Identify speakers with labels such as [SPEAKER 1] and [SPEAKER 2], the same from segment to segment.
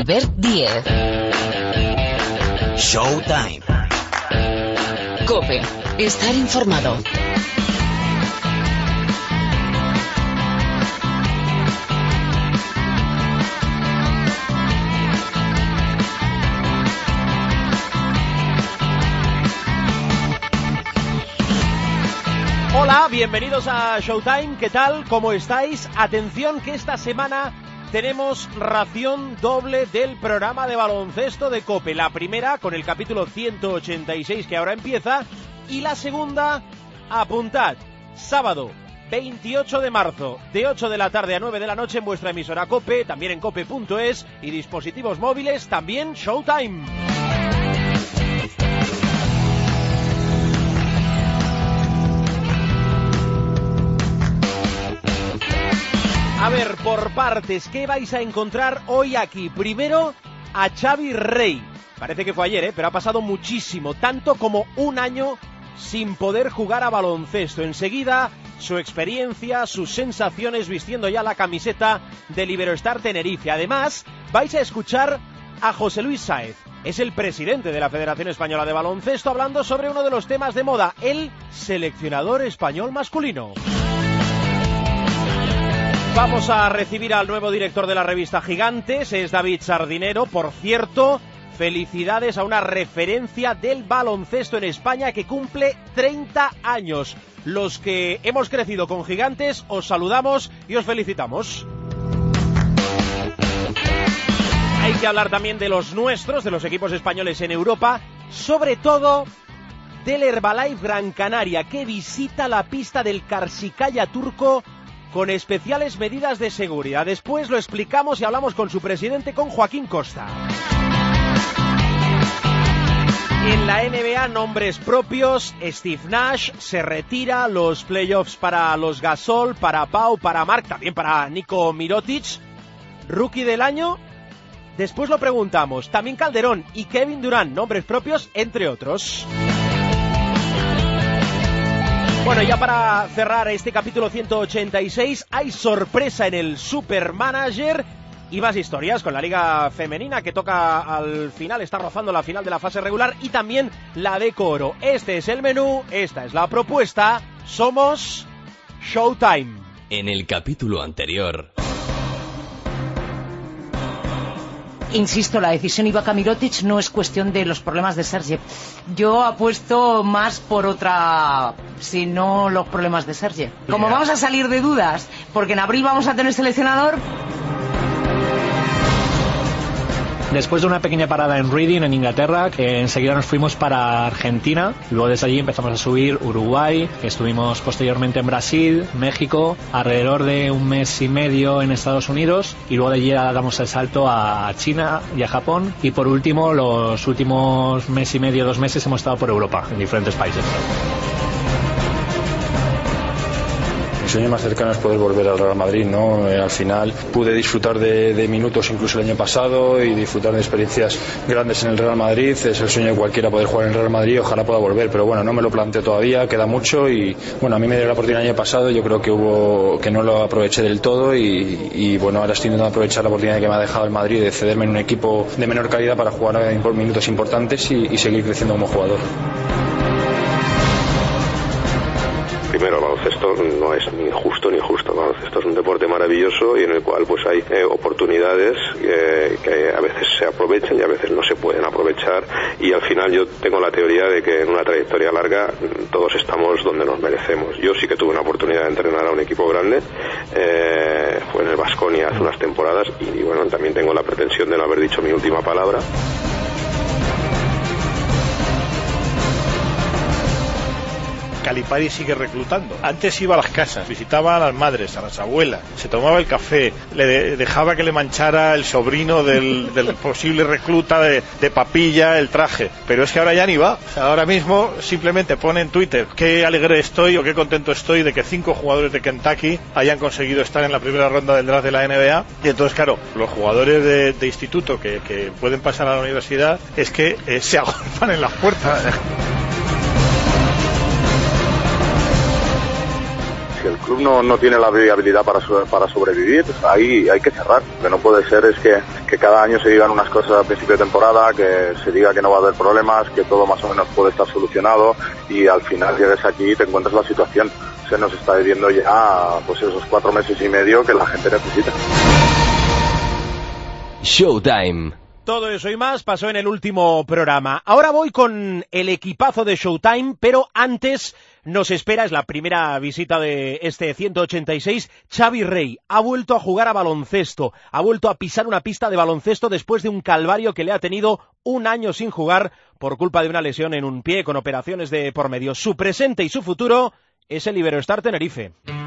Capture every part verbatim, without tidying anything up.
[SPEAKER 1] Albert Díez.
[SPEAKER 2] Showtime.
[SPEAKER 1] COPE. Estar informado.
[SPEAKER 3] Hola, bienvenidos a Showtime. ¿Qué tal? ¿Cómo estáis? Atención que esta semana tenemos ración doble del programa de baloncesto de COPE. La primera con el capítulo ciento ochenta y seis que ahora empieza, y la segunda, apuntad, sábado veintiocho de marzo, de ocho de la tarde a nueve de la noche en vuestra emisora COPE, también en cope punto es y dispositivos móviles, también Showtime. A ver, por partes, ¿qué vais a encontrar hoy aquí? Primero, a Xavi Rey. Parece que fue ayer, ¿eh? Pero ha pasado muchísimo, tanto como un año sin poder jugar a baloncesto. Enseguida, su experiencia, sus sensaciones vistiendo ya la camiseta del Iberoestar Tenerife. Además, vais a escuchar a José Luis Sáez. Es el presidente de la Federación Española de Baloncesto, hablando sobre uno de los temas de moda, el seleccionador español masculino. Vamos a recibir al nuevo director de la revista Gigantes, es David Sardinero. Por cierto, felicidades a una referencia del baloncesto en España que cumple treinta años. Los que hemos crecido con Gigantes, os saludamos y os felicitamos. Hay que hablar también de los nuestros, de los equipos españoles en Europa, sobre todo del Herbalife Gran Canaria, que visita la pista del Karşıyaka turco con especiales medidas de seguridad. Después lo explicamos y hablamos con su presidente, con Joaquín Costa. En la N B A, nombres propios. Steve Nash se retira, los playoffs para los Gasol, para Pau, para Marc, también para Niko Mirotic. Rookie del año. Después lo preguntamos. También Calderón y Kevin Durant, nombres propios, entre otros. Bueno, ya para cerrar este capítulo ciento ochenta y seis, hay sorpresa en el Supermanager y más historias con la Liga Femenina que toca al final, está rozando la final de la fase regular, y también la de Coro. Este es el menú, esta es la propuesta, somos Showtime.
[SPEAKER 2] En el capítulo anterior...
[SPEAKER 4] Insisto, la decisión Ibaka Mirotic no es cuestión de los problemas de Serge. Yo apuesto más por otra, si no los problemas de Serge. Como vamos a salir de dudas, porque en abril vamos a tener seleccionador.
[SPEAKER 5] Después de una pequeña parada en Reading, en Inglaterra, que enseguida nos fuimos para Argentina. Luego desde allí empezamos a subir Uruguay, estuvimos posteriormente en Brasil, México, alrededor de un mes y medio en Estados Unidos, y luego de allí damos el salto a China y a Japón, y por último, los últimos mes y medio, dos meses, hemos estado por Europa, en diferentes países.
[SPEAKER 6] Mi sueño más cercano es poder volver al Real Madrid, ¿no? Eh, al final pude disfrutar de, de minutos incluso el año pasado y disfrutar de experiencias grandes en el Real Madrid. Es el sueño de cualquiera poder jugar en el Real Madrid, ojalá pueda volver, pero bueno, no me lo planteo todavía, queda mucho, y bueno, a mí me dio la oportunidad el año pasado, yo creo que hubo que no lo aproveché del todo, y, y bueno, ahora estoy intentando aprovechar la oportunidad que me ha dejado el Madrid de cederme en un equipo de menor calidad para jugar en minutos importantes y, y seguir creciendo como jugador.
[SPEAKER 7] Primero, el baloncesto no es ni justo ni justo. El baloncesto es un deporte maravilloso y en el cual pues hay eh, oportunidades eh, que a veces se aprovechan y a veces no se pueden aprovechar, y al final yo tengo la teoría de que en una trayectoria larga todos estamos donde nos merecemos. Yo sí que tuve una oportunidad de entrenar a un equipo grande, eh, fue en el Baskonia hace unas temporadas, y, y bueno, también tengo la pretensión de no haber dicho mi última palabra.
[SPEAKER 8] Calipari sigue reclutando. Antes iba a las casas, visitaba a las madres, a las abuelas, se tomaba el café, le de, dejaba que le manchara el sobrino del, del posible recluta de, de papilla el traje, pero es que ahora ya ni va. O sea, ahora mismo simplemente pone en Twitter qué alegre estoy o qué contento estoy de que cinco jugadores de Kentucky hayan conseguido estar en la primera ronda del draft de la N B A, y entonces claro, los jugadores de, de instituto que, que pueden pasar a la universidad es que eh, se agolpan en las puertas.
[SPEAKER 7] El club club no, no tiene la viabilidad para, so, para sobrevivir, ahí hay que cerrar. Lo que no puede ser es que, que cada año se digan unas cosas al principio de temporada, que se diga que no va a haber problemas, que todo más o menos puede estar solucionado y al final llegues aquí y te encuentras la situación. Se nos está viviendo ya pues esos cuatro meses y medio que la gente necesita.
[SPEAKER 2] Showtime.
[SPEAKER 3] Todo eso y más pasó en el último programa. Ahora voy con el equipazo de Showtime, pero antes nos espera, es la primera visita de este ciento ochenta y seis, Xavi Rey. Ha vuelto a jugar a baloncesto, ha vuelto a pisar una pista de baloncesto después de un calvario que le ha tenido un año sin jugar por culpa de una lesión en un pie con operaciones de por medio. Su presente y su futuro es el Iberostar Tenerife.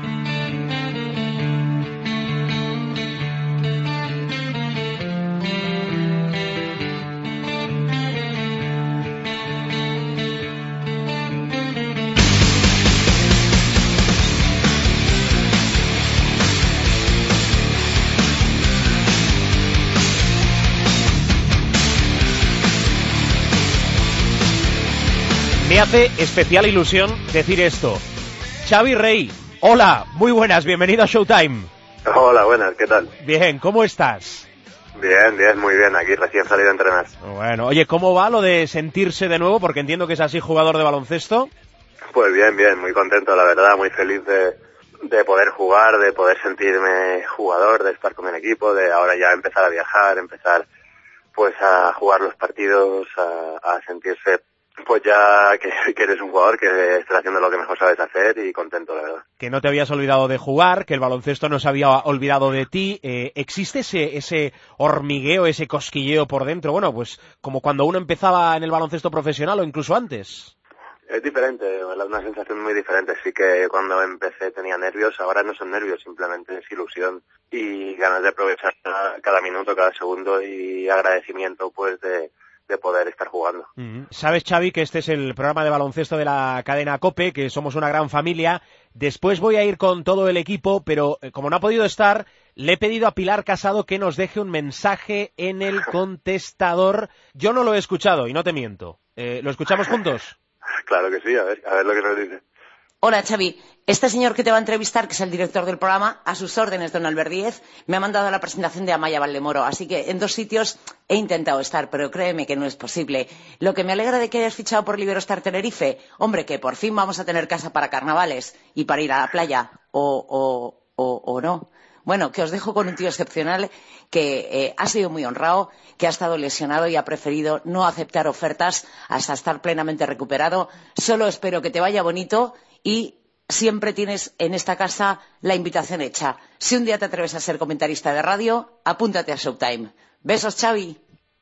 [SPEAKER 3] Me hace especial ilusión decir esto. Xavi Rey, hola, muy buenas, bienvenido a Showtime.
[SPEAKER 7] Hola, buenas, ¿qué tal?
[SPEAKER 3] Bien, ¿cómo estás?
[SPEAKER 7] Bien, bien, muy bien, aquí recién salido a entrenar.
[SPEAKER 3] Bueno, oye, ¿cómo va lo de sentirse de nuevo? Porque entiendo que es así jugador de baloncesto.
[SPEAKER 7] Pues bien, bien, muy contento, la verdad, muy feliz de, de poder jugar, de poder sentirme jugador, de estar con el equipo, de ahora ya empezar a viajar, empezar pues a jugar los partidos, a, a sentirse pues ya que, que eres un jugador, que estás haciendo lo que mejor sabes hacer y contento, la verdad.
[SPEAKER 3] Que no te habías olvidado de jugar, que el baloncesto no se había olvidado de ti. Eh, ¿Existe ese, ese hormigueo, ese cosquilleo por dentro? Bueno, pues como cuando uno empezaba en el baloncesto profesional o incluso antes.
[SPEAKER 7] Es diferente, una sensación muy diferente. Sí que cuando empecé tenía nervios, ahora no son nervios, simplemente es ilusión y ganas de aprovechar cada minuto, cada segundo y agradecimiento pues de... de poder estar jugando.
[SPEAKER 3] Mm-hmm. Sabes, Xavi, que este es el programa de baloncesto de la cadena COPE, que somos una gran familia. Después voy a ir con todo el equipo, pero eh, como no ha podido estar, le he pedido a Pilar Casado que nos deje un mensaje en el contestador. Yo no lo he escuchado, y no te miento. Eh, ¿Lo escuchamos juntos?
[SPEAKER 7] Claro que sí, a ver, a ver lo que nos dice.
[SPEAKER 4] Hola, Xavi. Este señor que te va a entrevistar, que es el director del programa, a sus órdenes, don Albert Díez, me ha mandado a la presentación de Amaya Valdemoro, así que en dos sitios he intentado estar, pero créeme que no es posible. Lo que me alegra de que hayas fichado por Iberostar Tenerife, hombre, que por fin vamos a tener casa para carnavales y para ir a la playa, o, o, o, o no. Bueno, que os dejo con un tío excepcional que eh, ha sido muy honrado, que ha estado lesionado y ha preferido no aceptar ofertas hasta estar plenamente recuperado. Solo espero que te vaya bonito y siempre tienes en esta casa la invitación hecha. Si un día te atreves a ser comentarista de radio, apúntate a Showtime. Besos, Xavi.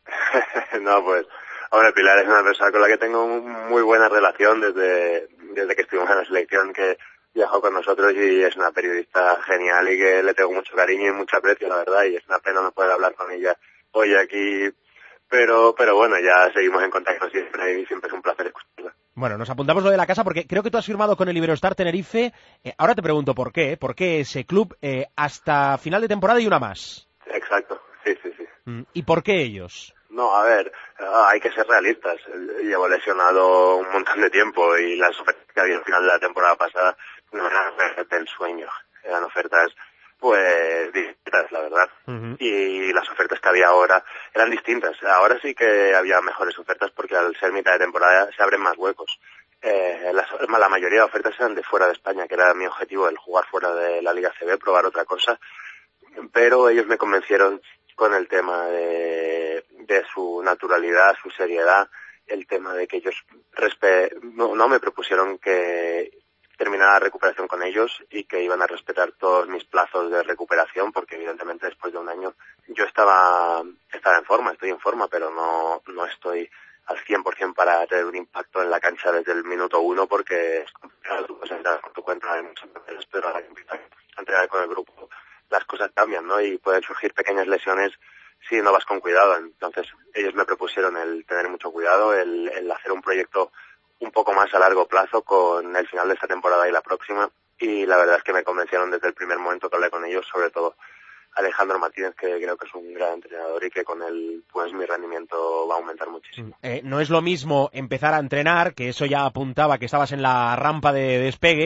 [SPEAKER 7] No, pues, hombre, Pilar es una persona con la que tengo muy buena relación desde, desde que estuvimos en la selección, que viajó con nosotros y es una periodista genial y que le tengo mucho cariño y mucho aprecio, la verdad, y es una pena no poder hablar con ella hoy aquí, pero pero bueno, ya seguimos en contacto siempre y siempre es un placer escucharla.
[SPEAKER 3] Bueno, nos apuntamos lo de la casa porque creo que tú has firmado con el Iberostar Tenerife. Eh, ahora te pregunto por qué, ¿eh? ¿Por qué ese club eh, hasta final de temporada y una más?
[SPEAKER 7] Exacto, sí, sí, sí.
[SPEAKER 3] Mm, ¿y por qué ellos?
[SPEAKER 7] No, a ver, hay que ser realistas. Llevo lesionado un montón de tiempo y las ofertas que había al final de la temporada pasada no eran ofertas del sueño, eran ofertas pues distintas, la verdad. Uh-huh. Y las ofertas que había ahora eran distintas. Ahora sí que había mejores ofertas porque al ser mitad de temporada se abren más huecos. Eh, las, la mayoría de ofertas eran de fuera de España, que era mi objetivo, el jugar fuera de la Liga C B, probar otra cosa. Pero ellos me convencieron con el tema de, de su naturalidad, su seriedad, el tema de que ellos respe- no, no me propusieron que terminara la recuperación con ellos y que iban a respetar todos mis plazos de recuperación, porque evidentemente después de un año yo estaba estaba en forma, estoy en forma, pero no no estoy al cien por ciento para tener un impacto en la cancha desde el minuto uno, porque es complicado, tú puedes entrar con tu cuenta en muchas veces, pero ahora que empiezas a entrenar con el grupo las cosas cambian, ¿no? Y pueden surgir pequeñas lesiones si no vas con cuidado. Entonces ellos me propusieron el tener mucho cuidado, el, el hacer un proyecto un poco más a largo plazo con el final de esta temporada y la próxima, y la verdad es que me convencieron desde el primer momento que hablé con ellos, sobre todo Alejandro Martínez, que creo que es un gran entrenador y que con él pues mi rendimiento va a aumentar muchísimo.
[SPEAKER 3] Eh, no es lo mismo empezar a entrenar, que eso ya apuntaba que estabas en la rampa de despegue,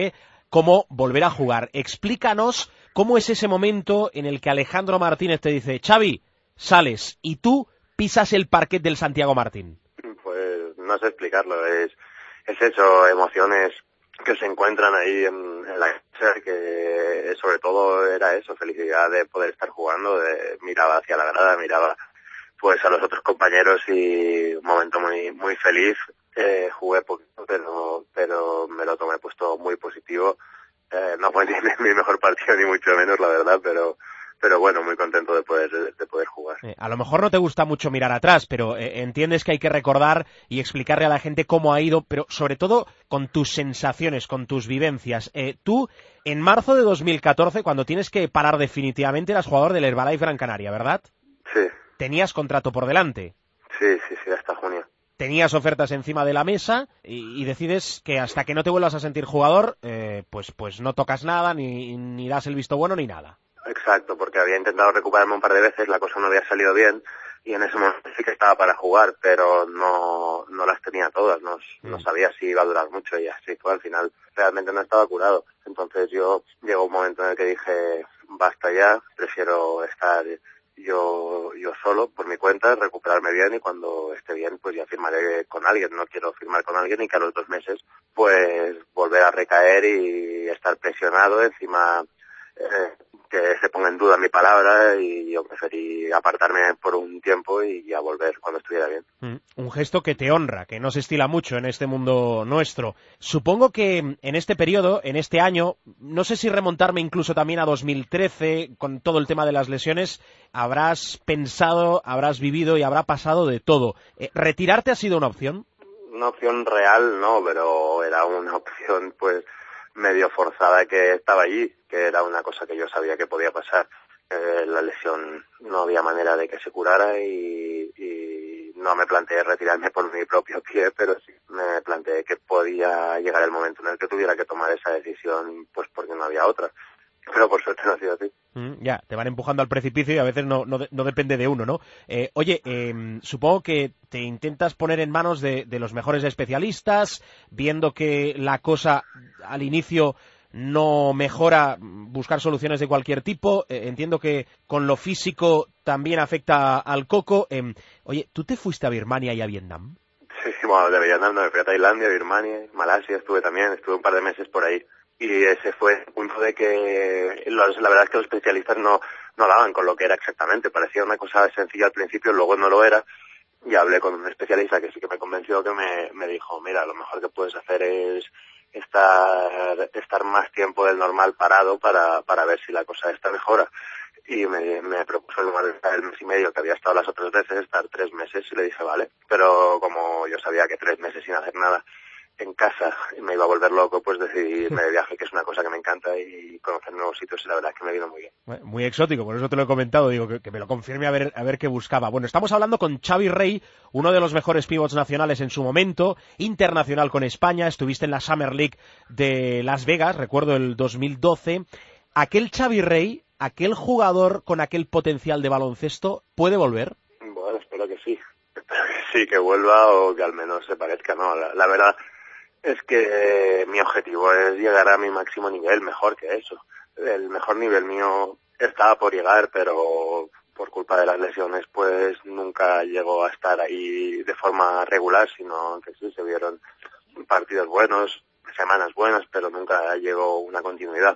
[SPEAKER 3] como volver a jugar. Explícanos cómo es ese momento en el que Alejandro Martínez te dice, Xavi, sales, y tú pisas el parquet del Santiago Martín.
[SPEAKER 7] Pues no sé explicarlo, es, es eso, emociones que se encuentran ahí en, en la cancha, que sobre todo era eso, felicidad de poder estar jugando, de, miraba hacia la grada, miraba pues a los otros compañeros y un momento muy muy feliz. Eh, jugué poquito, pero pero me lo tomé pues todo muy positivo. Eh, no fue ni mi mejor partido ni mucho menos, la verdad, pero pero bueno, muy contento de poder de poder jugar.
[SPEAKER 3] Eh, a lo mejor no te gusta mucho mirar atrás, pero eh, entiendes que hay que recordar y explicarle a la gente cómo ha ido, pero sobre todo con tus sensaciones, con tus vivencias. Eh, tú, en marzo de dos mil catorce, cuando tienes que parar definitivamente, eras jugador del Herbalife Gran Canaria, ¿verdad?
[SPEAKER 7] Sí.
[SPEAKER 3] Tenías contrato por delante.
[SPEAKER 7] Sí, sí, sí, hasta junio.
[SPEAKER 3] Tenías ofertas encima de la mesa y, y decides que hasta que no te vuelvas a sentir jugador, eh, pues pues no tocas nada, ni, ni das el visto bueno, ni nada.
[SPEAKER 7] Exacto, porque había intentado recuperarme un par de veces, la cosa no había salido bien y en ese momento sí que estaba para jugar, pero no no las tenía todas, no, mm. no sabía si iba a durar mucho y así fue. Al final realmente no estaba curado. Entonces yo llegó un momento en el que dije, basta ya, prefiero estar yo yo solo por mi cuenta, recuperarme bien y cuando esté bien pues ya firmaré con alguien. No quiero firmar con alguien y que a los dos meses pues volver a recaer y estar presionado encima, eh, que se ponga en duda mi palabra, y yo preferí apartarme por un tiempo y ya volver cuando estuviera bien.
[SPEAKER 3] Mm, un gesto que te honra, que no se estila mucho en este mundo nuestro. Supongo que en este periodo, en este año, no sé si remontarme incluso también a dos mil trece, con todo el tema de las lesiones, habrás pensado, habrás vivido y habrá pasado de todo. Eh, ¿Retirarte ha sido una opción?
[SPEAKER 7] Una opción real no, pero era una opción pues medio forzada que estaba allí, que era una cosa que yo sabía que podía pasar. Eh, la lesión no había manera de que se curara y, y no me planteé retirarme por mi propio pie, pero sí me planteé que podía llegar el momento en el que tuviera que tomar esa decisión, pues porque no había otra. Pero por suerte no ha sido así.
[SPEAKER 3] Mm, ya, te van empujando al precipicio y a veces no, no, no depende de uno, ¿no? Eh, oye, eh, supongo que te intentas poner en manos de, de los mejores especialistas, viendo que la cosa al inicio no mejora, buscar soluciones de cualquier tipo. Eh, entiendo que con lo físico también afecta al coco. Eh, oye, ¿tú te fuiste a Birmania y a Vietnam?
[SPEAKER 7] Sí, bueno, de Vietnam no, me fui a Tailandia, Birmania, Malasia, estuve también, estuve un par de meses por ahí. Y ese fue el punto de que los, la verdad es que los especialistas no, no daban con lo que era exactamente. Parecía una cosa sencilla al principio, luego no lo era. Y hablé con un especialista que sí que me convenció, que me, me dijo, mira, lo mejor que puedes hacer es estar, estar más tiempo del normal parado para, para ver si la cosa esta mejora. Y me, me propuso, en lugar de estar el mes y medio que había estado las otras veces, estar tres meses, y le dije, vale. Pero como yo sabía que tres meses sin hacer nada en casa me iba a volver loco, pues decidí irme de viaje, que es una cosa que me encanta, y conocer nuevos sitios, y la verdad es que me vino muy bien.
[SPEAKER 3] Muy exótico, por eso te lo he comentado, digo, que, que me lo confirme a ver, a ver qué buscaba. Bueno, estamos hablando con Xavi Rey, uno de los mejores pivots nacionales en su momento, internacional con España, estuviste en la Summer League de Las Vegas, recuerdo el dos mil doce. Aquel Xavi Rey, aquel jugador con aquel potencial de baloncesto, ¿puede volver?
[SPEAKER 7] Bueno, espero que sí, espero que sí, que vuelva o que al menos se parezca, no, la, la verdad es que eh, mi objetivo es llegar a mi máximo nivel, mejor que eso. El mejor nivel mío estaba por llegar, pero por culpa de las lesiones pues nunca llegó a estar ahí de forma regular, sino que sí se vieron partidos buenos, semanas buenas, pero nunca llegó una continuidad.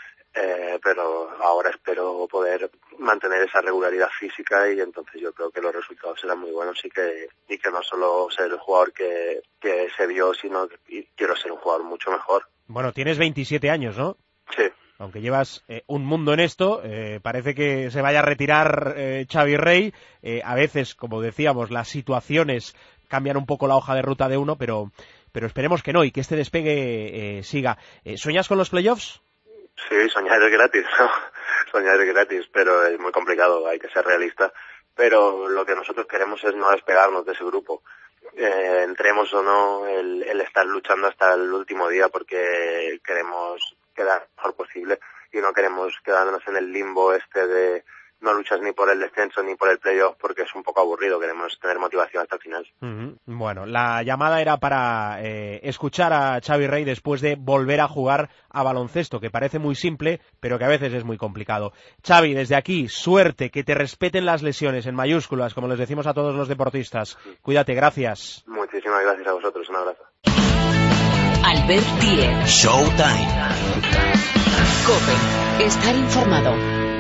[SPEAKER 7] Eh, pero ahora espero poder mantener esa regularidad física, y entonces yo creo que los resultados serán muy buenos, y que y que no solo ser el jugador que, que se vio, sino que quiero ser un jugador mucho mejor.
[SPEAKER 3] Bueno, tienes veintisiete años, ¿no?
[SPEAKER 7] Sí.
[SPEAKER 3] Aunque llevas eh, un mundo en esto, eh, parece que se vaya a retirar eh, Xavi Rey. Eh, a veces, como decíamos, las situaciones cambian un poco la hoja de ruta de uno, pero, pero esperemos que no, y que este despegue eh, siga. Eh, ¿Sueñas con los playoffs?
[SPEAKER 7] Sí, soñar es gratis, ¿no? Soñar es gratis, pero es muy complicado, hay que ser realista. Pero lo que nosotros queremos es no despegarnos de ese grupo. Eh, entremos o no, el, el estar luchando hasta el último día, porque queremos quedar lo mejor posible y no queremos quedarnos en el limbo este de, no luchas ni por el descenso ni por el playoff porque es un poco aburrido, queremos tener motivación hasta el final.
[SPEAKER 3] Uh-huh. Bueno, la llamada era para eh, escuchar a Xavi Rey después de volver a jugar a baloncesto, que parece muy simple, pero que a veces es muy complicado. Xavi, desde aquí, suerte, que te respeten las lesiones en mayúsculas, como les decimos a todos los deportistas. Cuídate, gracias.
[SPEAKER 7] Muchísimas gracias a vosotros, un abrazo.
[SPEAKER 1] Albert Díez.
[SPEAKER 2] Showtime.
[SPEAKER 1] COPE. Estar informado.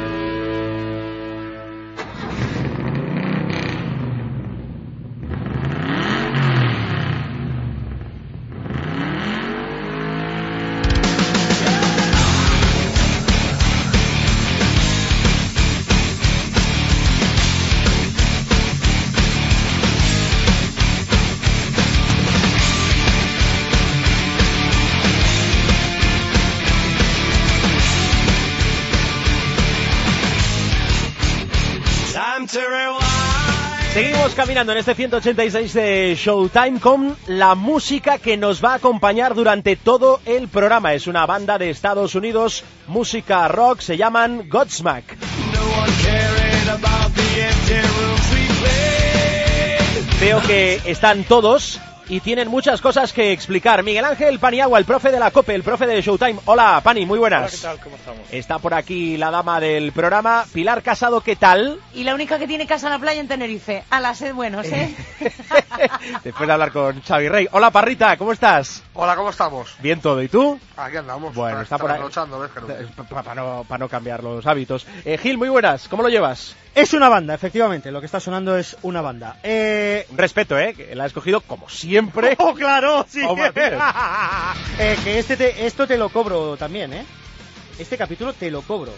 [SPEAKER 3] Seguimos caminando en este ciento ochenta y seis de Showtime con la música que nos va a acompañar durante todo el programa. Es una banda de Estados Unidos, música rock, se llaman Godsmack. Veo que están todos y tienen muchas cosas que explicar. Miguel Ángel Paniagua, el profe de la COPE, el profe de Showtime. Hola, Pani, muy buenas.
[SPEAKER 8] Hola, ¿qué tal? ¿Cómo estamos?
[SPEAKER 3] Está por aquí la dama del programa, Pilar Casado, ¿qué tal?
[SPEAKER 4] Y la única que tiene casa en la playa en Tenerife. A las sed buenos, ¿eh?
[SPEAKER 3] Después de hablar con Xavi Rey. Hola, Parrita, ¿cómo estás?
[SPEAKER 9] Hola, ¿cómo estamos?
[SPEAKER 3] Bien todo, ¿y tú?
[SPEAKER 9] Aquí andamos.
[SPEAKER 3] Bueno, está por ahí.
[SPEAKER 9] ¿ves?
[SPEAKER 3] Para no, pa no cambiar los hábitos. Eh, Gil, muy buenas, ¿cómo lo llevas?
[SPEAKER 10] Es una banda, efectivamente, lo que está sonando es una banda. Eh...
[SPEAKER 3] Un respeto, ¿eh? Que la has escogido como siempre.
[SPEAKER 10] ¡Oh, claro! Sí.
[SPEAKER 3] Oh,
[SPEAKER 10] eh, que este te, esto te lo cobro también, ¿eh? Este capítulo te lo cobro.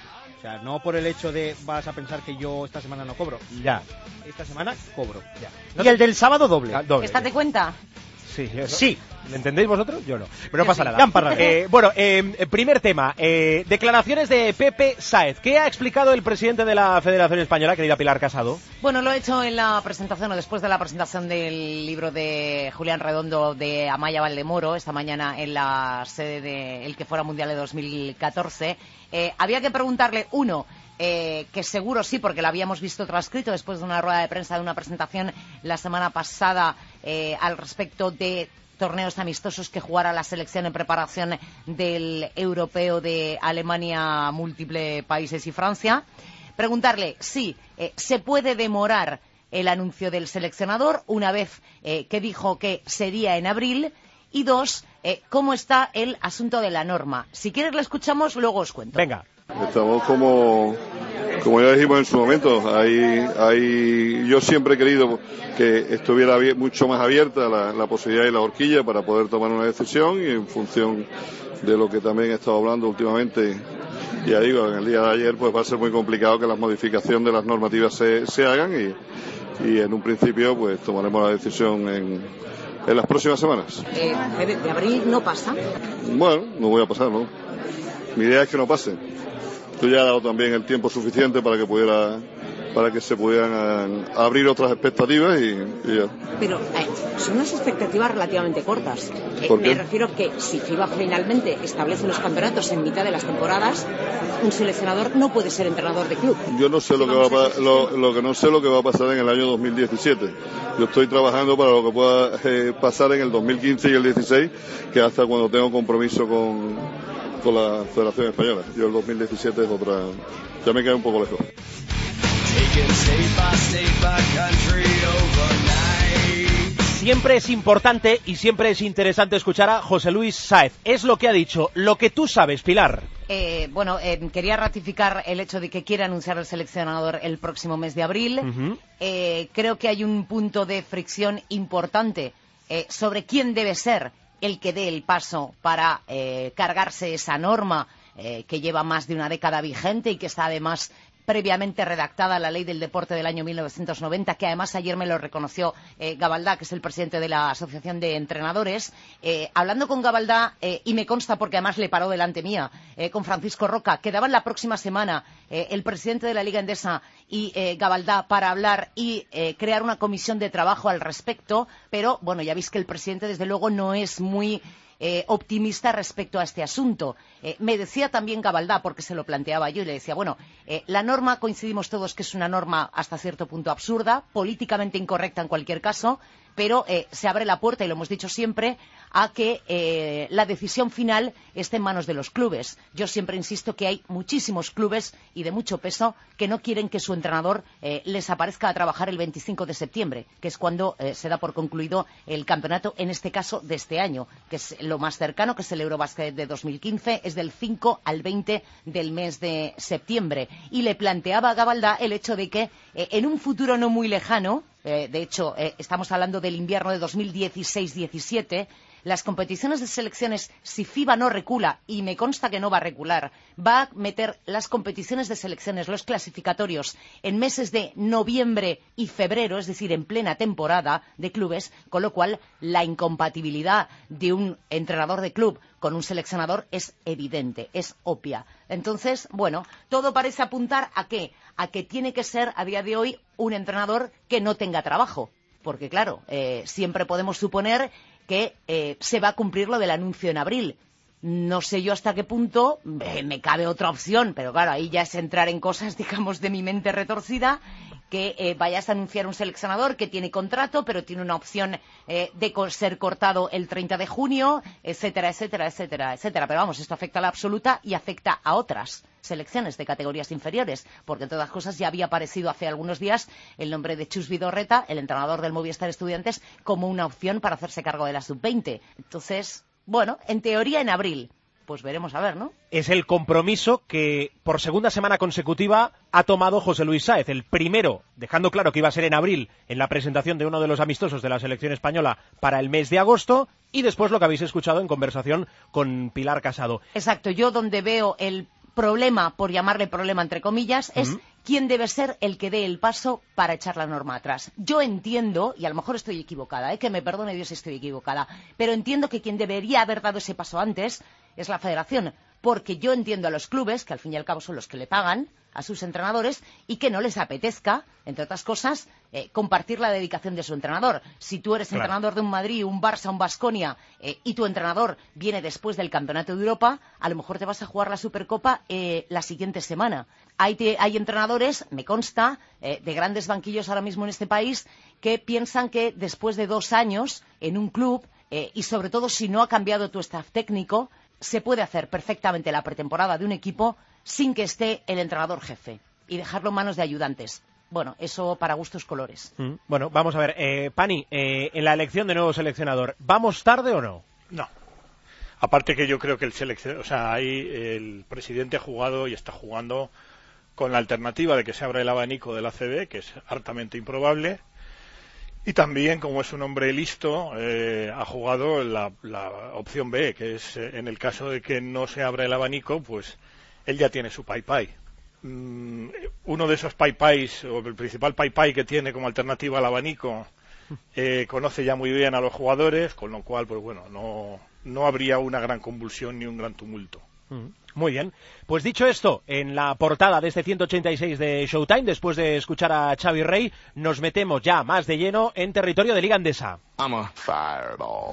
[SPEAKER 10] O sea, no por el hecho de vas a pensar que yo esta semana no cobro.
[SPEAKER 3] Ya.
[SPEAKER 10] Esta semana cobro.
[SPEAKER 3] Ya.
[SPEAKER 10] Y el del sábado doble.
[SPEAKER 3] Ah, doble.
[SPEAKER 4] ¿Esta te cuenta?
[SPEAKER 3] Sí, eso.
[SPEAKER 10] Sí.
[SPEAKER 3] ¿Me entendéis vosotros? Yo no. Pero no
[SPEAKER 4] Yo
[SPEAKER 3] pasa
[SPEAKER 4] sí.
[SPEAKER 3] nada. Eh, bueno, eh, primer tema. Eh, declaraciones de Pepe Sáez. ¿Qué ha explicado el presidente de la Federación Española, querida Pilar Casado?
[SPEAKER 4] Bueno, lo he hecho en la presentación o después de la presentación del libro de Julián Redondo de Amaya Valdemoro, esta mañana en la sede del que fuera Mundial de dos mil catorce. Eh, había que preguntarle, uno, eh, que seguro sí, porque lo habíamos visto transcrito después de una rueda de prensa de una presentación la semana pasada eh, al respecto de torneos amistosos que jugara la selección en preparación del europeo de Alemania, múltiple países y Francia. Preguntarle si eh, se puede demorar el anuncio del seleccionador una vez eh, que dijo que sería en abril. Y dos, eh, cómo está el asunto de la norma. Si quieres la escuchamos, luego os cuento.
[SPEAKER 3] Venga.
[SPEAKER 11] Estamos como, como ya dijimos en su momento, hay, hay, yo siempre he querido que estuviera mucho más abierta la, la posibilidad de la horquilla para poder tomar una decisión, y en función de lo que también he estado hablando últimamente, ya digo, en el día de ayer, pues va a ser muy complicado que la modificación de las normativas se, se hagan y, y en un principio pues tomaremos la decisión en, en las próximas semanas.
[SPEAKER 4] Eh, ¿De abril no pasa?
[SPEAKER 11] Bueno, no voy a pasar, ¿no? Mi idea es que no pase. Tú ya has dado también el tiempo suficiente para que pudiera, para que se pudieran uh, abrir otras expectativas y, y ya.
[SPEAKER 12] Pero eh, son unas expectativas relativamente cortas. Eh,
[SPEAKER 11] ¿Por qué?
[SPEAKER 12] Me refiero que si FIBA finalmente establece los campeonatos en mitad de las temporadas, un seleccionador no puede ser entrenador de club.
[SPEAKER 11] Yo no sé
[SPEAKER 12] si
[SPEAKER 11] lo que va a, lo, lo que no sé lo que va a pasar en el año dos mil diecisiete. Yo estoy trabajando para lo que pueda eh, pasar en el dos mil quince y el dieciséis, que hasta cuando tengo compromiso con con la Federación Española. Yo el dos mil diecisiete es otra, ya me queda un poco lejos.
[SPEAKER 3] Siempre es importante y siempre es interesante escuchar a José Luis Sáez. Es lo que ha dicho, lo que tú sabes, Pilar.
[SPEAKER 4] Eh, bueno, eh, quería ratificar el hecho de que quiere anunciar el seleccionador el próximo mes de abril. Uh-huh. eh, creo que hay un punto de fricción importante eh, sobre quién debe ser el que dé el paso para eh, cargarse esa norma eh, que lleva más de una década vigente y que está además previamente redactada la Ley del Deporte del año mil novecientos noventa, que además ayer me lo reconoció eh, Gabaldá, que es el presidente de la Asociación de Entrenadores. Eh, hablando con Gabaldá, eh, y me consta porque además le paró delante mía, eh, con Francisco Roca, quedaban la próxima semana eh, el presidente de la Liga Endesa y eh, Gabaldá para hablar y eh, crear una comisión de trabajo al respecto, pero bueno, ya veis que el presidente desde luego no es muy eh, optimista respecto a este asunto. Eh, me decía también Gabaldá, porque se lo planteaba yo, y le decía, bueno, eh, la norma, coincidimos todos que es una norma hasta cierto punto absurda, políticamente incorrecta en cualquier caso, pero eh, se abre la puerta, y lo hemos dicho siempre, a que eh, la decisión final esté en manos de los clubes. Yo siempre insisto que hay muchísimos clubes y de mucho peso que no quieren que su entrenador eh, les aparezca a trabajar el veinticinco de septiembre, que es cuando eh, se da por concluido el campeonato, en este caso de este año, que es lo más cercano, que es el Eurobasket de dos mil quince, es del cinco al veinte del mes de septiembre. Y le planteaba a Gabaldá el hecho de que eh, en un futuro no muy lejano, eh, de hecho eh, estamos hablando del invierno de dos mil dieciséis diecisiete, las competiciones de selecciones, si FIBA no recula, y me consta que no va a recular, va a meter las competiciones de selecciones, los clasificatorios, en meses de noviembre y febrero, es decir, en plena temporada de clubes, con lo cual la incompatibilidad de un entrenador de club con un seleccionador es evidente, es obvia. Entonces, bueno, todo parece apuntar a qué, a que tiene que ser a día de hoy un entrenador que no tenga trabajo, porque claro, eh, siempre podemos suponer que eh, se va a cumplir lo del anuncio en abril. No sé yo hasta qué punto eh, me cabe otra opción, pero claro, ahí ya es entrar en cosas, digamos, de mi mente retorcida, que eh, vayas a anunciar un seleccionador que tiene contrato, pero tiene una opción eh, de ser cortado el treinta de junio, etcétera, etcétera, etcétera, etcétera. Pero vamos, esto afecta a la absoluta y afecta a otras selecciones de categorías inferiores, porque en todas las cosas ya había aparecido hace algunos días el nombre de Chus Vidorreta, el entrenador del Movistar Estudiantes, como una opción para hacerse cargo de la sub veinte. Entonces, bueno, en teoría en abril. Pues veremos a ver, ¿no?
[SPEAKER 3] Es el compromiso que por segunda semana consecutiva ha tomado José Luis Sáez. El primero, dejando claro que iba a ser en abril, en la presentación de uno de los amistosos de la selección española para el mes de agosto, y después lo que habéis escuchado en conversación con Pilar Casado.
[SPEAKER 4] Exacto, yo donde veo el problema, por llamarle problema entre comillas, es uh-huh. quién debe ser el que dé el paso para echar la norma atrás. Yo entiendo, y a lo mejor estoy equivocada, ¿eh? que me perdone Dios si estoy equivocada, pero entiendo que quien debería haber dado ese paso antes es la federación, porque yo entiendo a los clubes, que al fin y al cabo son los que le pagan a sus entrenadores, y que no les apetezca, entre otras cosas, eh, compartir la dedicación de su entrenador. Si tú eres claro. entrenador de un Madrid, un Barça, un Baskonia, eh, y tu entrenador viene después del Campeonato de Europa, a lo mejor te vas a jugar la Supercopa eh, la siguiente semana. Hay, te, hay entrenadores, me consta, eh, de grandes banquillos ahora mismo en este país, que piensan que después de dos años en un club, eh, y sobre todo si no ha cambiado tu staff técnico, se puede hacer perfectamente la pretemporada de un equipo sin que esté el entrenador jefe y dejarlo en manos de ayudantes. Bueno, eso para gustos colores.
[SPEAKER 3] Mm, bueno, vamos a ver. Eh, Pani, eh, en la elección de nuevo seleccionador, ¿vamos tarde o no?
[SPEAKER 8] No. Aparte que yo creo que el seleccionador, o sea, ahí el presidente ha jugado y está jugando con la alternativa de que se abra el abanico del A C B, que es hartamente improbable. Y también, como es un hombre listo, eh, ha jugado la, la opción B, que es eh, en el caso de que no se abra el abanico, pues él ya tiene su pai pai. Mm, uno de esos pai pais, o el principal pai pai que tiene como alternativa al abanico, eh, conoce ya muy bien a los jugadores, con lo cual, pues bueno, no, no habría una gran convulsión ni un gran tumulto.
[SPEAKER 3] Muy bien. Pues dicho esto, en la portada de este ciento ochenta y seis de Showtime, después de escuchar a Xavi Rey, nos metemos ya más de lleno en territorio de Liga Endesa.
[SPEAKER 9] I'm a fireball.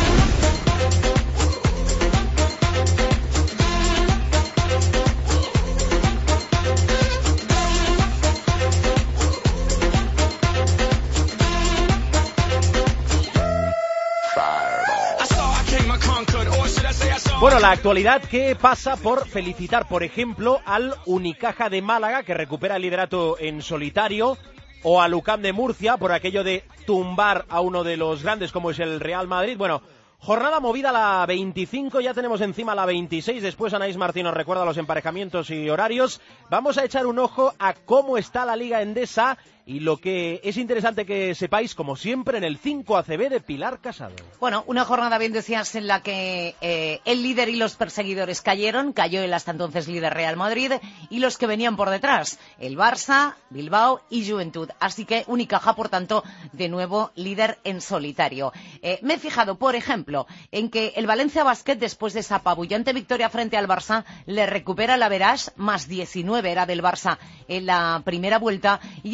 [SPEAKER 3] Bueno, la actualidad que pasa por felicitar, por ejemplo, al Unicaja de Málaga, que recupera el liderato en solitario, o al U C A M de Murcia, por aquello de tumbar a uno de los grandes como es el Real Madrid. Bueno, jornada movida la veinticinco, ya tenemos encima la veintiséis, después Anaís Martín nos recuerda los emparejamientos y horarios. Vamos a echar un ojo a cómo está la Liga Endesa y lo que es interesante que sepáis, como siempre, en el cinco A C B de Pilar Casado.
[SPEAKER 4] Bueno, una jornada, bien decías, en la que eh, el líder y los perseguidores cayeron. Cayó el hasta entonces líder Real Madrid y los que venían por detrás, el Barça, Bilbao y Juventud. Así que Unicaja, por tanto, de nuevo líder en solitario. Eh, me he fijado, por ejemplo, en que el Valencia Basket, después de esa apabullante victoria frente al Barça, le recupera la Verage, más diecinueve era del Barça en la primera vuelta, y en los números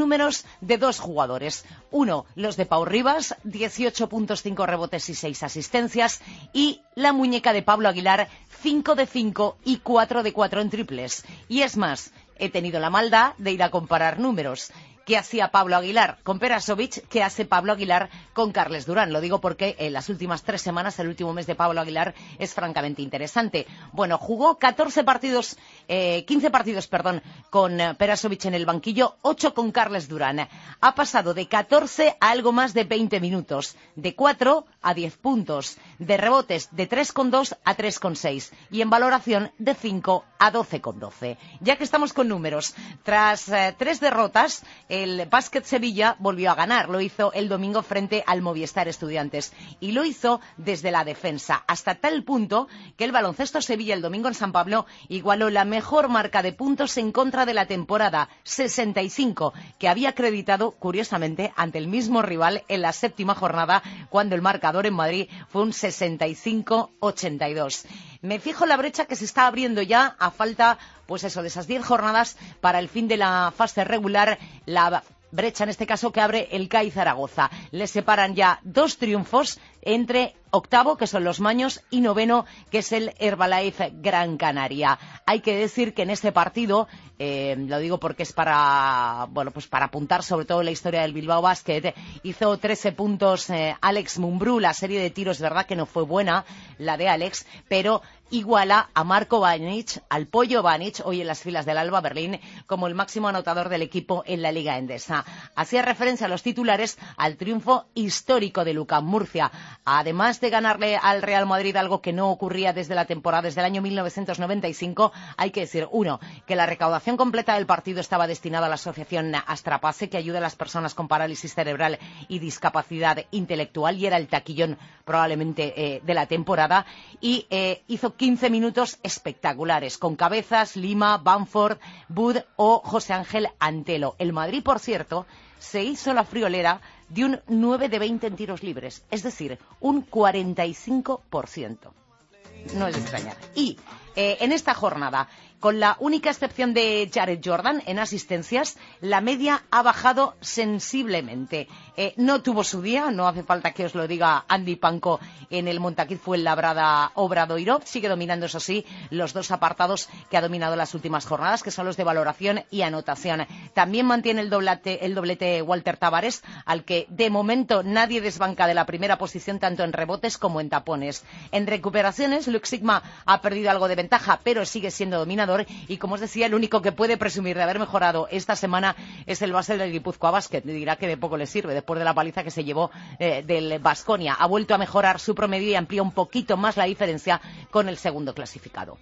[SPEAKER 4] números de dos jugadores. Uno, los de Pau Ribas, dieciocho puntos, cinco rebotes y seis asistencias. Y la muñeca de Pablo Aguilar, cinco de cinco y cuatro de cuatro en triples. Y es más, he tenido la maldad de ir a comparar números. ¿Qué hacía Pablo Aguilar con Perasovic? ¿Qué hace Pablo Aguilar con Carles Durán? Lo digo porque en las últimas tres semanas, el último mes de Pablo Aguilar es francamente interesante. Bueno, jugó catorce partidos, eh, quince partidos, perdón, con Perasovic en el banquillo, ocho con Carles Durán. Ha pasado de catorce a algo más de veinte minutos, de cuatro a diez puntos, de rebotes de tres coma dos a tres coma seis y en valoración de cinco a doce coma doce. Ya que estamos con números, tras eh, tres derrotas, el Básquet Sevilla volvió a ganar. Lo hizo el domingo frente al Movistar Estudiantes. Y lo hizo desde la defensa, hasta tal punto que el Baloncesto Sevilla el domingo en San Pablo igualó la mejor marca de puntos en contra de la temporada, sesenta y cinco, que había acreditado, curiosamente, ante el mismo rival en la séptima jornada, cuando el marcador en Madrid fue un sesenta y cinco a ochenta y dos. Me fijo en la brecha que se está abriendo ya a falta, pues eso, de esas diez jornadas para el fin de la fase regular. La brecha, en este caso, que abre el C A I Zaragoza. Le separan ya dos triunfos entre octavo, que son los Maños, y noveno, que es el Herbalife Gran Canaria. Hay que decir que en este partido, eh, lo digo porque es para, bueno, pues para apuntar sobre todo la historia del Bilbao Basket, hizo trece puntos eh, Alex Mumbrú. La serie de tiros, verdad que no fue buena, la de Alex, pero iguala a Marco Banic, al Pollo Banic, hoy en las filas del Alba Berlín, como el máximo anotador del equipo en la Liga Endesa. Hacía referencia a los titulares al triunfo histórico de Lucas Murcia. Además de ganarle al Real Madrid, algo que no ocurría desde la temporada, desde el año mil novecientos noventa y cinco, hay que decir, uno, que la recaudación completa del partido estaba destinada a la asociación Astrapace, que ayuda a las personas con parálisis cerebral y discapacidad intelectual, y era el taquillón probablemente eh, de la temporada, y eh, hizo quince minutos espectaculares, con Cabezas, Lima, Bamford, Bud o José Ángel Antelo. El Madrid, por cierto, se hizo la friolera de un nueve de veinte en tiros libres, es decir, un cuarenta y cinco por ciento. No es de extrañar. Y eh, en esta jornada, con la única excepción de Jared Jordan en asistencias, la media ha bajado sensiblemente. Eh, no tuvo su día, no hace falta que os lo diga Andy Panko en el Montaquit Fuenlabrada Obradoiro. Sigue dominando, eso sí, los dos apartados que ha dominado las últimas jornadas, que son los de valoración y anotación. También mantiene el doblete, el doblete Walter Tavares, al que de momento nadie desbanca de la primera posición, tanto en rebotes como en tapones. En recuperaciones, Luke Sigma ha perdido algo de ventaja, pero sigue siendo dominador. Y como os decía, el único que puede presumir de haber mejorado esta semana es el base del Guipúzcoa Basket. Dirá que de poco le sirve después de la paliza que se llevó eh, del Baskonia. Ha vuelto a mejorar su promedio y amplía un poquito más la diferencia con el segundo clasificado.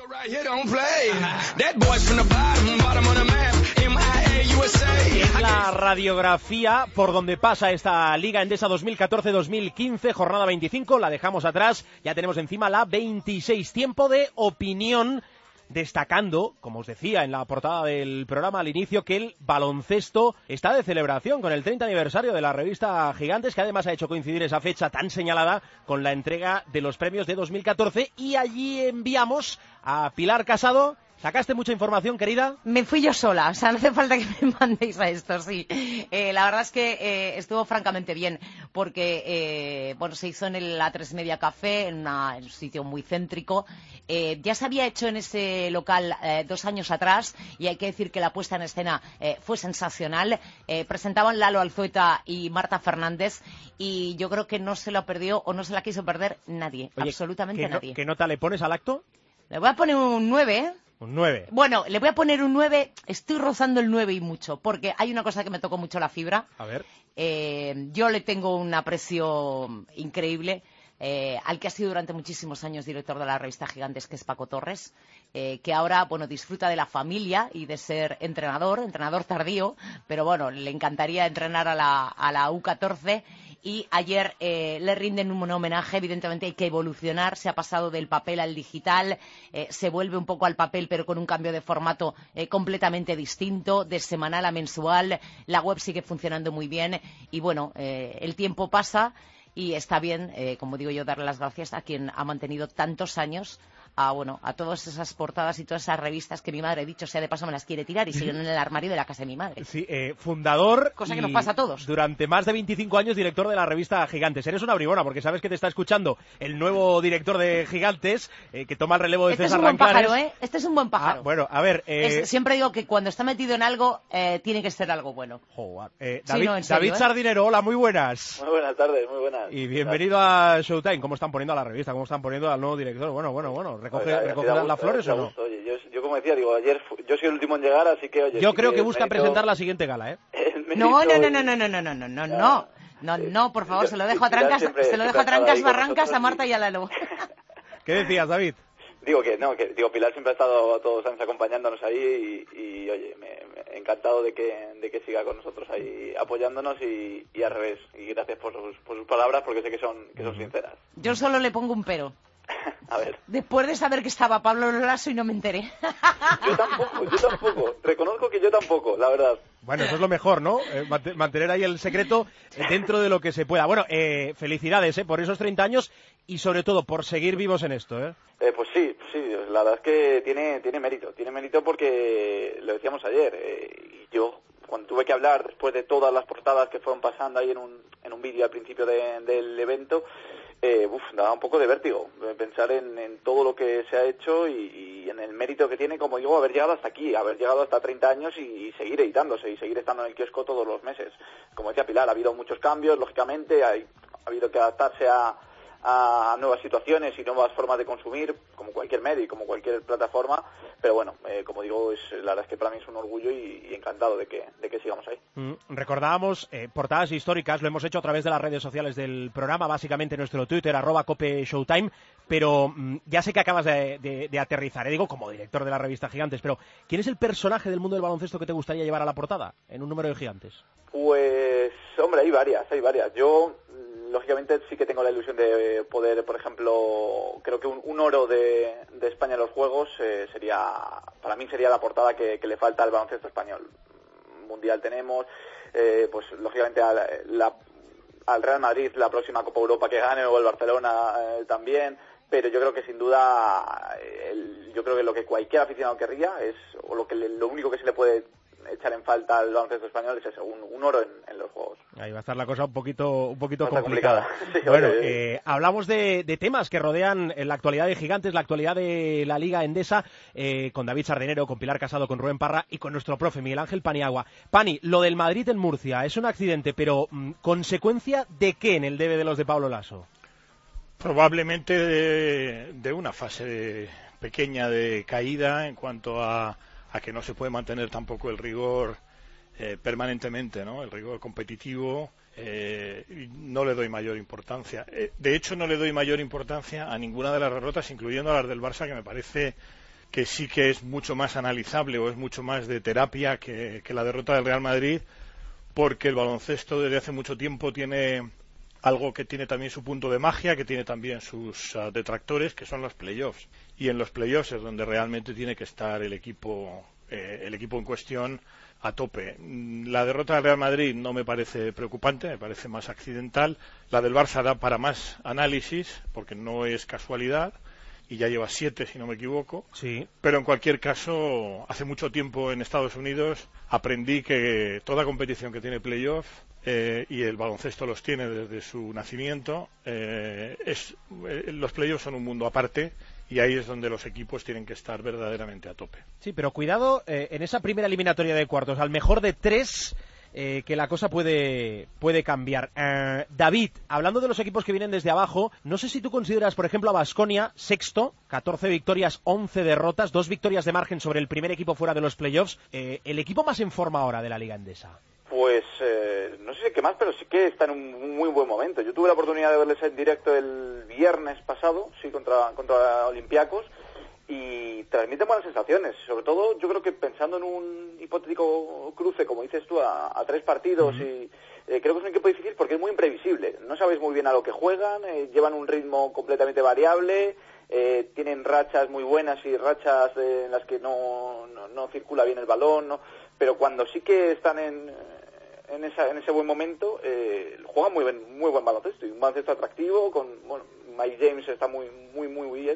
[SPEAKER 3] Es la radiografía por donde pasa esta Liga Endesa dos mil catorce dos mil quince, jornada veinticinco, la dejamos atrás, ya tenemos encima la veintiséis, tiempo de opinión, destacando, como os decía en la portada del programa al inicio, que el baloncesto está de celebración con el treinta aniversario de la revista Gigantes, que además ha hecho coincidir esa fecha tan señalada con la entrega de los premios de dos mil catorce, y allí enviamos a Pilar Casado. ¿Sacaste mucha información, querida?
[SPEAKER 4] Me fui yo sola, o sea, no hace falta que me mandéis a esto, sí. Eh, la verdad es que eh, estuvo francamente bien, porque eh, bueno, se hizo en el A tres Media Café, en, una, en un sitio muy céntrico. Eh, ya se había hecho en ese local eh, dos años atrás, y hay que decir que la puesta en escena eh, fue sensacional. Eh, presentaban Lalo Alzueta y Marta Fernández, y yo creo que no se lo perdió o no se la quiso perder nadie, Oye, absolutamente
[SPEAKER 3] ¿qué
[SPEAKER 4] nadie.
[SPEAKER 3] No, ¿Qué nota le pones al acto?
[SPEAKER 4] Le voy a poner un nueve, ¿eh?
[SPEAKER 3] Un nueve.
[SPEAKER 4] Bueno, le voy a poner un nueve, estoy rozando el nueve y mucho, porque hay una cosa que me tocó mucho la fibra.
[SPEAKER 3] A ver.
[SPEAKER 4] Eh, yo le tengo un aprecio increíble eh, al que ha sido durante muchísimos años director de la revista Gigantes, que es Paco Torres, eh, que ahora, bueno, disfruta de la familia y de ser entrenador, entrenador tardío, pero bueno, le encantaría entrenar a la, a la U catorce. Y ayer eh, le rinden un homenaje. Evidentemente hay que evolucionar, se ha pasado del papel al digital, eh, se vuelve un poco al papel pero con un cambio de formato eh, completamente distinto, de semanal a mensual, la web sigue funcionando muy bien y bueno, eh, el tiempo pasa y está bien, eh, como digo yo, darle las gracias a quien ha mantenido tantos años a, bueno, a todas esas portadas y todas esas revistas que mi madre, dicho sea de paso, me las quiere tirar y siguen en el armario de la casa de mi madre.
[SPEAKER 3] Sí, eh, fundador.
[SPEAKER 4] Cosa que nos pasa a todos.
[SPEAKER 3] Durante más de veinticinco años director de la revista Gigantes. Eres una bribona porque sabes que te está escuchando el nuevo director de Gigantes, eh, que toma el relevo de
[SPEAKER 4] este
[SPEAKER 3] César
[SPEAKER 4] es un buen
[SPEAKER 3] Ranclares.
[SPEAKER 4] pájaro, ¿eh? Este es un buen pájaro.
[SPEAKER 3] Ah, bueno, a ver... Eh...
[SPEAKER 4] Es, siempre digo que cuando está metido en algo, eh, tiene que ser algo bueno.
[SPEAKER 3] Joder. Eh,
[SPEAKER 4] Sí,
[SPEAKER 3] David,
[SPEAKER 4] no, en serio,
[SPEAKER 3] David
[SPEAKER 4] ¿eh?
[SPEAKER 3] Sardinero, hola, muy buenas.
[SPEAKER 13] Muy buenas tardes, muy buenas.
[SPEAKER 3] Y bienvenido a Showtime. ¿Cómo están poniendo a la revista? ¿Cómo están poniendo al nuevo director? Bueno, bueno, bueno. ¿Recoge,
[SPEAKER 13] Oiga,
[SPEAKER 3] recoge
[SPEAKER 13] da
[SPEAKER 3] las
[SPEAKER 13] gusto,
[SPEAKER 3] flores
[SPEAKER 13] da
[SPEAKER 3] o no?
[SPEAKER 13] gusto. Oye, yo, yo como decía, digo, ayer fu- yo soy el último en llegar, así que oye...
[SPEAKER 3] Yo
[SPEAKER 13] sí
[SPEAKER 3] creo que busca
[SPEAKER 13] mérito-
[SPEAKER 3] presentar la siguiente gala, ¿eh?
[SPEAKER 4] No, no, no, no, no, no, no, no, no, no, no, no, no, por favor, se lo dejo a trancas, se lo dejo a trancas, barrancas, a Marta y a Lalo.
[SPEAKER 3] ¿Qué decías, David?
[SPEAKER 13] Digo que no, que digo Pilar siempre ha estado todos los años acompañándonos ahí y, y oye, me, me encantado de que de que siga con nosotros ahí apoyándonos y, y al revés. Y gracias por sus, por sus palabras porque sé que son que son sinceras.
[SPEAKER 4] Yo solo le pongo un pero.
[SPEAKER 13] A ver.
[SPEAKER 4] Después de saber que estaba Pablo Lasso y no me enteré.
[SPEAKER 13] Yo tampoco, yo tampoco. Reconozco que yo tampoco, la verdad.
[SPEAKER 3] Bueno, eso es lo mejor, ¿no? Eh, mant- mantener ahí el secreto dentro de lo que se pueda. Bueno, eh, felicidades, ¿eh? Por esos treinta años y sobre todo por seguir vivos en esto, ¿eh?
[SPEAKER 13] Eh, pues sí, sí, la verdad es que tiene tiene mérito, tiene mérito porque lo decíamos ayer, eh, y yo cuando tuve que hablar después de todas las portadas que fueron pasando ahí en un en un vídeo al principio de- del evento, eh, uf, daba un poco de vértigo eh, pensar en, en todo lo que se ha hecho y, y en el mérito que tiene, como digo, haber llegado hasta aquí, haber llegado hasta treinta años y, y seguir editándose y seguir estando en el kiosco todos los meses. Como decía Pilar, ha habido muchos cambios, lógicamente, hay, ha habido que adaptarse a a nuevas situaciones y nuevas formas de consumir, como cualquier medio y como cualquier plataforma, pero bueno, eh, como digo, es, la verdad es que para mí es un orgullo y, y encantado de que, de que sigamos ahí.
[SPEAKER 3] Mm, recordábamos eh, portadas históricas, lo hemos hecho a través de las redes sociales del programa, básicamente nuestro Twitter, arroba Cope Showtime, pero mm, ya sé que acabas de, de, de aterrizar, eh, digo, como director de la revista Gigantes, pero ¿quién es el personaje del mundo del baloncesto que te gustaría llevar a la portada en un número de Gigantes?
[SPEAKER 13] Pues, hombre, hay varias, hay varias. Yo, lógicamente, sí que tengo la ilusión de poder, por ejemplo, creo que un, un oro de, de España en los Juegos eh, sería, para mí sería la portada que, que le falta al baloncesto español. Mundial tenemos, eh, pues lógicamente a la, la, al Real Madrid la próxima Copa Europa que gane o el Barcelona eh, también, pero yo creo que sin duda, el, yo creo que lo que cualquier aficionado querría es, o lo que le, lo único que se le puede echar en falta al baloncesto español es eso, un, un oro en, en los Juegos.
[SPEAKER 3] Ahí va a estar la cosa un poquito, un poquito
[SPEAKER 13] Cosa
[SPEAKER 3] complicada.
[SPEAKER 13] complicada. Sí,
[SPEAKER 3] bueno,
[SPEAKER 13] oye,
[SPEAKER 3] eh, hablamos de, de temas que rodean la actualidad de Gigantes, la actualidad de la Liga Endesa, eh, con David Sardinero, con Pilar Casado, con Rubén Parra y con nuestro profe Miguel Ángel Paniagua. Pani, lo del Madrid en Murcia es un accidente, pero mm, ¿consecuencia de qué en el debe de los de Pablo Lasso?
[SPEAKER 8] Probablemente de, de una fase de- pequeña de caída en cuanto a, a que no se puede mantener tampoco el rigor eh, permanentemente, ¿no? El rigor competitivo. Eh, y no le doy mayor importancia. Eh, de hecho, no le doy mayor importancia a ninguna de las derrotas, incluyendo a las del Barça, que me parece que sí que es mucho más analizable o es mucho más de terapia que, que la derrota del Real Madrid, porque el baloncesto desde hace mucho tiempo tiene algo que tiene también su punto de magia, que tiene también sus uh, detractores, que son los playoffs. Y en los playoffs es donde realmente tiene que estar el equipo, eh, el equipo en cuestión a tope. La derrota del Real Madrid no me parece preocupante, me parece más accidental. La del Barça da para más análisis, porque no es casualidad, y ya lleva siete, si no me equivoco.
[SPEAKER 3] Sí.
[SPEAKER 8] Pero en cualquier caso, hace mucho tiempo en Estados Unidos aprendí que toda competición que tiene playoff, eh, y el baloncesto los tiene desde su nacimiento, eh, es, eh, los playoffs son un mundo aparte, y ahí es donde los equipos tienen que estar verdaderamente a tope.
[SPEAKER 3] Sí, pero cuidado eh, en esa primera eliminatoria de cuartos, al mejor de tres, eh, que la cosa puede, puede cambiar. Eh, David, hablando de los equipos que vienen desde abajo, no sé si tú consideras, por ejemplo, a Baskonia sexto, catorce victorias, once derrotas, dos victorias de margen sobre el primer equipo fuera de los playoffs, eh, el equipo más en forma ahora de la Liga Endesa.
[SPEAKER 13] Pues eh, no sé qué más, pero sí que está en un muy buen momento. Yo tuve la oportunidad de verles en directo el viernes pasado, sí, contra, contra Olympiacos, y transmiten buenas sensaciones. Sobre todo, yo creo que pensando en un hipotético cruce, como dices tú, a, a tres partidos, uh-huh. y eh, creo que es un equipo difícil porque es muy imprevisible. No sabéis muy bien a lo que juegan, eh, llevan un ritmo completamente variable, eh, tienen rachas muy buenas y rachas eh, en las que no, no, no circula bien el balón, ¿no? Pero cuando sí que están en, en, esa, en ese buen momento, eh, juegan muy buen, muy buen baloncesto, y un baloncesto atractivo, con, bueno, Mike James está muy, muy, muy bien,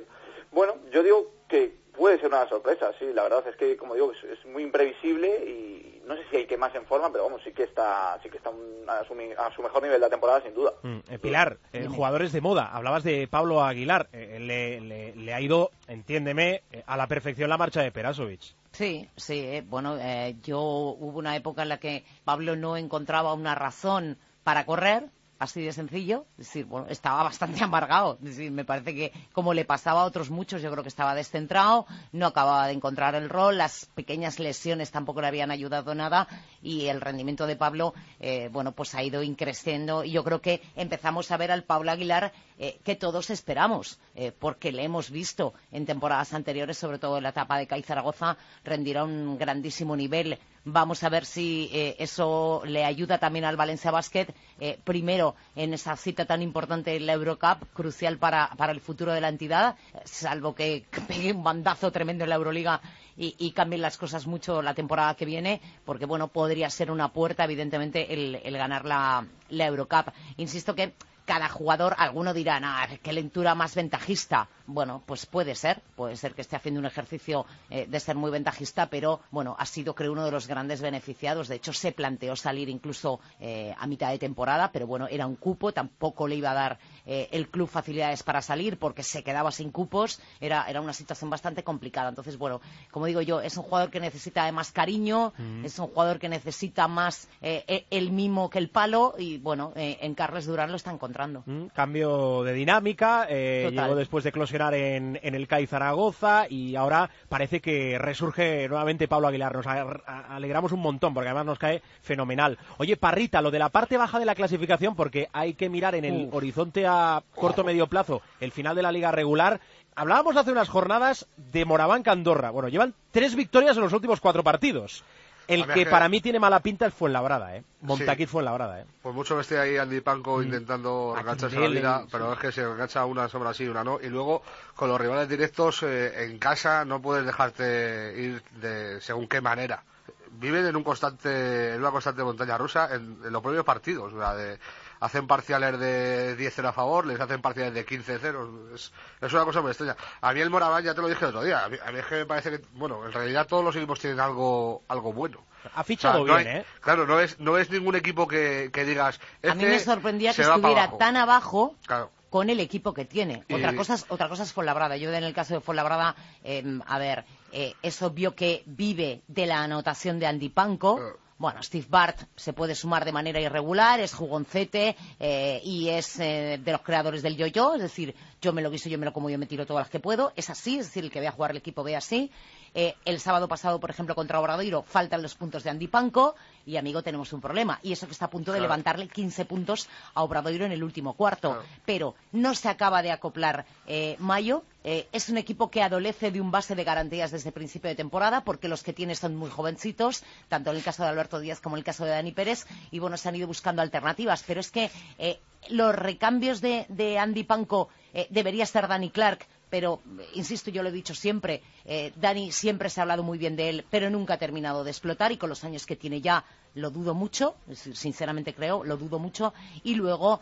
[SPEAKER 13] Bueno, yo digo que puede ser una sorpresa, sí, la verdad es que, como digo, es, es muy imprevisible y no sé si hay que más en forma, pero vamos, sí que está sí que está un, a, su, a su mejor nivel de la temporada, sin duda.
[SPEAKER 3] Mm, eh, Pilar, eh, jugadores de moda, hablabas de Pablo Aguilar, eh, le, le, le ha ido, entiéndeme, eh, a la perfección la marcha de Perasovic.
[SPEAKER 4] Sí, sí, eh, bueno, eh, yo hubo una época en la que Pablo no encontraba una razón para correr, así de sencillo, es decir, bueno, estaba bastante amargado, es decir, me parece que como le pasaba a otros muchos, yo creo que estaba descentrado, no acababa de encontrar el rol, las pequeñas lesiones tampoco le habían ayudado nada y el rendimiento de Pablo, eh, bueno, pues ha ido increciendo y yo creo que empezamos a ver al Pablo Aguilar eh, que todos esperamos, eh, porque le hemos visto en temporadas anteriores, sobre todo en la etapa de C A I Zaragoza, rendir a un grandísimo nivel. Vamos a ver si eh, eso le ayuda también al Valencia Basket, eh, primero en esa cita tan importante en la Eurocup, crucial para, para el futuro de la entidad, salvo que pegue un bandazo tremendo en la Euroliga y, y cambien las cosas mucho la temporada que viene, porque bueno, podría ser una puerta, evidentemente, el, el ganar la, la Eurocup. Insisto que cada jugador, alguno dirá, ah, qué lectura más ventajista. Bueno, pues puede ser, puede ser que esté haciendo un ejercicio eh, de ser muy ventajista, pero bueno, ha sido, creo, uno de los grandes beneficiados. De hecho, se planteó salir incluso eh, a mitad de temporada, pero bueno, era un cupo, tampoco le iba a dar eh, el club facilidades para salir porque se quedaba sin cupos, era, era una situación bastante complicada. Entonces, bueno, como digo yo, es un jugador que necesita más cariño, mm. es un jugador que necesita más eh, el mimo que el palo y bueno, eh, en Carles Durán lo está encontrando.
[SPEAKER 3] Mm, cambio de dinámica, eh, llegó después de eclosionar en, en el C A I Zaragoza y ahora parece que resurge nuevamente Pablo Aguilar. Nos a, a, alegramos un montón porque además nos cae fenomenal. Oye, Parrita, lo de la parte baja de la clasificación, porque hay que mirar en el Uf. horizonte a corto medio plazo el final de la liga regular. Hablábamos hace unas jornadas de Morabanca Andorra. Bueno, llevan tres victorias en los últimos cuatro partidos. El que, que para mí tiene mala pinta es Fuenlabrada, ¿eh? Montaquit sí. Fuenlabrada, ¿eh?
[SPEAKER 14] Pues mucho que esté ahí Andy Panko mm. intentando engancharse la vida, pero sí. es que se engancha una sobra sí, una no. Y luego, con los rivales directos, eh, en casa no puedes dejarte ir de según qué manera. Viven en un constante, en una constante montaña rusa en, en los propios partidos, o sea, de... hacen parciales de diez cero a favor, les hacen parciales de quince cero, es, es una cosa muy extraña. A mí el Moraván, ya te lo dije el otro día, a mí, a mí es que me parece que, bueno, en realidad todos los equipos tienen algo algo bueno.
[SPEAKER 3] Ha fichado o sea, no
[SPEAKER 14] bien,
[SPEAKER 3] hay, ¿eh?
[SPEAKER 14] Claro, no es no es ningún equipo que, que digas... Este
[SPEAKER 4] a mí me sorprendía que estuviera abajo. tan abajo...
[SPEAKER 14] Claro.
[SPEAKER 4] con el equipo que tiene.
[SPEAKER 14] Y...
[SPEAKER 4] Otra cosa es, otra cosa es Fuenlabrada. Yo en el caso de Fuenlabrada, eh, a ver, eh, es obvio que vive de la anotación de Andy Panko. Uh. Bueno, Steve Bart se puede sumar de manera irregular, es jugoncete eh, y es eh, de los creadores del yo-yo, es decir, yo me lo guiso, yo me lo como, yo me tiro todas las que puedo, es así, es decir, el que vea jugar el equipo ve así. Eh, el sábado pasado, por ejemplo, contra Obradoiro, faltan los puntos de Andy Panko y, amigo, tenemos un problema. Y eso que está a punto de claro. levantarle quince puntos a Obradoiro en el último cuarto. Claro. Pero no se acaba de acoplar eh, Mayo. Eh, es un equipo que adolece de un base de garantías desde principio de temporada, porque los que tiene son muy jovencitos, tanto en el caso de Alberto Díaz como en el caso de Dani Pérez, y bueno, se han ido buscando alternativas. Pero es que eh, los recambios de, de Andy Panko eh, debería estar Danny Clark, pero, insisto, yo lo he dicho siempre, eh, Dani siempre se ha hablado muy bien de él, pero nunca ha terminado de explotar y con los años que tiene ya lo dudo mucho, sinceramente creo, lo dudo mucho. Y luego,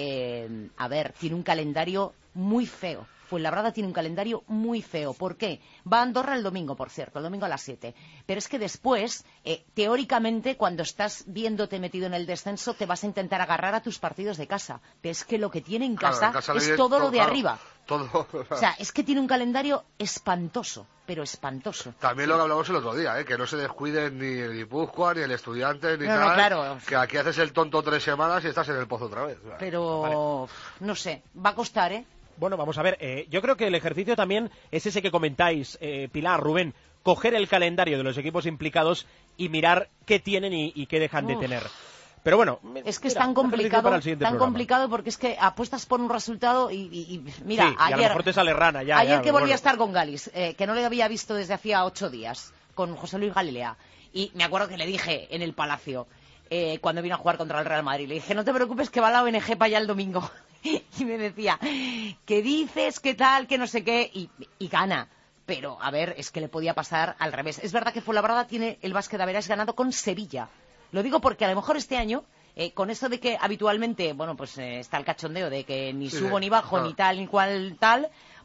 [SPEAKER 4] eh, a ver, tiene un calendario muy feo. Fuenlabrada tiene un calendario muy feo. ¿Por qué? Va a Andorra el domingo, por cierto, el domingo a las siete. Pero es que después, eh, teóricamente, cuando estás viéndote metido en el descenso, te vas a intentar agarrar a tus partidos de casa. Pero es que lo que tiene en casa, claro, en casa es todo, todo lo de claro, arriba.
[SPEAKER 14] Todo.
[SPEAKER 4] O sea, es que tiene un calendario espantoso, pero espantoso.
[SPEAKER 14] También lo que hablamos el otro día, ¿eh? Que no se descuiden ni el Guipúzcoa, ni el Estudiante, ni
[SPEAKER 4] no,
[SPEAKER 14] tal.
[SPEAKER 4] No, claro.
[SPEAKER 14] Que aquí haces el tonto tres semanas y estás en el pozo otra vez.
[SPEAKER 4] Pero, vale. no sé, va a costar, ¿eh?
[SPEAKER 3] Bueno, vamos a ver, eh, yo creo que el ejercicio también es ese que comentáis, eh, Pilar, Rubén, coger el calendario de los equipos implicados y mirar qué tienen y, y qué dejan Uf. de tener. Pero bueno,
[SPEAKER 4] es que mira, es tan complicado, tan programa. complicado porque es que apuestas por un resultado y, y, y mira,
[SPEAKER 3] sí,
[SPEAKER 4] ayer,
[SPEAKER 3] y a lo mejor te sale rana ya.
[SPEAKER 4] Ayer
[SPEAKER 3] ya,
[SPEAKER 4] que volví
[SPEAKER 3] bueno.
[SPEAKER 4] a estar con Galis, eh, que no le había visto desde hacía ocho días, con José Luis Galilea, y me acuerdo que le dije en el Palacio, eh, cuando vino a jugar contra el Real Madrid, le dije, no te preocupes que va la O N G para allá el domingo. Y me decía, ¿qué dices? ¿Qué tal? ¿Qué no sé qué? Y, y gana. Pero, a ver, es que le podía pasar al revés. Es verdad que Fuenlabrada tiene el básquet de Averas ganado con Sevilla. Lo digo porque a lo mejor este año, eh, con eso de que habitualmente, bueno, pues eh, está el cachondeo de que ni sí, subo ni bajo, claro. ni tal, ni cual tal,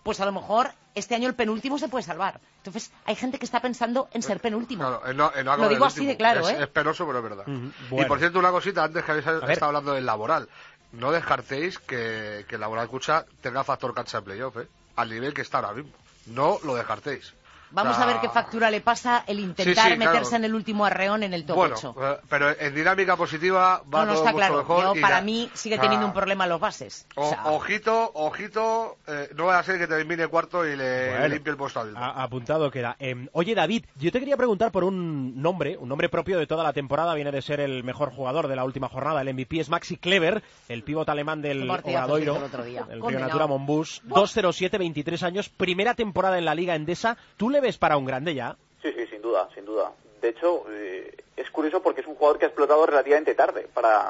[SPEAKER 4] pues a lo mejor este año el penúltimo se puede salvar. Entonces, hay gente que está pensando en ser penúltimo.
[SPEAKER 14] Claro, en no, en no
[SPEAKER 4] lo digo así de claro,
[SPEAKER 14] es,
[SPEAKER 4] ¿eh?
[SPEAKER 14] Es penoso, pero es verdad.
[SPEAKER 3] Uh-huh. Bueno.
[SPEAKER 14] Y por cierto, una cosita, antes que habéis estado hablando del laboral. No descartéis que, que el laboral Cucha tenga factor cancha en playoff, ¿eh? Al nivel que está ahora mismo. No lo descartéis.
[SPEAKER 4] Vamos
[SPEAKER 14] o sea...
[SPEAKER 4] a ver qué factura le pasa el intentar
[SPEAKER 14] sí, sí,
[SPEAKER 4] meterse
[SPEAKER 14] claro.
[SPEAKER 4] en el último arreón en el top
[SPEAKER 14] bueno,
[SPEAKER 4] ocho.
[SPEAKER 14] Eh, pero en dinámica positiva va
[SPEAKER 4] no, no
[SPEAKER 14] todo
[SPEAKER 4] está
[SPEAKER 14] mucho
[SPEAKER 4] claro.
[SPEAKER 14] mejor.
[SPEAKER 4] Yo,
[SPEAKER 14] y
[SPEAKER 4] para
[SPEAKER 14] ya...
[SPEAKER 4] mí sigue
[SPEAKER 14] o sea,
[SPEAKER 4] teniendo un problema los bases.
[SPEAKER 14] O,
[SPEAKER 4] o sea...
[SPEAKER 14] Ojito, ojito, eh, no va a ser que termine cuarto y le
[SPEAKER 3] bueno,
[SPEAKER 14] limpie el puesto a Bilbao.
[SPEAKER 3] A, apuntado queda. Eh, oye, David, yo te quería preguntar por un nombre, un nombre propio de toda la temporada. Viene de ser el mejor jugador de la última jornada. El M V P es Maxi Kleber, el pívot alemán del Obradoiro, el Río Natura Monbus. dos cero siete, veintitrés años, primera temporada en la Liga Endesa. ¿Tú le ves para un grande ya?
[SPEAKER 13] Sí, sí, sin duda, sin duda. De hecho, eh, es curioso porque es un jugador que ha explotado relativamente tarde. Para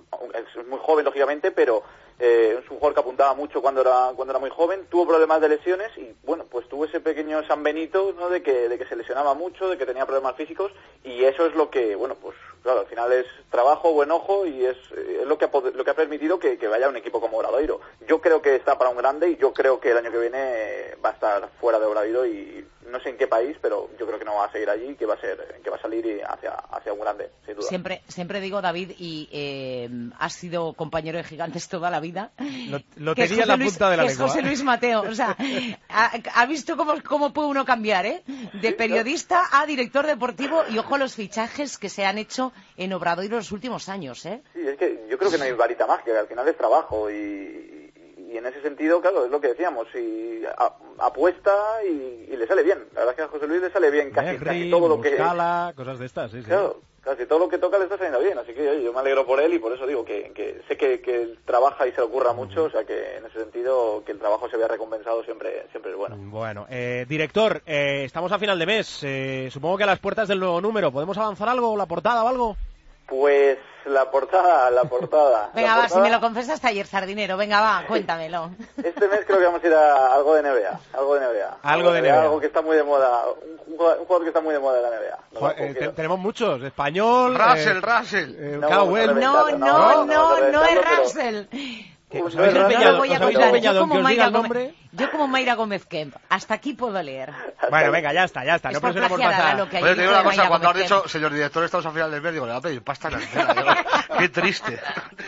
[SPEAKER 13] es muy joven, lógicamente, pero eh, es un jugador que apuntaba mucho cuando era cuando era muy joven. Tuvo problemas de lesiones y, bueno, pues tuvo ese pequeño San Benito, ¿no? De que de que se lesionaba mucho, de que tenía problemas físicos, y eso es lo que, bueno, pues claro, al final es trabajo, buen ojo, y es, es lo que ha, lo que ha permitido que, que vaya un equipo como Obradoiro. Yo creo que está para un grande y yo creo que el año que viene va a estar fuera de Obradoiro y no sé en qué país, pero yo creo que no va a seguir allí, que va a ser, que va a salir hacia hacia un grande, sin duda.
[SPEAKER 4] Siempre siempre digo, David, y eh, has sido compañero de Gigantes toda la vida.
[SPEAKER 3] Lo, lo tenía en la
[SPEAKER 4] Luis,
[SPEAKER 3] punta de la
[SPEAKER 4] que
[SPEAKER 3] lengua.
[SPEAKER 4] Es José Luis Mateo, o sea, ha, ha visto cómo, cómo puede uno cambiar, ¿eh? De periodista a director deportivo, y ojo los fichajes que se han hecho en Obradoiro los últimos años, ¿eh?
[SPEAKER 13] Sí, es que yo creo que no hay varita mágica, al final es trabajo y, y en ese sentido, claro, es lo que decíamos, y a, apuesta y, y le sale bien. La verdad es que a José Luis le sale bien casi,
[SPEAKER 3] Merri,
[SPEAKER 13] casi todo lo que...
[SPEAKER 3] Muscala, cosas de estas, sí, sí.
[SPEAKER 13] Claro, casi todo lo que toca le está saliendo bien, así que oye, yo me alegro por él y por eso digo que, que sé que, que él trabaja y se le ocurra mucho, o sea que en ese sentido que el trabajo se vea recompensado siempre siempre es bueno.
[SPEAKER 3] Bueno, eh, director, eh, estamos a final de mes, eh, supongo que a las puertas del nuevo número, ¿podemos avanzar algo, la portada o algo?
[SPEAKER 13] Pues la portada, la portada.
[SPEAKER 4] Venga,
[SPEAKER 13] la
[SPEAKER 4] va,
[SPEAKER 13] portada...
[SPEAKER 4] si me lo confesas ayer, Sardinero, venga, va, cuéntamelo.
[SPEAKER 13] Este mes creo que vamos a ir a algo de N B A, algo de N B A.
[SPEAKER 3] Algo de N B A.
[SPEAKER 13] Algo que está muy de moda, un jugador, un jugador que está muy de moda de la N B A. No,
[SPEAKER 3] Joder, eh, te, tenemos muchos, español...
[SPEAKER 14] Russell,
[SPEAKER 3] eh,
[SPEAKER 14] Russell.
[SPEAKER 3] Eh,
[SPEAKER 13] no,
[SPEAKER 3] Cowell.
[SPEAKER 4] No, no, no, no, no es Russell.
[SPEAKER 3] ¿Qué? ¿Os
[SPEAKER 13] No,
[SPEAKER 3] habéis
[SPEAKER 13] no, no,
[SPEAKER 3] empeñado,
[SPEAKER 13] no,
[SPEAKER 4] voy a
[SPEAKER 3] os habéis
[SPEAKER 4] contar.
[SPEAKER 3] empeñado
[SPEAKER 4] Yo
[SPEAKER 3] en que
[SPEAKER 4] como
[SPEAKER 3] os diga el
[SPEAKER 4] Mayra
[SPEAKER 3] nombre?
[SPEAKER 4] Yo como Mayra Gómez Kemp, hasta aquí puedo leer.
[SPEAKER 3] Bueno, venga, ya está, ya está,
[SPEAKER 4] Es
[SPEAKER 3] no
[SPEAKER 4] por
[SPEAKER 3] presionemos
[SPEAKER 4] plagiar
[SPEAKER 3] más
[SPEAKER 4] a
[SPEAKER 3] a...
[SPEAKER 4] lo que
[SPEAKER 14] Oye, te digo una
[SPEAKER 4] Mayra
[SPEAKER 14] cosa, cuando has
[SPEAKER 4] Gómez
[SPEAKER 14] dicho,
[SPEAKER 4] Kemp.
[SPEAKER 14] señor director, estamos a final del mes, digo, le va a pedir pasta en antena. Digo, qué triste.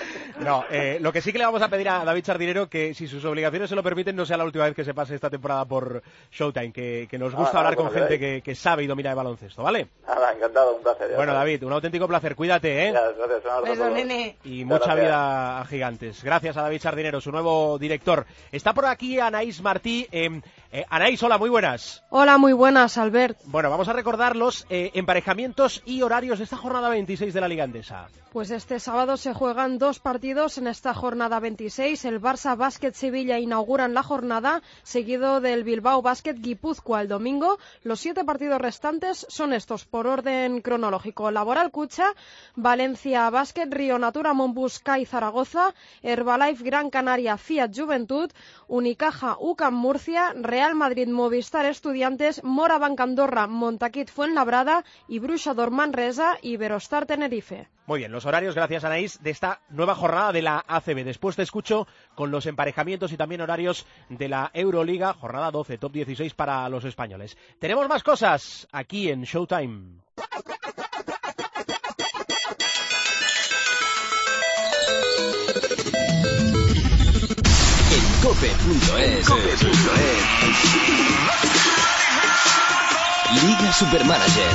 [SPEAKER 3] No, eh, lo que sí que le vamos a pedir a David Sardinero, que si sus obligaciones se lo permiten, no sea la última vez que se pase esta temporada por Showtime, que, que nos gusta
[SPEAKER 13] Ah,
[SPEAKER 3] hablar
[SPEAKER 13] pues
[SPEAKER 3] con
[SPEAKER 13] me
[SPEAKER 3] gente
[SPEAKER 13] veréis.
[SPEAKER 3] que, que sabe y domina de baloncesto, ¿vale?
[SPEAKER 13] Nada, encantado, un placer.
[SPEAKER 3] Bueno, David, un auténtico placer, cuídate, ¿eh?
[SPEAKER 13] Gracias, gracias. Un abrazo a
[SPEAKER 4] Beso,
[SPEAKER 13] todos.
[SPEAKER 4] nene.
[SPEAKER 3] Y
[SPEAKER 13] Muchas
[SPEAKER 3] mucha
[SPEAKER 13] gracias.
[SPEAKER 3] vida a Gigantes. Gracias a David Sardinero, su nuevo director. Está por aquí Anaís Martí. Eh, eh, Anaís, hola, muy buenas.
[SPEAKER 15] Hola, muy buenas, Albert.
[SPEAKER 3] Bueno, vamos a recordar los eh, emparejamientos y horarios de esta jornada veintiséis de la Liga Endesa.
[SPEAKER 15] Pues este sábado se juegan dos partidos en esta jornada veintiséis. El Barça Basket Sevilla inauguran la jornada, seguido del Bilbao Basket Guipúzcoa el domingo. Los siete partidos restantes son estos, por orden cronológico. Laboral Cucha, Valencia Basket, Río Natura Monbus C A I Zaragoza, Herbalife Gran Canaria Fiat Juventud, Unicaja U C A M Murcia, Real Madrid Movistar Estudiantes, Morabanc Andorra Montaquit Fuenlabrada y Bruixador Manresa y Iberostar Tenerife.
[SPEAKER 3] Muy bien, los horarios, gracias Anaís, de esta nueva jornada de la A C B. Después te escucho con los emparejamientos y también horarios de la Euroliga, jornada doce, top dieciséis para los españoles. Tenemos más cosas aquí en Showtime.
[SPEAKER 2] En cope punto es. Liga Supermanager.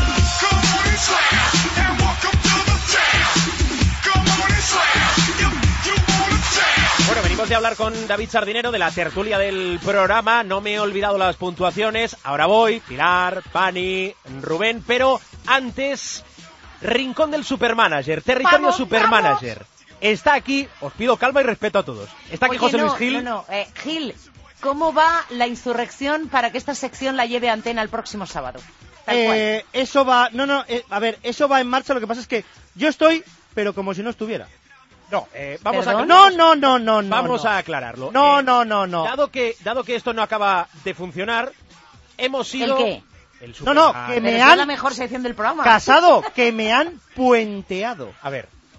[SPEAKER 3] Bueno, venimos de hablar con David Sardinero de la tertulia del programa. No me he olvidado las puntuaciones. Ahora voy, Pilar, Pani, Rubén, pero antes, Rincón del Supermanager, territorio
[SPEAKER 4] ¡Vamos,
[SPEAKER 3] Supermanager.
[SPEAKER 4] vamos!
[SPEAKER 3] Está aquí, os pido calma y respeto a todos. Está aquí
[SPEAKER 4] Oye,
[SPEAKER 3] José
[SPEAKER 4] no,
[SPEAKER 3] Luis Gil.
[SPEAKER 4] No, no, eh, Gil, ¿cómo va la insurrección para que esta sección la lleve Antena el próximo sábado? Tal
[SPEAKER 10] Eh, eso va, no, no, eh, a ver, eso va en marcha. Lo que pasa es que yo estoy, pero como si no estuviera.
[SPEAKER 3] No, eh, vamos a
[SPEAKER 10] ¿Perdón? No, no, no, no, no.
[SPEAKER 3] Vamos
[SPEAKER 10] no.
[SPEAKER 3] a aclararlo.
[SPEAKER 10] No,
[SPEAKER 3] Eh,
[SPEAKER 10] no, no, no.
[SPEAKER 3] Dado que, dado que esto no acaba de funcionar, hemos sido...
[SPEAKER 4] ¿El qué?
[SPEAKER 3] El
[SPEAKER 10] No, no,
[SPEAKER 3] Superman.
[SPEAKER 10] que me
[SPEAKER 4] Pero
[SPEAKER 10] han
[SPEAKER 4] es la mejor sección del programa.
[SPEAKER 10] casado, que me han puenteado.
[SPEAKER 3] A ver,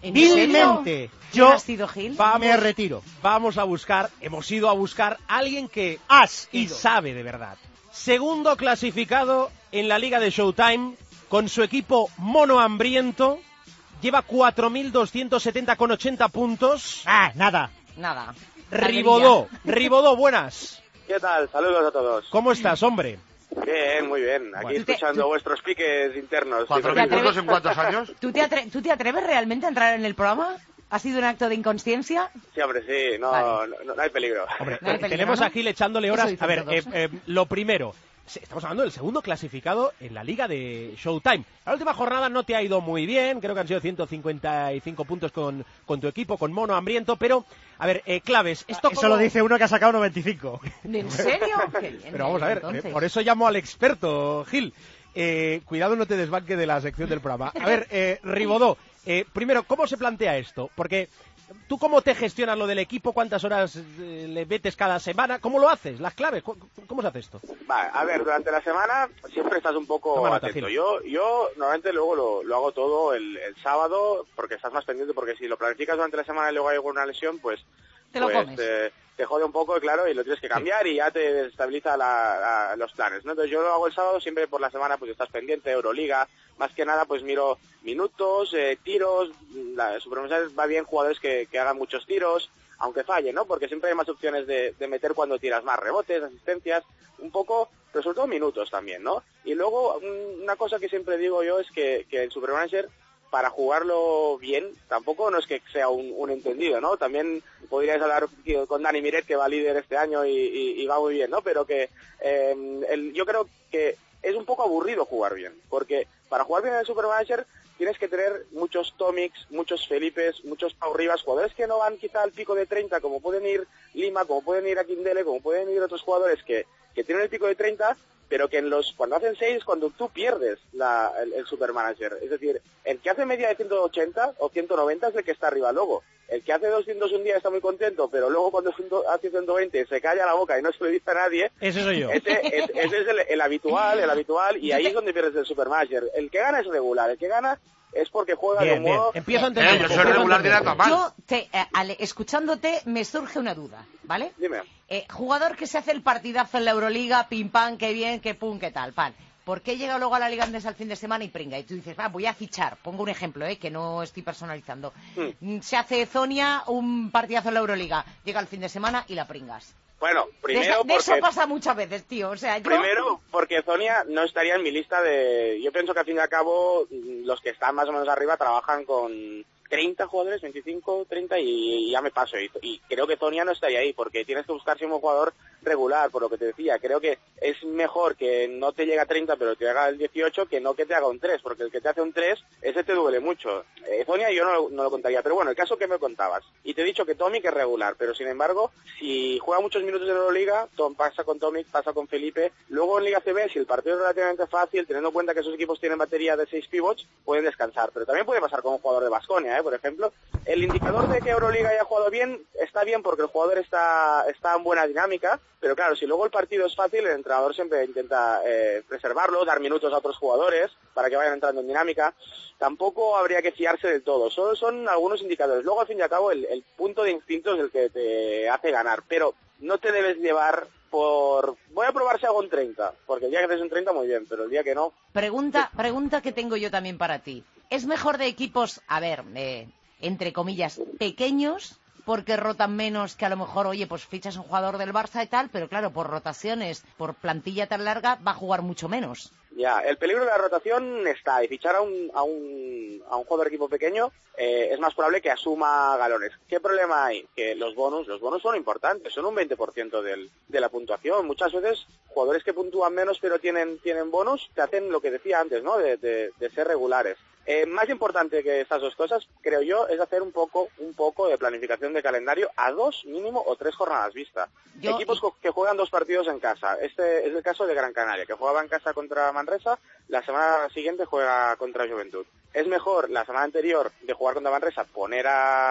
[SPEAKER 10] Vilmente.
[SPEAKER 3] Yo
[SPEAKER 4] has sido Gil?
[SPEAKER 3] Vamos,
[SPEAKER 10] me retiro.
[SPEAKER 3] Vamos a buscar, hemos ido a buscar a alguien que
[SPEAKER 10] has
[SPEAKER 3] y sabe de verdad. Segundo clasificado en la liga de Showtime, con su equipo mono hambriento, lleva cuatro mil doscientos setenta con ochenta puntos.
[SPEAKER 10] Ah, nada.
[SPEAKER 4] Nada.
[SPEAKER 3] Ribodó, Ribodó, buenas.
[SPEAKER 16] ¿Qué tal? Saludos a todos.
[SPEAKER 3] ¿Cómo estás, hombre?
[SPEAKER 16] Bien, muy bien. Aquí
[SPEAKER 4] Bueno.
[SPEAKER 16] escuchando
[SPEAKER 4] ¿Tú te-
[SPEAKER 16] vuestros piques internos.
[SPEAKER 14] ¿Cuatro
[SPEAKER 16] Sí,
[SPEAKER 14] mil
[SPEAKER 16] porque-
[SPEAKER 14] puntos en cuántos años?
[SPEAKER 4] ¿Tú te, atre- ¿Tú te atreves realmente a entrar en el programa? ¿Ha sido un acto de inconsciencia?
[SPEAKER 16] Sí, hombre, sí. No,
[SPEAKER 4] Vale.
[SPEAKER 16] no, no hay peligro.
[SPEAKER 3] Hombre,
[SPEAKER 4] No hay peligro,
[SPEAKER 3] tenemos
[SPEAKER 4] ¿no?
[SPEAKER 3] a Gil echándole
[SPEAKER 4] Eso
[SPEAKER 3] horas.
[SPEAKER 4] dicen
[SPEAKER 3] A ver,
[SPEAKER 4] todos.
[SPEAKER 3] eh, eh, lo primero, se- estamos hablando del segundo clasificado en la liga de Showtime. La última jornada no te ha ido muy bien, creo que han sido ciento cincuenta y cinco puntos con, con tu equipo, con Mono Hambriento, pero, a ver, eh, claves. Esto
[SPEAKER 10] Eso
[SPEAKER 3] cómo-
[SPEAKER 10] lo dice uno que ha sacado noventa y cinco.
[SPEAKER 4] ¿En serio? Qué bien,
[SPEAKER 3] Pero vamos a ver,
[SPEAKER 4] entonces.
[SPEAKER 3] eh, por eso llamo al experto, Gil. Eh, cuidado, no te desbanque de la sección del programa. A ver, eh, Ribodó, eh, primero, ¿cómo se plantea esto? Porque ¿tú cómo te gestionas lo del equipo? ¿Cuántas horas eh, le metes cada semana? ¿Cómo lo haces? ¿Las claves? ¿Cómo, cómo se hace esto?
[SPEAKER 16] Vale, a ver, durante la semana siempre estás un poco
[SPEAKER 3] Toma nota,
[SPEAKER 16] atento.
[SPEAKER 3] Gil.
[SPEAKER 16] Yo, yo normalmente luego lo, lo hago todo el, el sábado porque estás más pendiente, porque si lo planificas durante la semana y luego hay alguna lesión, pues
[SPEAKER 4] Te lo
[SPEAKER 16] pues,
[SPEAKER 4] comes.
[SPEAKER 16] eh, te jode un poco, claro, y lo tienes que cambiar y ya te desestabiliza la- la- los planes, ¿no? Entonces yo lo hago el sábado, siempre por la semana pues estás pendiente, Euroliga, más que nada pues miro minutos, eh, tiros, la Supermercados va bien jugadores que, que hagan muchos tiros, aunque fallen, ¿no? Porque siempre hay más opciones de, de meter cuando tiras más rebotes, asistencias, un poco, pero sobre todo minutos también, ¿no? Y luego un- una cosa que siempre digo yo es que, que el Supermanager, para jugarlo bien, tampoco no es que sea un, un entendido, ¿no? También podríais hablar con Dani Miret, que va líder este año y, y- y va muy bien, ¿no? Pero que eh, el- yo creo que es un poco aburrido jugar bien, porque para jugar bien en el Supermanager tienes que tener muchos Tomics, muchos Felipes, muchos Pau Rivas, jugadores que no van quizá al pico de treinta, como pueden ir Lima, como pueden ir Akindele, como pueden ir otros jugadores que, que tienen el pico de treinta, pero que en los cuando hacen seis, cuando tú pierdes la, el, el Supermanager. Es decir, el que hace media de ciento ochenta o ciento noventa es el que está arriba luego. El que hace doscientos un día está muy contento, pero luego cuando hace ciento veinte se calla la boca y no se lo dice a nadie.
[SPEAKER 3] Ese soy yo.
[SPEAKER 16] Ese, ese- ese es el, el habitual, el habitual, y ahí es donde pierdes el Supermanager. El que gana es regular, el que gana es porque juega de
[SPEAKER 3] Bien,
[SPEAKER 16] un
[SPEAKER 3] bien.
[SPEAKER 16] modo...
[SPEAKER 3] Empiezo a
[SPEAKER 14] Eh,
[SPEAKER 3] entender.
[SPEAKER 14] yo soy regular de la mal.
[SPEAKER 4] Yo, te, eh, Ale, escuchándote, me surge una duda, ¿vale?
[SPEAKER 16] Dime.
[SPEAKER 4] Eh, jugador que se hace el partidazo en la Euroliga, pim pam, qué bien, qué pum, qué tal, pan. ¿Por qué llega luego a la Liga Andesa al fin de semana y pringa? Y tú dices, va, voy a fichar. Pongo un ejemplo, eh, que no estoy personalizando.
[SPEAKER 16] Hmm.
[SPEAKER 4] Mm, Se hace Zonia un partidazo en la Euroliga. Llega el fin de semana y la pringas.
[SPEAKER 16] Bueno,
[SPEAKER 4] De,
[SPEAKER 16] primero
[SPEAKER 4] esa- de eso
[SPEAKER 16] porque...
[SPEAKER 4] pasa muchas veces, tío. O sea, yo...
[SPEAKER 16] Primero, porque Zonia no estaría en mi lista de... Yo pienso que al fin y al cabo mm, los que están más o menos arriba trabajan con treinta jugadores, veinticinco, treinta y, y ya me paso. Y, y creo que Zonia no estaría ahí porque tienes que buscar siempre un jugador regular, por lo que te decía. Creo que es mejor que no te llegue a treinta pero te haga el dieciocho que no que te haga un tres, porque el que te hace un tres, ese te duele mucho. Eh, Zonia yo no, lo- no lo contaría, pero bueno, el caso que me contabas. Y te he dicho que Tomic es regular, pero sin embargo, si juega muchos minutos en Euroliga, Tom pasa con Tomic, pasa con Felipe. Luego en Liga C B, si el partido es relativamente fácil, teniendo en cuenta que esos equipos tienen batería de seis pivots, pueden descansar. Pero también puede pasar con un jugador de Baskonia, ¿eh? Por ejemplo. El indicador de que Euroliga haya jugado bien está bien porque el jugador está, está en buena dinámica, pero claro, si luego el partido es fácil, el entrenador siempre intenta eh, preservarlo, dar minutos a otros jugadores para que vayan entrando en dinámica. Tampoco habría que fiarse del todo, solo son algunos indicadores. Luego, al fin y al cabo, el, el punto de instinto es el que te hace ganar, pero no te debes llevar por... Voy a probar si hago un treinta, porque el día que haces un treinta muy bien, pero el día que no...
[SPEAKER 4] Pregunta, pregunta que tengo yo también para ti. ¿Es mejor de equipos, a ver, eh, entre comillas, pequeños, porque rotan menos que a lo mejor, oye, pues fichas un jugador del Barça y tal, pero claro, por rotaciones, por plantilla tan larga, va a jugar mucho menos?
[SPEAKER 16] Ya, el peligro de la rotación está, y fichar a un, a un, a un jugador de equipo pequeño eh, es más probable que asuma galones. ¿Qué problema hay? Que los bonus, los bonus son importantes, son un veinte por ciento del, de la puntuación. Muchas veces jugadores que puntúan menos pero tienen, tienen bonus, te hacen lo que decía antes, ¿no? De, de, de ser regulares. Eh, más importante que estas dos cosas, creo yo, es hacer un poco, un poco de planificación de calendario a dos mínimo o tres jornadas vista.
[SPEAKER 4] Yo-
[SPEAKER 16] Equipos co- que juegan dos partidos en casa. Este es el caso de Gran Canaria, que jugaba en casa contra Manresa, la semana siguiente juega contra Juventud. Es mejor la semana anterior de jugar contra Manresa poner a,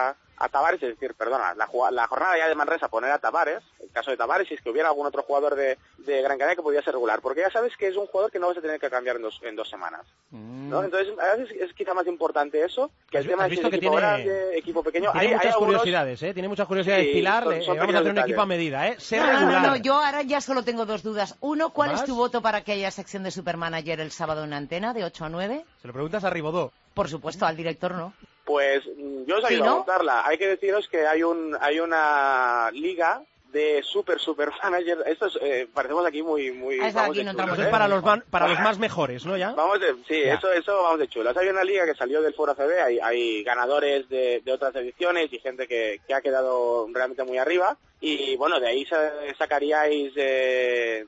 [SPEAKER 16] a Tavares, es decir, perdona, la, la jornada ya de Manresa poner a Tavares, el caso de Tavares, si es que hubiera algún otro jugador de, de Gran Canaria que podía ser regular, porque ya sabes que es un jugador que no vas a tener que cambiar en dos, en dos semanas, ¿no? Entonces, a veces es quizá más importante eso, que el tema de si es equipo
[SPEAKER 3] tiene,
[SPEAKER 16] grande, equipo pequeño.
[SPEAKER 3] Tiene
[SPEAKER 16] hay,
[SPEAKER 3] muchas
[SPEAKER 16] hay algunos...
[SPEAKER 3] curiosidades, ¿eh? Tiene muchas curiosidades,
[SPEAKER 16] sí,
[SPEAKER 3] Pilar,
[SPEAKER 16] son, son
[SPEAKER 3] eh, vamos a hacer un
[SPEAKER 16] detalles.
[SPEAKER 3] equipo a medida, ¿eh? Ser
[SPEAKER 4] no, no,
[SPEAKER 3] regular.
[SPEAKER 4] no, no, yo ahora ya solo tengo dos dudas. Uno, ¿cuál
[SPEAKER 3] ¿Más?
[SPEAKER 4] es tu voto para que haya sección de Supermanager el sábado en Antena, de ocho a nueve?
[SPEAKER 3] Se lo preguntas a Ribodó.
[SPEAKER 4] Por supuesto, al director no.
[SPEAKER 16] Pues yo os ayudo
[SPEAKER 4] ¿Sí, no?
[SPEAKER 16] a montarla. Hay que deciros que hay un hay una liga de super super manager. Esto es, eh, parecemos aquí muy muy
[SPEAKER 4] ah,
[SPEAKER 16] vamos
[SPEAKER 4] aquí
[SPEAKER 16] de
[SPEAKER 4] no
[SPEAKER 16] chulos,
[SPEAKER 3] Eso
[SPEAKER 16] ¿eh?
[SPEAKER 3] es para los, van, para los más mejores, ¿no? ¿Ya?
[SPEAKER 16] Vamos de, sí,
[SPEAKER 3] Ya.
[SPEAKER 16] eso eso vamos de chulos. Hay una liga que salió del Foro A C B, hay, hay ganadores de, de otras ediciones y gente que, que ha quedado realmente muy arriba. Y bueno, de ahí sa- sacaríais, eh,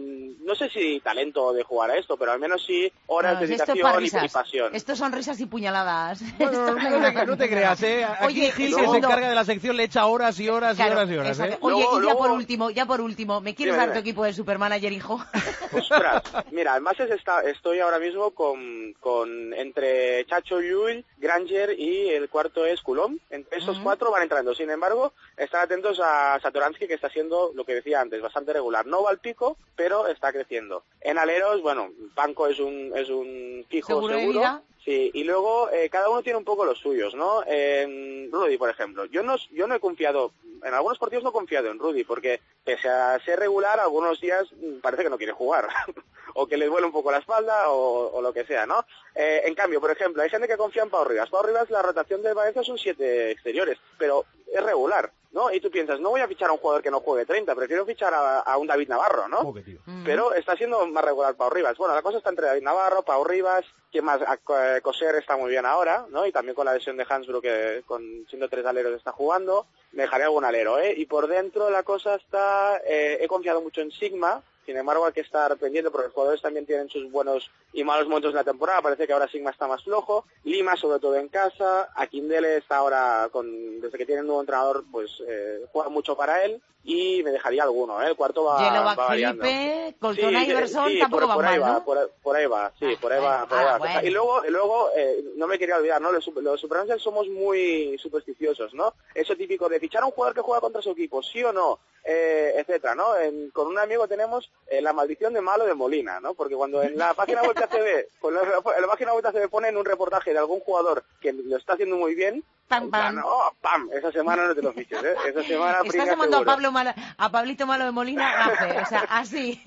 [SPEAKER 16] no sé si talento de jugar a esto, pero al menos sí horas
[SPEAKER 4] No,
[SPEAKER 16] de
[SPEAKER 4] si esto es
[SPEAKER 16] dedicación
[SPEAKER 4] para
[SPEAKER 16] y, y
[SPEAKER 4] risas.
[SPEAKER 16] pasión.
[SPEAKER 4] Estos son risas y puñaladas.
[SPEAKER 3] Bueno, no, no te, no te creas, ¿eh? Aquí
[SPEAKER 4] Oye,
[SPEAKER 3] Gil,
[SPEAKER 4] y
[SPEAKER 3] que se
[SPEAKER 4] segundo-
[SPEAKER 3] encarga de la sección, le echa horas y horas
[SPEAKER 4] Claro,
[SPEAKER 3] y horas y horas, ¿eh?
[SPEAKER 4] exacto. Oye,
[SPEAKER 16] Luego-
[SPEAKER 4] y ya por
[SPEAKER 16] luego-
[SPEAKER 4] último, ya por último, ¿me quieres
[SPEAKER 16] Dime,
[SPEAKER 4] dar tu
[SPEAKER 16] dime.
[SPEAKER 4] equipo de Supermanager, hijo?
[SPEAKER 16] Ostras, mira, en bases está, estoy ahora mismo con, con entre Chacho Llull, Granger y el cuarto es Coulomb. Entre esos
[SPEAKER 4] Ujú.
[SPEAKER 16] cuatro van entrando. Sin embargo, están atentos a Satoransky, que está siendo, lo que decía antes, bastante regular. No va al pico, pero está creciendo. En aleros, bueno, Panko es un, es un fijo
[SPEAKER 4] ¿Seguro
[SPEAKER 16] seguro.
[SPEAKER 4] de vida?
[SPEAKER 16] Sí, y luego eh, cada uno tiene un poco los suyos, ¿no? En Rudy, por ejemplo. Yo no, yo no he confiado, en algunos partidos no he confiado en Rudy, porque pese a ser regular, algunos días mm, parece que no quiere jugar. O que le duele un poco la espalda, o, o lo que sea, ¿no? Eh, en cambio, por ejemplo, hay gente que confía en Pau Rivas. Pau Rivas, la rotación de Valencia son siete exteriores, pero es regular, ¿no? Y tú piensas, no voy a fichar a un jugador que no juegue treinta, prefiero fichar a, a un David Navarro, ¿no?
[SPEAKER 3] Joder, tío.
[SPEAKER 16] Pero está siendo más regular Pau Rivas. Bueno, la cosa está entre David Navarro, Pau Rivas, que más eh, Coser está muy bien ahora, ¿no? Y también con la lesión de Hansbrook, que con siendo tres aleros está jugando. Me dejaré algún alero, ¿eh? Y por dentro la cosa está... Eh, he confiado mucho en Sigma. Sin embargo, hay que estar pendiente porque los jugadores también tienen sus buenos y malos momentos en la temporada. Parece que ahora Sigma está más flojo. Lima, sobre todo en casa. Akindele está ahora, con desde que tiene un nuevo entrenador, pues eh, juega mucho para él. Y me dejaría alguno, ¿eh? El cuarto va,
[SPEAKER 4] Yellowback
[SPEAKER 16] va variando.
[SPEAKER 4] Felipe, Colton
[SPEAKER 16] Sí,
[SPEAKER 4] Iverson,
[SPEAKER 16] sí,
[SPEAKER 4] tampoco
[SPEAKER 16] por,
[SPEAKER 4] va
[SPEAKER 16] por
[SPEAKER 4] mal,
[SPEAKER 16] ahí va,
[SPEAKER 4] ¿no?
[SPEAKER 16] por, por ahí va, sí, por ahí
[SPEAKER 4] bueno,
[SPEAKER 16] va, por ahí
[SPEAKER 4] ah,
[SPEAKER 16] va.
[SPEAKER 4] bueno.
[SPEAKER 16] Y luego, y luego eh, no me quería olvidar, ¿no? Los, los Supermanager somos muy supersticiosos, ¿no? Eso típico de fichar a un jugador que juega contra su equipo, sí o no, eh, etcétera, ¿no? En, con un amigo tenemos eh, la maldición de malo de Molina, ¿no? Porque cuando en la página web de A C B, con la, en la página web de A C B ponen un reportaje de algún jugador que lo está haciendo muy bien,
[SPEAKER 4] Pam, pam.
[SPEAKER 16] no, pam, esa semana no te lo fiches, ¿eh? Esa semana
[SPEAKER 4] Estás
[SPEAKER 16] pringa
[SPEAKER 4] llamando a
[SPEAKER 16] seguro.
[SPEAKER 4] Pablo Malo, a Pablito Malo de Molina gafe, o sea, así.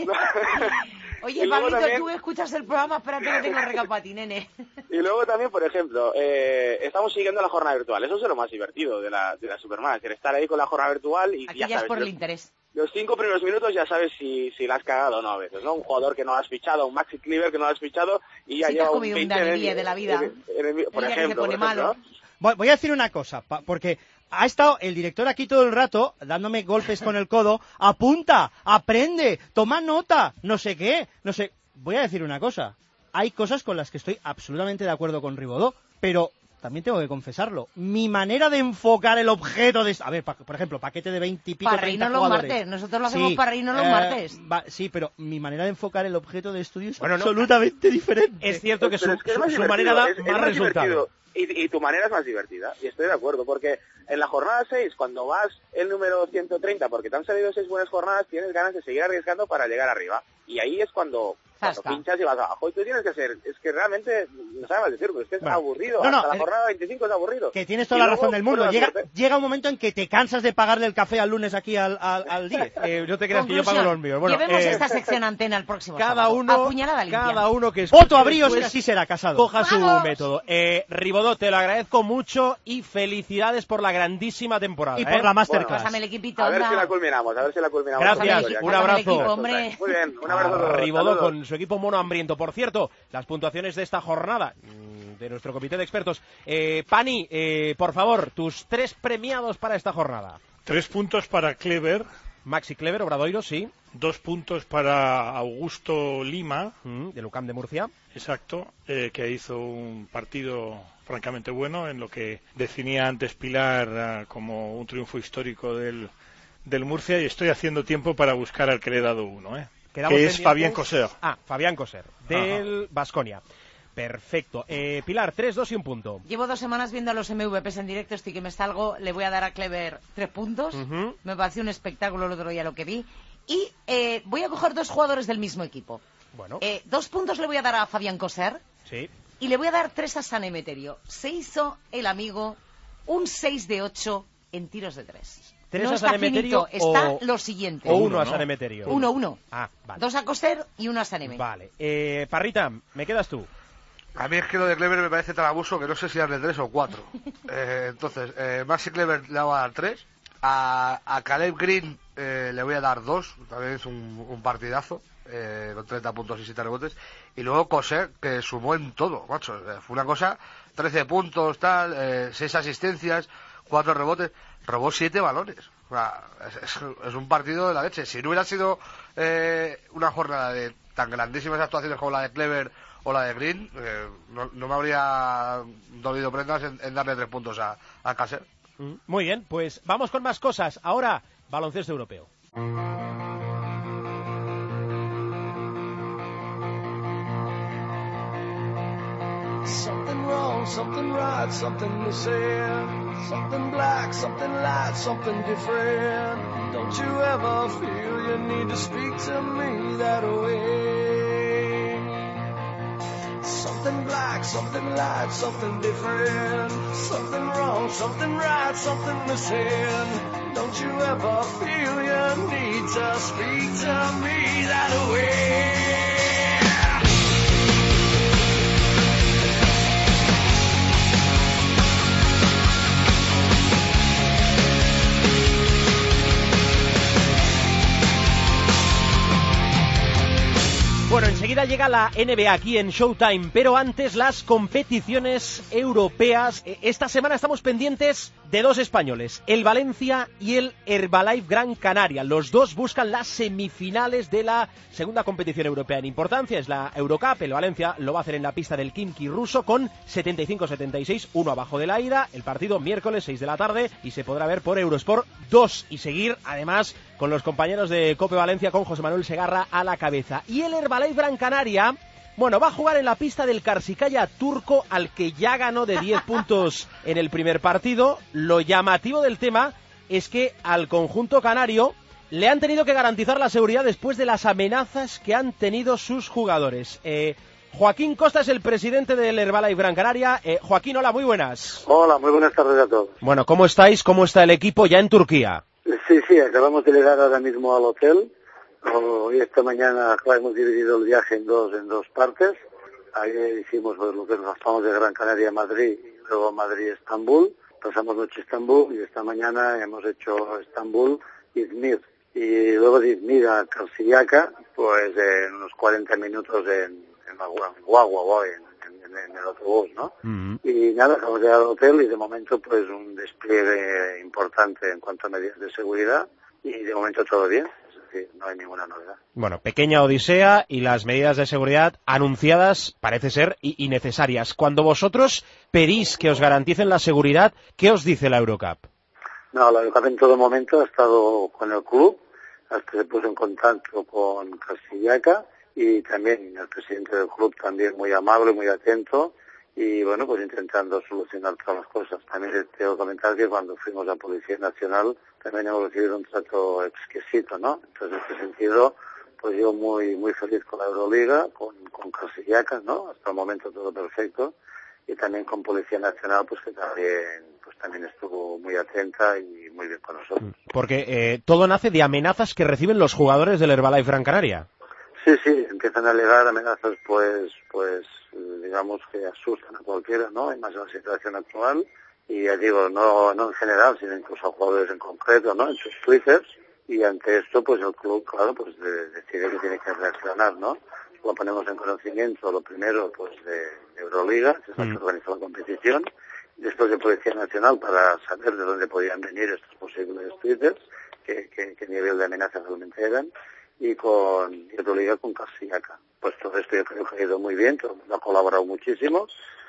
[SPEAKER 4] Oye,
[SPEAKER 16] Y luego
[SPEAKER 4] Pablito,
[SPEAKER 16] también-
[SPEAKER 4] tú escuchas el programa, espérate que tengo recapati, nene.
[SPEAKER 16] Y luego también, por ejemplo, eh, estamos siguiendo la jornada virtual. Eso es lo más divertido de la, de la Supermanager, estar ahí con la jornada virtual y
[SPEAKER 4] Aquí
[SPEAKER 16] ya
[SPEAKER 4] ya es
[SPEAKER 16] sabes,
[SPEAKER 4] por el
[SPEAKER 16] los,
[SPEAKER 4] interés.
[SPEAKER 16] los cinco primeros minutos ya sabes si, si la has cagado o no a veces, ¿no? Un jugador que no has fichado, un Maxi Cleaver que no has fichado y ya
[SPEAKER 4] Sí te
[SPEAKER 16] lleva
[SPEAKER 4] has
[SPEAKER 16] un
[SPEAKER 4] comido un
[SPEAKER 16] veinte en el-
[SPEAKER 4] Daniel de la vida.
[SPEAKER 16] en el- en el- por
[SPEAKER 4] El día que se
[SPEAKER 16] ejemplo,
[SPEAKER 4] pone
[SPEAKER 16] por ejemplo,
[SPEAKER 4] malo.
[SPEAKER 16] ¿no?
[SPEAKER 10] Voy voy a decir una cosa, pa- porque ha estado el director aquí todo el rato dándome golpes con el codo. Apunta, aprende, toma nota, no sé qué, no sé. Voy a decir una cosa. Hay cosas con las que estoy absolutamente de acuerdo con Ribodó, pero también tengo que confesarlo. Mi manera de enfocar el objeto de... A ver, pa- por ejemplo, paquete de veinte y pico,
[SPEAKER 4] Para
[SPEAKER 10] treinta
[SPEAKER 4] reírnos los
[SPEAKER 10] jugadores.
[SPEAKER 4] martes. Nosotros lo hacemos
[SPEAKER 10] Sí,
[SPEAKER 4] para reírnos los
[SPEAKER 10] eh,
[SPEAKER 4] martes.
[SPEAKER 10] va- sí, pero mi manera de enfocar el objeto de estudio es
[SPEAKER 3] Bueno, no.
[SPEAKER 10] absolutamente diferente.
[SPEAKER 3] Es cierto que su,
[SPEAKER 16] Pero es que es
[SPEAKER 3] su-
[SPEAKER 16] más
[SPEAKER 3] su
[SPEAKER 16] divertido,
[SPEAKER 3] manera da
[SPEAKER 16] es- es
[SPEAKER 3] más resultado.
[SPEAKER 16] divertido. Y, y tu manera es más divertida, y estoy de acuerdo, porque en la jornada seis, cuando vas el número ciento treinta, porque te han salido seis buenas jornadas, tienes ganas de seguir arriesgando para llegar arriba. Y ahí es cuando, cuando
[SPEAKER 4] Zasca.
[SPEAKER 16] pinchas y vas abajo. Y tú tienes que hacer, es que realmente, no sabes decirlo, es que es
[SPEAKER 10] Bueno.
[SPEAKER 16] aburrido.
[SPEAKER 10] No, no,
[SPEAKER 16] Hasta la
[SPEAKER 10] eh,
[SPEAKER 16] jornada veinticinco es aburrido.
[SPEAKER 10] Que tienes
[SPEAKER 16] Y
[SPEAKER 10] toda la
[SPEAKER 16] luego,
[SPEAKER 10] razón del mundo.
[SPEAKER 16] prueba
[SPEAKER 10] Llega,
[SPEAKER 16] suerte.
[SPEAKER 10] llega un momento en que te cansas de pagarle el café al lunes aquí al, al, al diez.
[SPEAKER 3] Eh, no te creas que yo
[SPEAKER 4] Conclusión,
[SPEAKER 3] pago los míos. Bueno,
[SPEAKER 4] llevemos
[SPEAKER 3] eh,
[SPEAKER 4] esta sección antena el próximo
[SPEAKER 3] cada
[SPEAKER 4] sábado.
[SPEAKER 3] uno,
[SPEAKER 4] Apuñalada limpia.
[SPEAKER 3] cada uno que escuche
[SPEAKER 10] Voto a Bríos,
[SPEAKER 3] después
[SPEAKER 10] que así será, Casado.
[SPEAKER 3] coja su
[SPEAKER 4] ¡Vamos!
[SPEAKER 3] método. Eh, Ribodó, te lo agradezco mucho y felicidades por la grandísima temporada.
[SPEAKER 10] Y
[SPEAKER 3] ¿eh?
[SPEAKER 10] por la masterclass.
[SPEAKER 4] Pásame el equipito,
[SPEAKER 16] A ver
[SPEAKER 4] anda.
[SPEAKER 16] si la culminamos, a ver si la culminamos.
[SPEAKER 3] Gracias,
[SPEAKER 16] con la
[SPEAKER 3] un
[SPEAKER 16] victoria.
[SPEAKER 3] abrazo.
[SPEAKER 4] Pásame el equipo, hombre.
[SPEAKER 16] Muy bien, un abrazo a todos.
[SPEAKER 3] Ribodó
[SPEAKER 16] Saludos.
[SPEAKER 3] con su equipo mono hambriento. Por cierto, las puntuaciones de esta jornada mm, de nuestro comité de expertos. Eh, Pani, eh, por favor, tus tres premiados para esta jornada.
[SPEAKER 8] Tres puntos para Clever,
[SPEAKER 3] Maxi Clever, Obradoiro, sí,
[SPEAKER 8] dos puntos para Augusto Lima,
[SPEAKER 3] mm, de Lucam de Murcia.
[SPEAKER 8] exacto, eh, que hizo un partido francamente bueno en lo que definía antes Pilar ah, como un triunfo histórico del, del Murcia, y estoy haciendo tiempo para buscar al que le he dado uno, ¿eh?
[SPEAKER 3] Quedamos
[SPEAKER 8] que es
[SPEAKER 3] pendientes-
[SPEAKER 8] Fabián Coser.
[SPEAKER 3] Ah, Fabián Coser, del Baskonia. Perfecto. Eh, Pilar, tres, dos y un punto.
[SPEAKER 4] Llevo dos semanas viendo a los M V Ps en directo, estoy que me salgo, le voy a dar a Clever tres puntos. Uh-huh. Me pareció un espectáculo el otro día lo que vi. Y eh, voy a coger dos jugadores del mismo equipo.
[SPEAKER 3] Bueno.
[SPEAKER 4] Eh, dos puntos le voy a dar a Fabián Coser.
[SPEAKER 3] Sí.
[SPEAKER 4] Y le voy a dar tres a San Emeterio. Se hizo el amigo un seis de ocho en tiros de tres.
[SPEAKER 3] ¿Tres
[SPEAKER 4] no
[SPEAKER 3] a San Emeterio
[SPEAKER 4] finito,
[SPEAKER 3] o...
[SPEAKER 4] está lo siguiente.
[SPEAKER 3] O uno, ¿no? a San Emeterio.
[SPEAKER 4] Uno, uno.
[SPEAKER 3] Ah, vale.
[SPEAKER 4] Dos a Coser y uno a San Emeterio.
[SPEAKER 3] Vale. Eh, Parrita, ¿me quedas tú?
[SPEAKER 14] A mí es que lo de Clever me parece tan abuso que no sé si darle tres o cuatro. eh, entonces, eh, Maxi Clever le voy a dar tres. A, a Caleb Green eh, le voy a dar dos. También es un, un partidazo. Eh, con treinta puntos y siete rebotes. Y luego Coser, que sumó en todo, macho. Eh, fue una cosa, trece puntos, tal, eh, seis asistencias, cuatro rebotes. Robó siete balones. O sea, es, es, es un partido de la leche. Si no hubiera sido eh, una jornada de tan grandísimas actuaciones como la de Clever o la de Green, eh, no, no me habría dolido prendas en, en darle tres puntos a, a Caser.
[SPEAKER 3] Muy bien, pues vamos con más cosas. Ahora, baloncesto europeo.
[SPEAKER 17] Something wrong, something right, something missing. Something black, something light, something different. Don't you ever feel you need to speak to me that way? Something black, something light, something different. Something wrong, something right, something missing. Don't you ever feel you need to speak to me that way?
[SPEAKER 3] Bueno, enseguida llega la N B A aquí en Showtime, pero antes las competiciones europeas. Esta semana estamos pendientes de dos españoles, el Valencia y el Herbalife Gran Canaria. Los dos buscan las semifinales de la segunda competición europea en importancia, es la Eurocup. El Valencia lo va a hacer en la pista del Khimki ruso con setenta y cinco setenta y seis, uno abajo de la ida. El partido miércoles seis de la tarde y se podrá ver por Eurosport dos y seguir además con los compañeros de Cope Valencia con José Manuel Segarra a la cabeza. Y el Herbalife Gran Canaria, bueno, va a jugar en la pista del Karşıyaka turco, al que ya ganó de diez puntos en el primer partido. Lo llamativo del tema es que al conjunto canario le han tenido que garantizar la seguridad después de las amenazas que han tenido sus jugadores. Eh, Joaquín Costa es el presidente del Herbalife Gran Canaria. Eh, Joaquín, hola, muy buenas.
[SPEAKER 18] Hola, muy buenas tardes a todos.
[SPEAKER 3] Bueno, ¿cómo estáis? ¿Cómo está el equipo ya en Turquía?
[SPEAKER 18] Sí, sí, acabamos de llegar ahora mismo al hotel. Hoy esta mañana hemos dividido el viaje en dos en dos partes. Ayer hicimos pues, lo que nos pasamos de Gran Canaria a Madrid y luego Madrid-Estambul. Pasamos noche Estambul y esta mañana hemos hecho Estambul-Izmir. Y luego de Izmir a Karşıyaka, pues en unos cuarenta minutos en, en Guagua, en, en, en el autobús, ¿no? Uh-huh. Y nada, acabamos de llegar al hotel y de momento pues un despliegue importante en cuanto a medidas de seguridad y de momento todo bien. No hay ninguna novedad.
[SPEAKER 3] Bueno, pequeña odisea y las medidas de seguridad anunciadas parece ser y necesarias. Cuando vosotros pedís que os garanticen la seguridad, ¿qué os dice la Eurocup?
[SPEAKER 18] No, la Eurocup en todo momento ha estado con el club, hasta se puso en contacto con Karşıyaka y también el presidente del club también muy amable, muy atento y bueno, pues intentando solucionar todas las cosas. También te tengo que comentar que cuando fuimos a Policía Nacional también hemos recibido un trato exquisito, ¿no? Entonces, en este sentido, pues yo muy muy feliz con la Euroliga, con, con Karşıyaka, ¿no? Hasta el momento todo perfecto. Y también con Policía Nacional, pues que también pues también estuvo muy atenta y muy bien con nosotros.
[SPEAKER 3] Porque eh, todo nace de amenazas que reciben los jugadores del Herbalife Gran Canaria.
[SPEAKER 18] Sí, sí, empiezan a llegar amenazas, pues, pues digamos que asustan a cualquiera, ¿no? Y más en la situación actual. Y ya digo, no no en general, sino incluso a jugadores en concreto, ¿no? En sus twitters. Y ante esto, pues el club, claro, pues de, decide que tiene que reaccionar, ¿no? Lo ponemos en conocimiento, lo primero, pues de Euroliga, que es la que organiza la competición. Después de Policía Nacional, para saber de dónde podían venir estos posibles twitters, qué, qué, qué nivel de amenaza realmente eran. Y con Euroliga, con Karşıyaka. Pues todo esto yo creo que ha ido muy bien, todo el mundo ha colaborado muchísimo.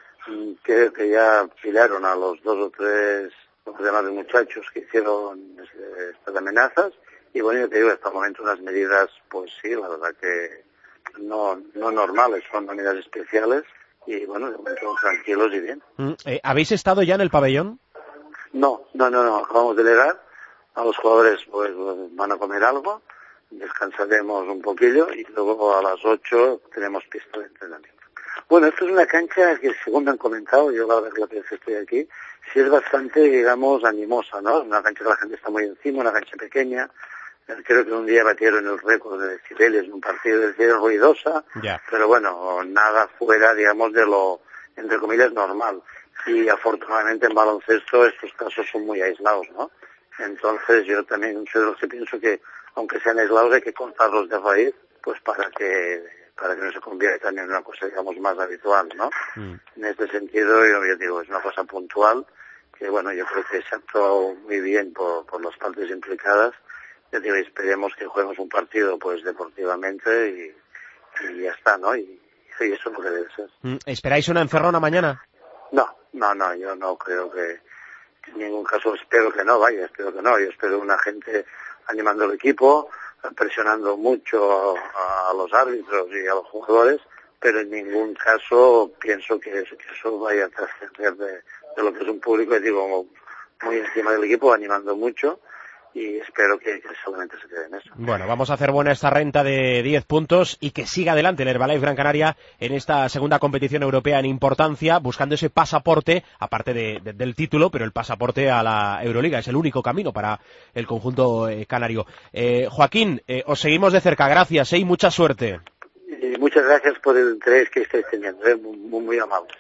[SPEAKER 18] Creo que ya pillaron a los dos o tres los demás muchachos que hicieron estas amenazas y bueno, yo te digo, hasta el momento unas medidas, pues sí, la verdad que no no normales, son medidas especiales y bueno, de momento tranquilos y bien.
[SPEAKER 3] Mm, eh, ¿Habéis estado ya en el pabellón?
[SPEAKER 18] No, no, no, no, acabamos de llegar, a los jugadores pues van a comer algo, descansaremos un poquillo y luego a las ocho tenemos pista de entrenamiento. Bueno, esto es una cancha que, según me han comentado, yo la verdad que la vez que estoy aquí, sí es bastante, digamos, animosa, ¿no? Una cancha que la gente está muy encima, una cancha pequeña. Creo que un día batieron el récord de decibeles en un partido de decibeles ruidosa,
[SPEAKER 3] yeah.
[SPEAKER 18] Pero bueno, nada fuera, digamos, de lo, entre comillas, normal. Y afortunadamente en baloncesto estos casos son muy aislados, ¿no? Entonces yo también soy de los que pienso que, aunque sean aislados, hay que cortarlos de raíz, pues para que para que no se convierta en una cosa, digamos, más habitual, ¿no? Mm. En este sentido, yo, yo digo, es una cosa puntual, que bueno, yo creo que se ha actuado muy bien por, por las partes implicadas. Ya digo, esperemos que juguemos un partido, pues, deportivamente y, y ya está, ¿no? Y, y eso es lo que debe ser.
[SPEAKER 3] Mm. ¿Esperáis una encerrona mañana?
[SPEAKER 18] No, no, no, yo no creo que, que en ningún caso, espero que no, vaya, espero que no. Yo espero una gente animando al equipo, presionando mucho a, a los árbitros y a los jugadores, pero en ningún caso pienso que eso, que eso vaya a trascender de, de lo que es un público, y digo, muy encima del equipo, animando mucho, y espero que, que solamente se quede en eso.
[SPEAKER 3] Bueno, vamos a hacer buena esta renta de diez puntos y que siga adelante el Herbalife Gran Canaria en esta segunda competición europea en importancia, buscando ese pasaporte, aparte de, de, del título, pero el pasaporte a la Euroliga. Es el único camino para el conjunto eh, canario. Eh, Joaquín, eh, os seguimos de cerca, gracias eh, y mucha suerte.
[SPEAKER 18] Y muchas gracias por el interés que estáis teniendo, eh, muy, muy, muy amables.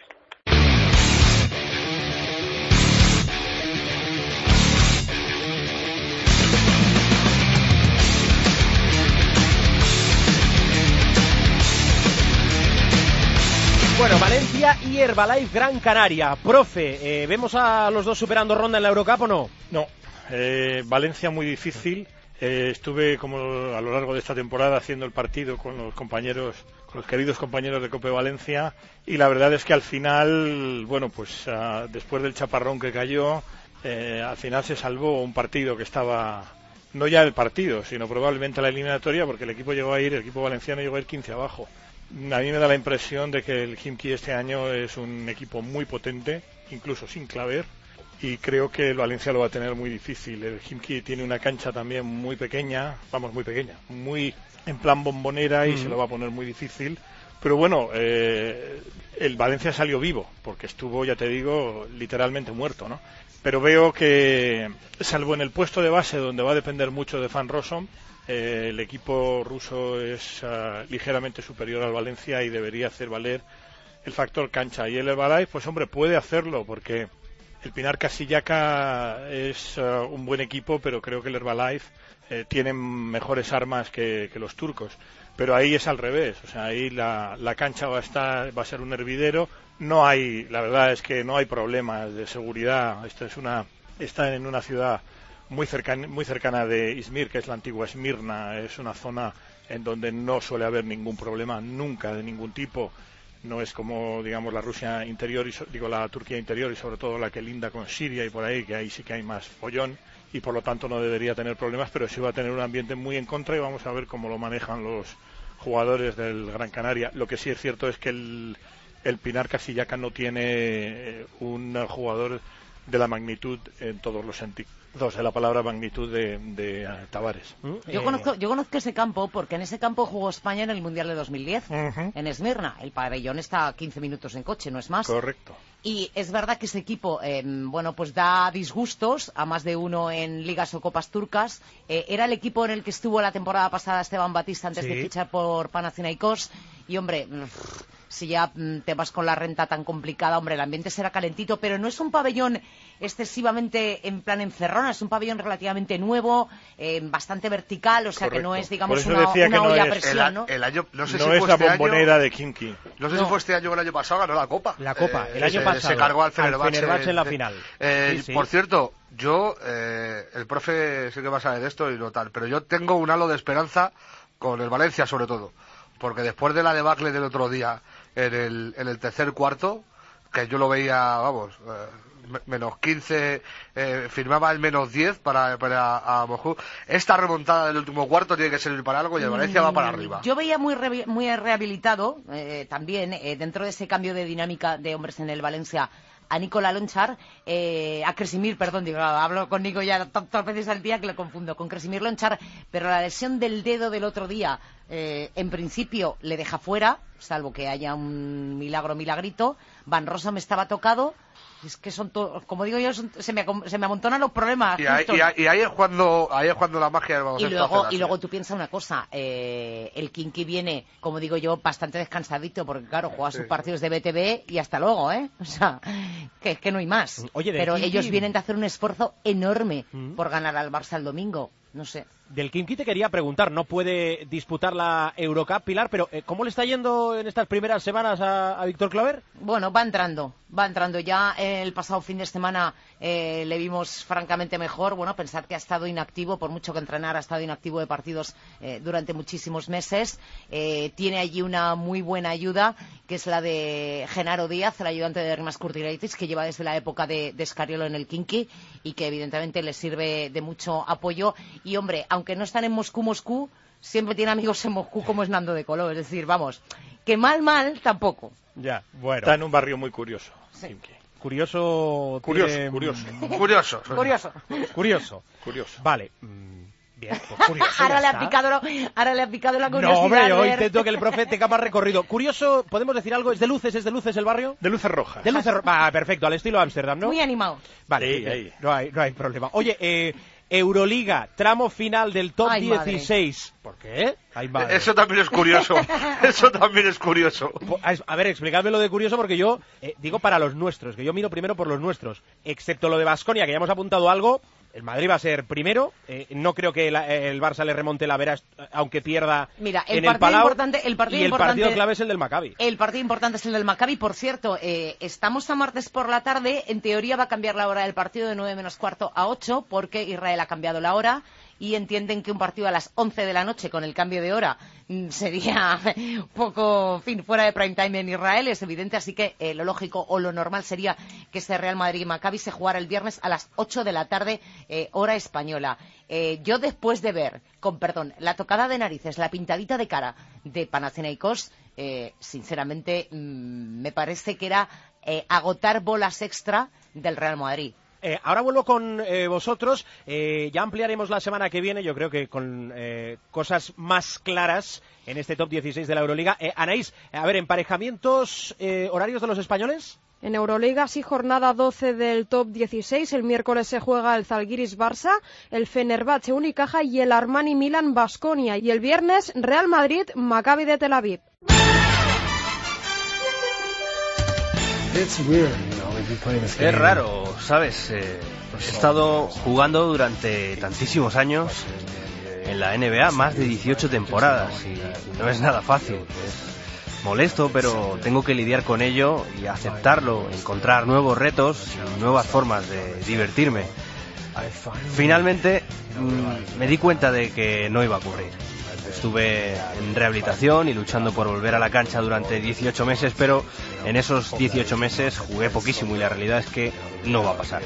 [SPEAKER 3] Bueno, Valencia y Herbalife Gran Canaria. Profe, eh, ¿vemos a los dos superando ronda en la Eurocup o no?
[SPEAKER 8] No, eh, Valencia muy difícil. Eh, estuve como a lo largo de esta temporada haciendo el partido con los compañeros, con los queridos compañeros de Cope Valencia, y la verdad es que al final, bueno, pues uh, después del chaparrón que cayó, eh, al final se salvó un partido que estaba, no ya el partido, sino probablemente la eliminatoria, porque el equipo llegó a ir, el equipo valenciano llegó a ir quince abajo. A mí me da la impresión de que el Khimki este año es un equipo muy potente, incluso sin Claver, y creo que el Valencia lo va a tener muy difícil. El Khimki tiene una cancha también muy pequeña, vamos, muy pequeña, muy en plan bombonera, y mm. se lo va a poner muy difícil. Pero bueno, eh, el Valencia salió vivo, porque estuvo, ya te digo, literalmente muerto, ¿no? Pero veo que, salvo en el puesto de base, donde va a depender mucho de Van Rossum, Eh, el equipo ruso es uh, ligeramente superior al Valencia y debería hacer valer el factor cancha. Y el Herbalife, pues hombre, puede hacerlo, porque el Pinar Casillaca es uh, un buen equipo, pero creo que el Herbalife eh, tiene mejores armas que, que los turcos. Pero ahí es al revés, o sea, ahí la, la cancha va a estar, va a ser un hervidero. No hay, la verdad es que no hay problemas de seguridad. Esto es una, está en una ciudad muy cercana, muy cercana de Izmir, que es la antigua Esmirna. Es una zona en donde no suele haber ningún problema nunca de ningún tipo. No es como, digamos, la Rusia interior, y so, digo la Turquía interior, y sobre todo la que linda con Siria y por ahí, que ahí sí que hay más follón, y por lo tanto no debería tener problemas, pero sí va a tener un ambiente muy en contra, y vamos a ver cómo lo manejan los jugadores del Gran Canaria. Lo que sí es cierto es que el, el Pinar Casillaca no tiene un jugador de la magnitud en todos los sentidos. Dos de la palabra magnitud de, de uh, Tavares.
[SPEAKER 4] Yo conozco, yo conozco ese campo porque en ese campo jugó España en el Mundial de dos mil diez, uh-huh. en Esmirna. El pabellón está a quince minutos en coche, no es más.
[SPEAKER 8] Correcto.
[SPEAKER 4] Y es verdad que ese equipo, eh, bueno, pues da disgustos a más de uno en ligas o copas turcas. Eh, era el equipo en el que estuvo la temporada pasada Esteban Batista antes sí. de fichar por Panathinaikos. Y hombre, si ya te vas con la renta tan complicada, hombre, el ambiente será calentito, pero no es un pabellón excesivamente en plan encerrona, es un pabellón relativamente nuevo, eh, bastante vertical, o sea Correcto. que no es, digamos, una, una
[SPEAKER 8] no
[SPEAKER 4] olla a
[SPEAKER 8] es
[SPEAKER 4] presión,
[SPEAKER 14] el,
[SPEAKER 4] ¿no?
[SPEAKER 14] El año, no sé
[SPEAKER 8] no
[SPEAKER 14] si
[SPEAKER 8] es
[SPEAKER 14] fue
[SPEAKER 8] la
[SPEAKER 14] este
[SPEAKER 8] bombonera
[SPEAKER 14] año,
[SPEAKER 8] de Khimki.
[SPEAKER 14] No sé
[SPEAKER 8] no.
[SPEAKER 14] si fue este año o el año pasado, ganó la Copa.
[SPEAKER 3] La Copa,
[SPEAKER 14] eh,
[SPEAKER 3] el año
[SPEAKER 14] se,
[SPEAKER 3] pasado.
[SPEAKER 14] Se cargó al Fenerbahce,
[SPEAKER 3] al Fenerbahce en la final.
[SPEAKER 14] Eh,
[SPEAKER 3] sí, sí.
[SPEAKER 14] Por cierto, yo, eh, el profe sé que va a saber de esto y no tal, pero yo tengo un halo de esperanza con el Valencia sobre todo, porque después de la debacle del otro día en el, en el tercer cuarto, que yo lo veía, vamos, eh, menos quince, eh, firmaba el menos diez para, para a Moscú. Esta remontada del último cuarto tiene que servir para algo y el Valencia va para arriba.
[SPEAKER 4] Yo veía muy, re, muy rehabilitado eh, también eh, dentro de ese cambio de dinámica de hombres en el Valencia a Nikola Lonchar, eh, a Kresimir, perdón, digo, hablo con Nico ya tantas veces al día que lo confundo, con Kresimir Lonchar, pero la lesión del dedo del otro día, eh, en principio le deja fuera, salvo que haya un milagro, milagrito. Van Rossum estaba tocado. Es que son todos, como digo yo, son, se, me, se me amontonan los problemas.
[SPEAKER 14] Y ahí, y, ahí, y ahí es cuando ahí es cuando la magia del baloncesto.
[SPEAKER 4] Y luego, y luego tú piensas una cosa, eh, el Kinky viene, como digo yo, bastante descansadito, porque claro, juega sí. sus partidos de B T V y hasta luego, ¿eh? O sea, que, que no hay más.
[SPEAKER 3] Oye,
[SPEAKER 4] pero
[SPEAKER 3] Kinky...
[SPEAKER 4] ellos vienen de hacer un esfuerzo enorme
[SPEAKER 3] ¿Mm?
[SPEAKER 4] por ganar al Barça el domingo. No sé.
[SPEAKER 3] Del Kinky te quería preguntar, no puede disputar la Eurocup, Pilar, pero eh, ¿cómo le está yendo en estas primeras semanas a, a Víctor Claver?
[SPEAKER 4] Bueno, va entrando, va entrando. Ya el pasado fin de semana eh, le vimos francamente mejor. Bueno, pensar que ha estado inactivo, por mucho que entrenar, ha estado inactivo de partidos eh, durante muchísimos meses. Eh, tiene allí una muy buena ayuda, que es la de Genaro Díaz, el ayudante de Rimas Kurtiraitis, que lleva desde la época de, de Scariolo en el Kinky y que evidentemente le sirve de mucho apoyo. Y hombre, aunque no están en Moscú, Moscú, siempre tiene amigos en Moscú como es Nando de Colo. Es decir, vamos, que mal, mal, tampoco.
[SPEAKER 3] Ya, bueno.
[SPEAKER 8] Está en un barrio muy curioso.
[SPEAKER 4] Sí.
[SPEAKER 3] Curioso.
[SPEAKER 8] Curioso,
[SPEAKER 3] tiene...
[SPEAKER 8] curioso.
[SPEAKER 14] Curioso.
[SPEAKER 4] Curioso.
[SPEAKER 3] Curioso.
[SPEAKER 8] Curioso.
[SPEAKER 3] Vale. Bien, pues curioso.
[SPEAKER 4] ahora, le ha picado lo, ahora le ha picado la curiosidad.
[SPEAKER 3] No, hombre, yo intento que el profe tenga más recorrido. Curioso, ¿podemos decir algo? ¿Es de luces? ¿Es de luces el barrio?
[SPEAKER 8] De luces rojas.
[SPEAKER 3] De luces rojas. Ah, perfecto, al estilo Ámsterdam, ¿no?
[SPEAKER 4] Muy animado.
[SPEAKER 3] Vale,
[SPEAKER 8] sí, ahí.
[SPEAKER 3] No, hay, no hay problema. Oye, eh... Euroliga, tramo final del top
[SPEAKER 4] Ay,
[SPEAKER 3] dieciséis.
[SPEAKER 4] Madre.
[SPEAKER 3] ¿Por qué? Ay, madre.
[SPEAKER 14] Eso también es curioso. Eso también es curioso.
[SPEAKER 3] A ver, explícame lo de curioso porque yo eh, digo para los nuestros, que yo miro primero por los nuestros. Excepto lo de Baskonia, que ya hemos apuntado algo. El Madrid va a ser primero. Eh, no creo que la, el Barça le remonte la veras, aunque pierda
[SPEAKER 4] Mira, el
[SPEAKER 3] en el
[SPEAKER 4] partido
[SPEAKER 3] Palau.
[SPEAKER 4] Importante, el partido
[SPEAKER 3] y el
[SPEAKER 4] importante,
[SPEAKER 3] partido clave es el del Maccabi.
[SPEAKER 4] El partido importante es el del Maccabi. Por cierto, eh, estamos a martes por la tarde. En teoría va a cambiar la hora del partido de nueve menos cuarto a ocho, porque Israel ha cambiado la hora. Y entienden que un partido a las once de la noche con el cambio de hora mmm, sería un poco, en fin, fuera de prime time en Israel, es evidente, así que eh, lo lógico o lo normal sería que este Real Madrid y Maccabi se jugara el viernes a las ocho de la tarde, eh, hora española. Eh, yo después de ver, con perdón, la tocada de narices, la pintadita de cara de Panathinaikos, eh, sinceramente mmm, me parece que era eh, agotar bolas extra del Real Madrid.
[SPEAKER 3] Eh, ahora vuelvo con eh, vosotros, eh, ya ampliaremos la semana que viene, yo creo que con eh, cosas más claras en este top dieciséis de la Euroliga. Eh, Anaís, a ver, emparejamientos, eh, horarios de los españoles.
[SPEAKER 15] En Euroliga, sí, jornada doce del top dieciséis. El miércoles se juega el Zalgiris Barça, el Fenerbahce Unicaja y el Armani Milan Baskonia. Y el viernes, Real Madrid Maccabi de Tel Aviv.
[SPEAKER 19] Es raro, ¿sabes? Eh, he estado jugando durante tantísimos años en la N B A, más de dieciocho temporadas, y no es nada fácil. Es molesto, pero tengo que lidiar con ello y aceptarlo, encontrar nuevos retos y nuevas formas de divertirme. Finalmente, mmm, me di cuenta de que no iba a ocurrir. Estuve en rehabilitación y luchando por volver a la cancha durante dieciocho meses, pero en esos dieciocho meses jugué poquísimo y la realidad es que no va a pasar.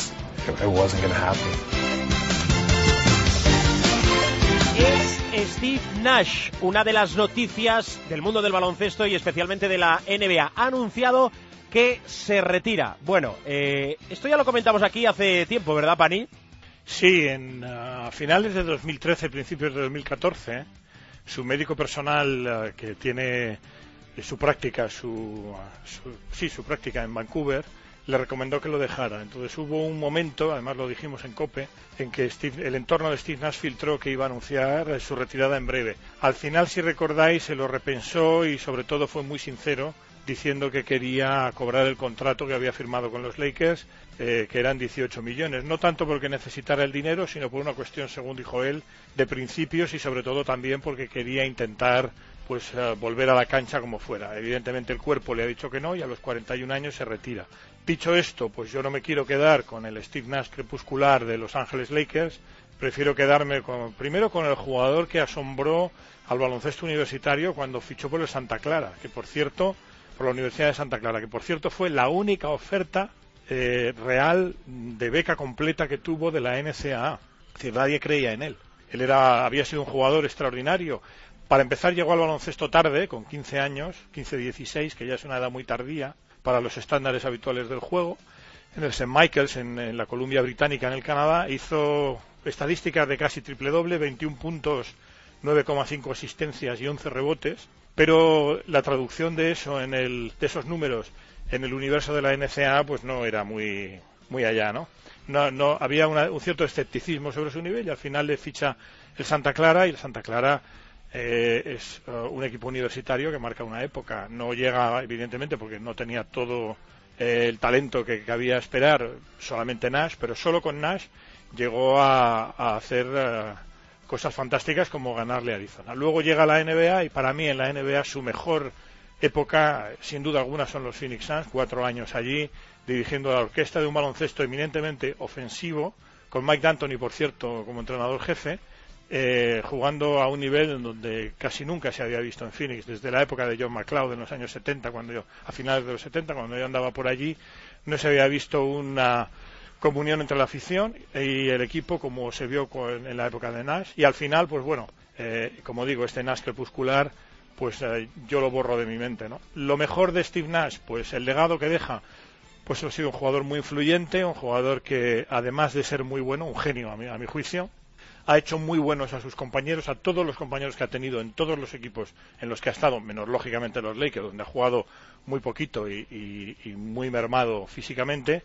[SPEAKER 3] Es Steve Nash, una de las noticias del mundo del baloncesto y especialmente de la N B A. Ha anunciado que se retira. Bueno, eh, esto ya lo comentamos aquí hace tiempo, ¿verdad, Pani?
[SPEAKER 8] Sí, en uh, finales de dos mil trece, principios de dos mil catorce, su médico personal uh, que tiene eh, su práctica, su, uh, su, sí, su práctica en Vancouver, le recomendó que lo dejara. Entonces hubo un momento, además lo dijimos en COPE, en que Steve, el entorno de Steve Nash filtró que iba a anunciar eh, su retirada en breve. Al final, si recordáis, se lo repensó y sobre todo fue muy sincero, diciendo que quería cobrar el contrato que había firmado con los Lakers, eh, que eran dieciocho millones. No tanto porque necesitara el dinero, sino por una cuestión, según dijo él, de principios y sobre todo también porque quería intentar pues uh, volver a la cancha como fuera. Evidentemente el cuerpo le ha dicho que no y a los cuarenta y un años se retira. Dicho esto, pues yo no me quiero quedar con el Steve Nash crepuscular de Los Ángeles Lakers, prefiero quedarme con, primero con el jugador que asombró al baloncesto universitario cuando fichó por el Santa Clara, que por cierto, por la Universidad de Santa Clara, que por cierto fue la única oferta eh, real de beca completa que tuvo de la N C A A. Es decir, nadie creía en él. Él era, había sido un jugador extraordinario. Para empezar, llegó al baloncesto tarde, con quince años, quince dieciséis, que ya es una edad muy tardía para los estándares habituales del juego. En el Saint Michael's, en, en la Columbia Británica, en el Canadá, hizo estadísticas de casi triple doble, veintiún puntos, nueve coma cinco asistencias y once rebotes, pero la traducción de eso, en el, de esos números, en el universo de la N C A A, pues no era muy, muy allá, ¿no? No, no había una, un cierto escepticismo sobre su nivel y al final le ficha el Santa Clara y el Santa Clara eh, es uh, un equipo universitario que marca una época. No llega, evidentemente, porque no tenía todo eh, el talento que cabía esperar, solamente Nash, pero solo con Nash llegó a, a hacer uh, cosas fantásticas como ganarle a Arizona. Luego llega la N B A y para mí en la N B A su mejor época, sin duda alguna, son los Phoenix Suns, cuatro años allí, dirigiendo la orquesta de un baloncesto eminentemente ofensivo, con Mike D'Antoni, por cierto, como entrenador jefe, eh, jugando a un nivel en donde casi nunca se había visto en Phoenix, desde la época de John McLeod en los años setenta, cuando yo, a finales de los setenta, cuando yo andaba por allí, no se había visto una comunión entre la afición y el equipo como se vio con, en la época de Nash, y al final, pues bueno, eh, como digo, este Nash crepuscular, pues eh, yo lo borro de mi mente, ¿no? Lo mejor de Steve Nash, pues el legado que deja, pues ha sido un jugador muy influyente, un jugador que, además de ser muy bueno, un genio a mi, a mi juicio, ha hecho muy buenos a sus compañeros, a todos los compañeros que ha tenido en todos los equipos en los que ha estado, menos lógicamente los Lakers, donde ha jugado muy poquito y, y, y muy mermado físicamente,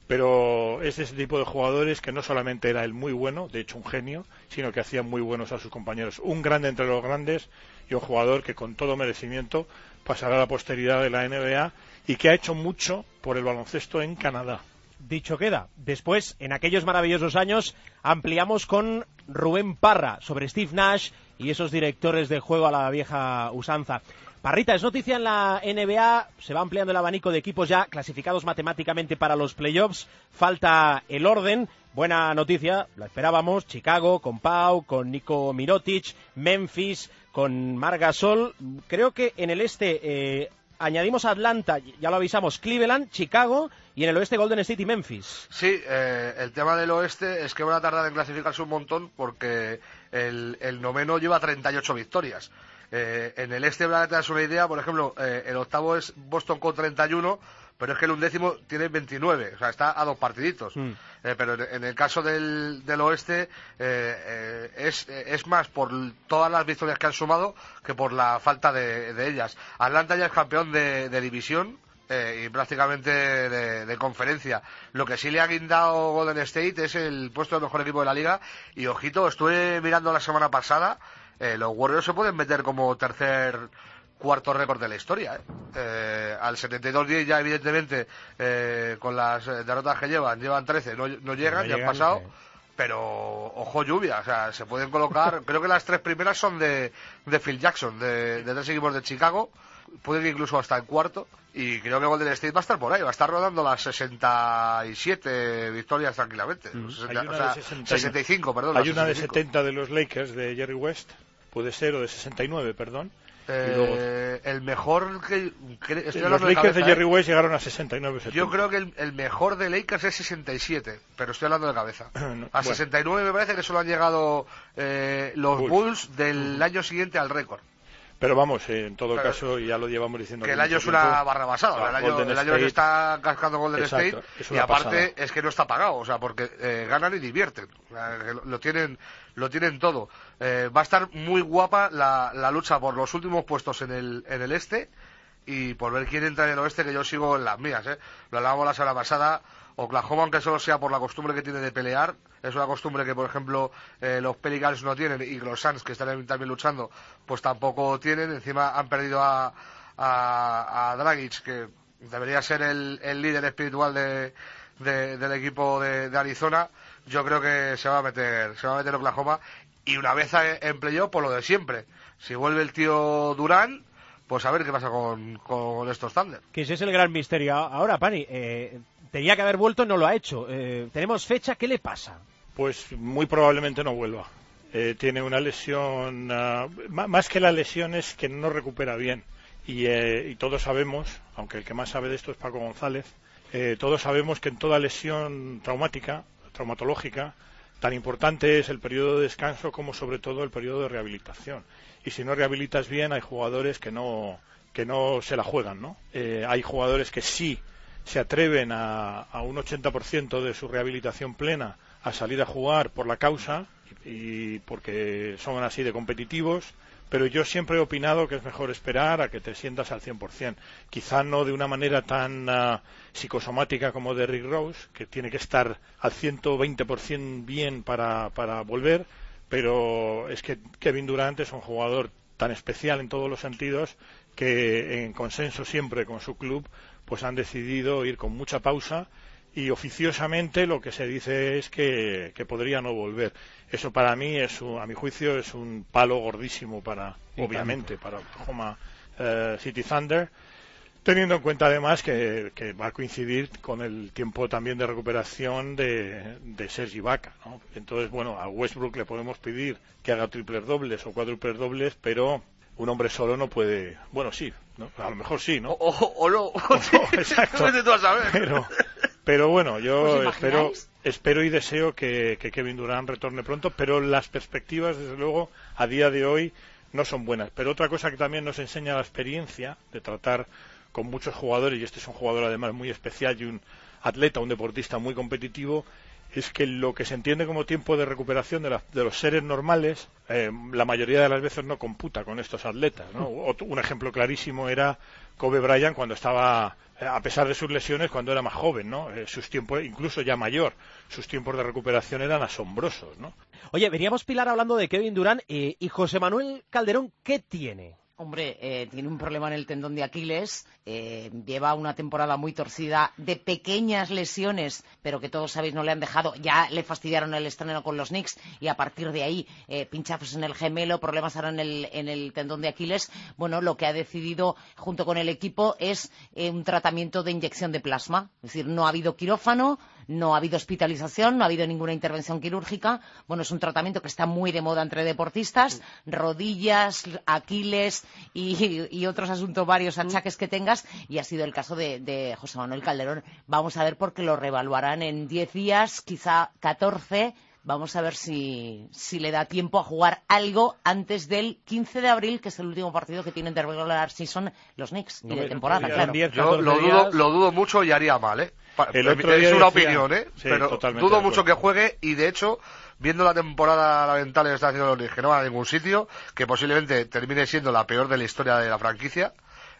[SPEAKER 8] pero es de ese tipo de jugadores que no solamente era el muy bueno, de hecho un genio, sino que hacía muy buenos a sus compañeros. Un grande entre los grandes y un jugador que con todo merecimiento pasará a la posteridad de la N B A y que ha hecho mucho por el baloncesto en Canadá.
[SPEAKER 3] Dicho queda. Después, en aquellos maravillosos años, ampliamos con Rubén Parra sobre Steve Nash y esos directores de juego a la vieja usanza. Parrita, es noticia en la N B A, se va ampliando el abanico de equipos ya clasificados matemáticamente para los playoffs, falta el orden. Buena noticia, la esperábamos, Chicago con Pau, con Niko Mirotic, Memphis con Marc Gasol. Creo que en el este eh, añadimos Atlanta, ya lo avisamos, Cleveland, Chicago, y en el oeste Golden State y Memphis.
[SPEAKER 14] Sí, eh, el tema del oeste es que van a tardar en clasificarse un montón porque el, el noveno lleva treinta y ocho victorias. Eh, en el este, para que te das una idea, por ejemplo, eh, el octavo es Boston con treinta y uno, pero es que el undécimo tiene veintinueve, o sea, está a dos partiditos. Mm. Eh, pero en, en el caso del, del oeste eh, eh, es, es más por todas las victorias que han sumado que por la falta de, de ellas. Atlanta ya es campeón de, de división eh, y prácticamente de, de conferencia. Lo que sí le ha guindado Golden State es el puesto de mejor equipo de la liga. Y ojito, estuve mirando la semana pasada, eh, los Warriors se pueden meter como tercer cuarto récord de la historia, ¿eh? Eh, al setenta y dos diez ya evidentemente eh, con las derrotas que llevan, llevan trece, no, no llegan, no ya han pasado, sí. Pero ojo lluvia, o sea, se pueden colocar, creo que las tres primeras son de, de Phil Jackson, de, de tres equipos de Chicago, pueden ir incluso hasta el cuarto, y creo que Golden State va a estar por ahí, va a estar rodando las sesenta y siete victorias tranquilamente, mm. sesenta, o sea, sesenta y cinco, perdón.
[SPEAKER 8] Hay una de setenta de los Lakers de Jerry West, puede ser, o de sesenta y nueve, perdón.
[SPEAKER 14] Eh, luego, el mejor que, que
[SPEAKER 8] estoy los Lakers de, cabeza, de Jerry West ¿eh? Llegaron a sesenta y nueve setenta.
[SPEAKER 14] Yo creo que el, el mejor de Lakers es sesenta y siete, pero estoy hablando de cabeza. no, a bueno. sesenta y nueve me parece que solo han llegado eh, los Bulls, Bulls del uh-huh. año siguiente al récord.
[SPEAKER 8] Pero vamos, eh, en todo pero, caso, ya lo llevamos diciendo.
[SPEAKER 14] Que el año es una barra basada. El año, el año se está cascando Golden Exacto, State y aparte pasada. Es que no está pagado, o sea, porque eh, ganan y divierten. O sea, lo, lo tienen lo tienen todo. Eh, va a estar muy guapa la, la lucha por los últimos puestos en el, en el este y por ver quién entra en el oeste, que yo sigo en las mías. ¿eh? Lo hablábamos la semana pasada. Oklahoma, aunque solo sea por la costumbre que tiene de pelear, es una costumbre que, por ejemplo, eh, los Pelicans no tienen y los Suns, que están también luchando, pues tampoco tienen. Encima han perdido a, a, a Dragic, que debería ser el, el líder espiritual de, de, del equipo de, de Arizona. Yo creo que se va a meter se va a meter Oklahoma. Y una vez en playoff, por lo de siempre. Si vuelve el tío Durán, pues a ver qué pasa con, con estos Thunder.
[SPEAKER 3] Que ese es el gran misterio. Ahora, Pani, eh, tenía que haber vuelto, no lo ha hecho. Eh, tenemos fecha, ¿qué le pasa?
[SPEAKER 8] Pues muy probablemente no vuelva. Eh, tiene una lesión, uh, más que la lesión es que no recupera bien. Y, eh, y todos sabemos, aunque el que más sabe de esto es Paco González, Eh, todos sabemos que en toda lesión traumática, traumatológica, tan importante es el periodo de descanso como sobre todo el periodo de rehabilitación. Y si no rehabilitas bien, hay jugadores que no, que no se la juegan, ¿no? Eh, hay jugadores que sí se atreven a, a un ochenta por ciento de su rehabilitación plena a salir a jugar por la causa y, y porque son así de competitivos, pero yo siempre he opinado que es mejor esperar a que te sientas al cien por ciento. Quizá no de una manera tan uh, psicosomática como de Rick Rose, que tiene que estar al ciento veinte por ciento bien para, para volver, pero es que Kevin Durant es un jugador tan especial en todos los sentidos que en consenso siempre con su club pues han decidido ir con mucha pausa y oficiosamente lo que se dice es que, que podría no volver. Eso para mí, es un, a mi juicio, es un palo gordísimo para, sí, obviamente, claro, para Oklahoma uh, City Thunder, teniendo en cuenta además que, que va a coincidir con el tiempo también de recuperación de, de Serge Ibaka, ¿no? Entonces, bueno, a Westbrook le podemos pedir que haga triples dobles o cuádruples dobles, pero un hombre solo no puede. Bueno, sí, ¿no? A lo mejor sí, ¿no?
[SPEAKER 14] O, o, o no.
[SPEAKER 8] O no, exacto. Pero, pero bueno, yo espero, espero y deseo que, que Kevin Durant retorne pronto, pero las perspectivas, desde luego, a día de hoy no son buenas. Pero otra cosa que también nos enseña la experiencia de tratar con muchos jugadores, y este es un jugador además muy especial y un atleta, un deportista muy competitivo, es que lo que se entiende como tiempo de recuperación de, la, de los seres normales, eh, la mayoría de las veces no computa con estos atletas, ¿no? Otro, un ejemplo clarísimo era Kobe Bryant cuando estaba, eh, a pesar de sus lesiones, cuando era más joven, ¿no? Eh, sus tiempos, incluso ya mayor, sus tiempos de recuperación eran asombrosos, ¿no?
[SPEAKER 3] Oye, veníamos, Pilar, hablando de Kevin Durant, eh, y José Manuel Calderón, ¿qué tiene?
[SPEAKER 4] Hombre, eh, tiene un problema en el tendón de Aquiles, eh, lleva una temporada muy torcida de pequeñas lesiones, pero que todos sabéis no le han dejado, ya le fastidiaron el estreno con los Knicks y a partir de ahí eh, pinchazos en el gemelo, problemas ahora en el, en el tendón de Aquiles. Bueno, lo que ha decidido junto con el equipo es eh, un tratamiento de inyección de plasma, es decir, no ha habido quirófano, no ha habido hospitalización, no ha habido ninguna intervención quirúrgica. Bueno, es un tratamiento que está muy de moda entre deportistas, rodillas, Aquiles y, y otros asuntos, varios achaques que tengas, y ha sido el caso de, de José Manuel Calderón. Vamos a ver, porque lo reevaluarán en diez días, quizá catorce. Vamos a ver si, si le da tiempo a jugar algo antes del quince de abril, que es el último partido que tienen de regular season los Knicks, y de temporada, claro.
[SPEAKER 14] Yo lo dudo, lo dudo mucho y haría mal, ¿eh?
[SPEAKER 8] El otro
[SPEAKER 14] es
[SPEAKER 8] día
[SPEAKER 14] una
[SPEAKER 8] decía,
[SPEAKER 14] opinión, ¿eh?
[SPEAKER 8] Sí,
[SPEAKER 14] pero dudo mucho que juegue, y de hecho, viendo la temporada lamentable que está haciendo los Knicks, que no va a ningún sitio, que posiblemente termine siendo la peor de la historia de la franquicia,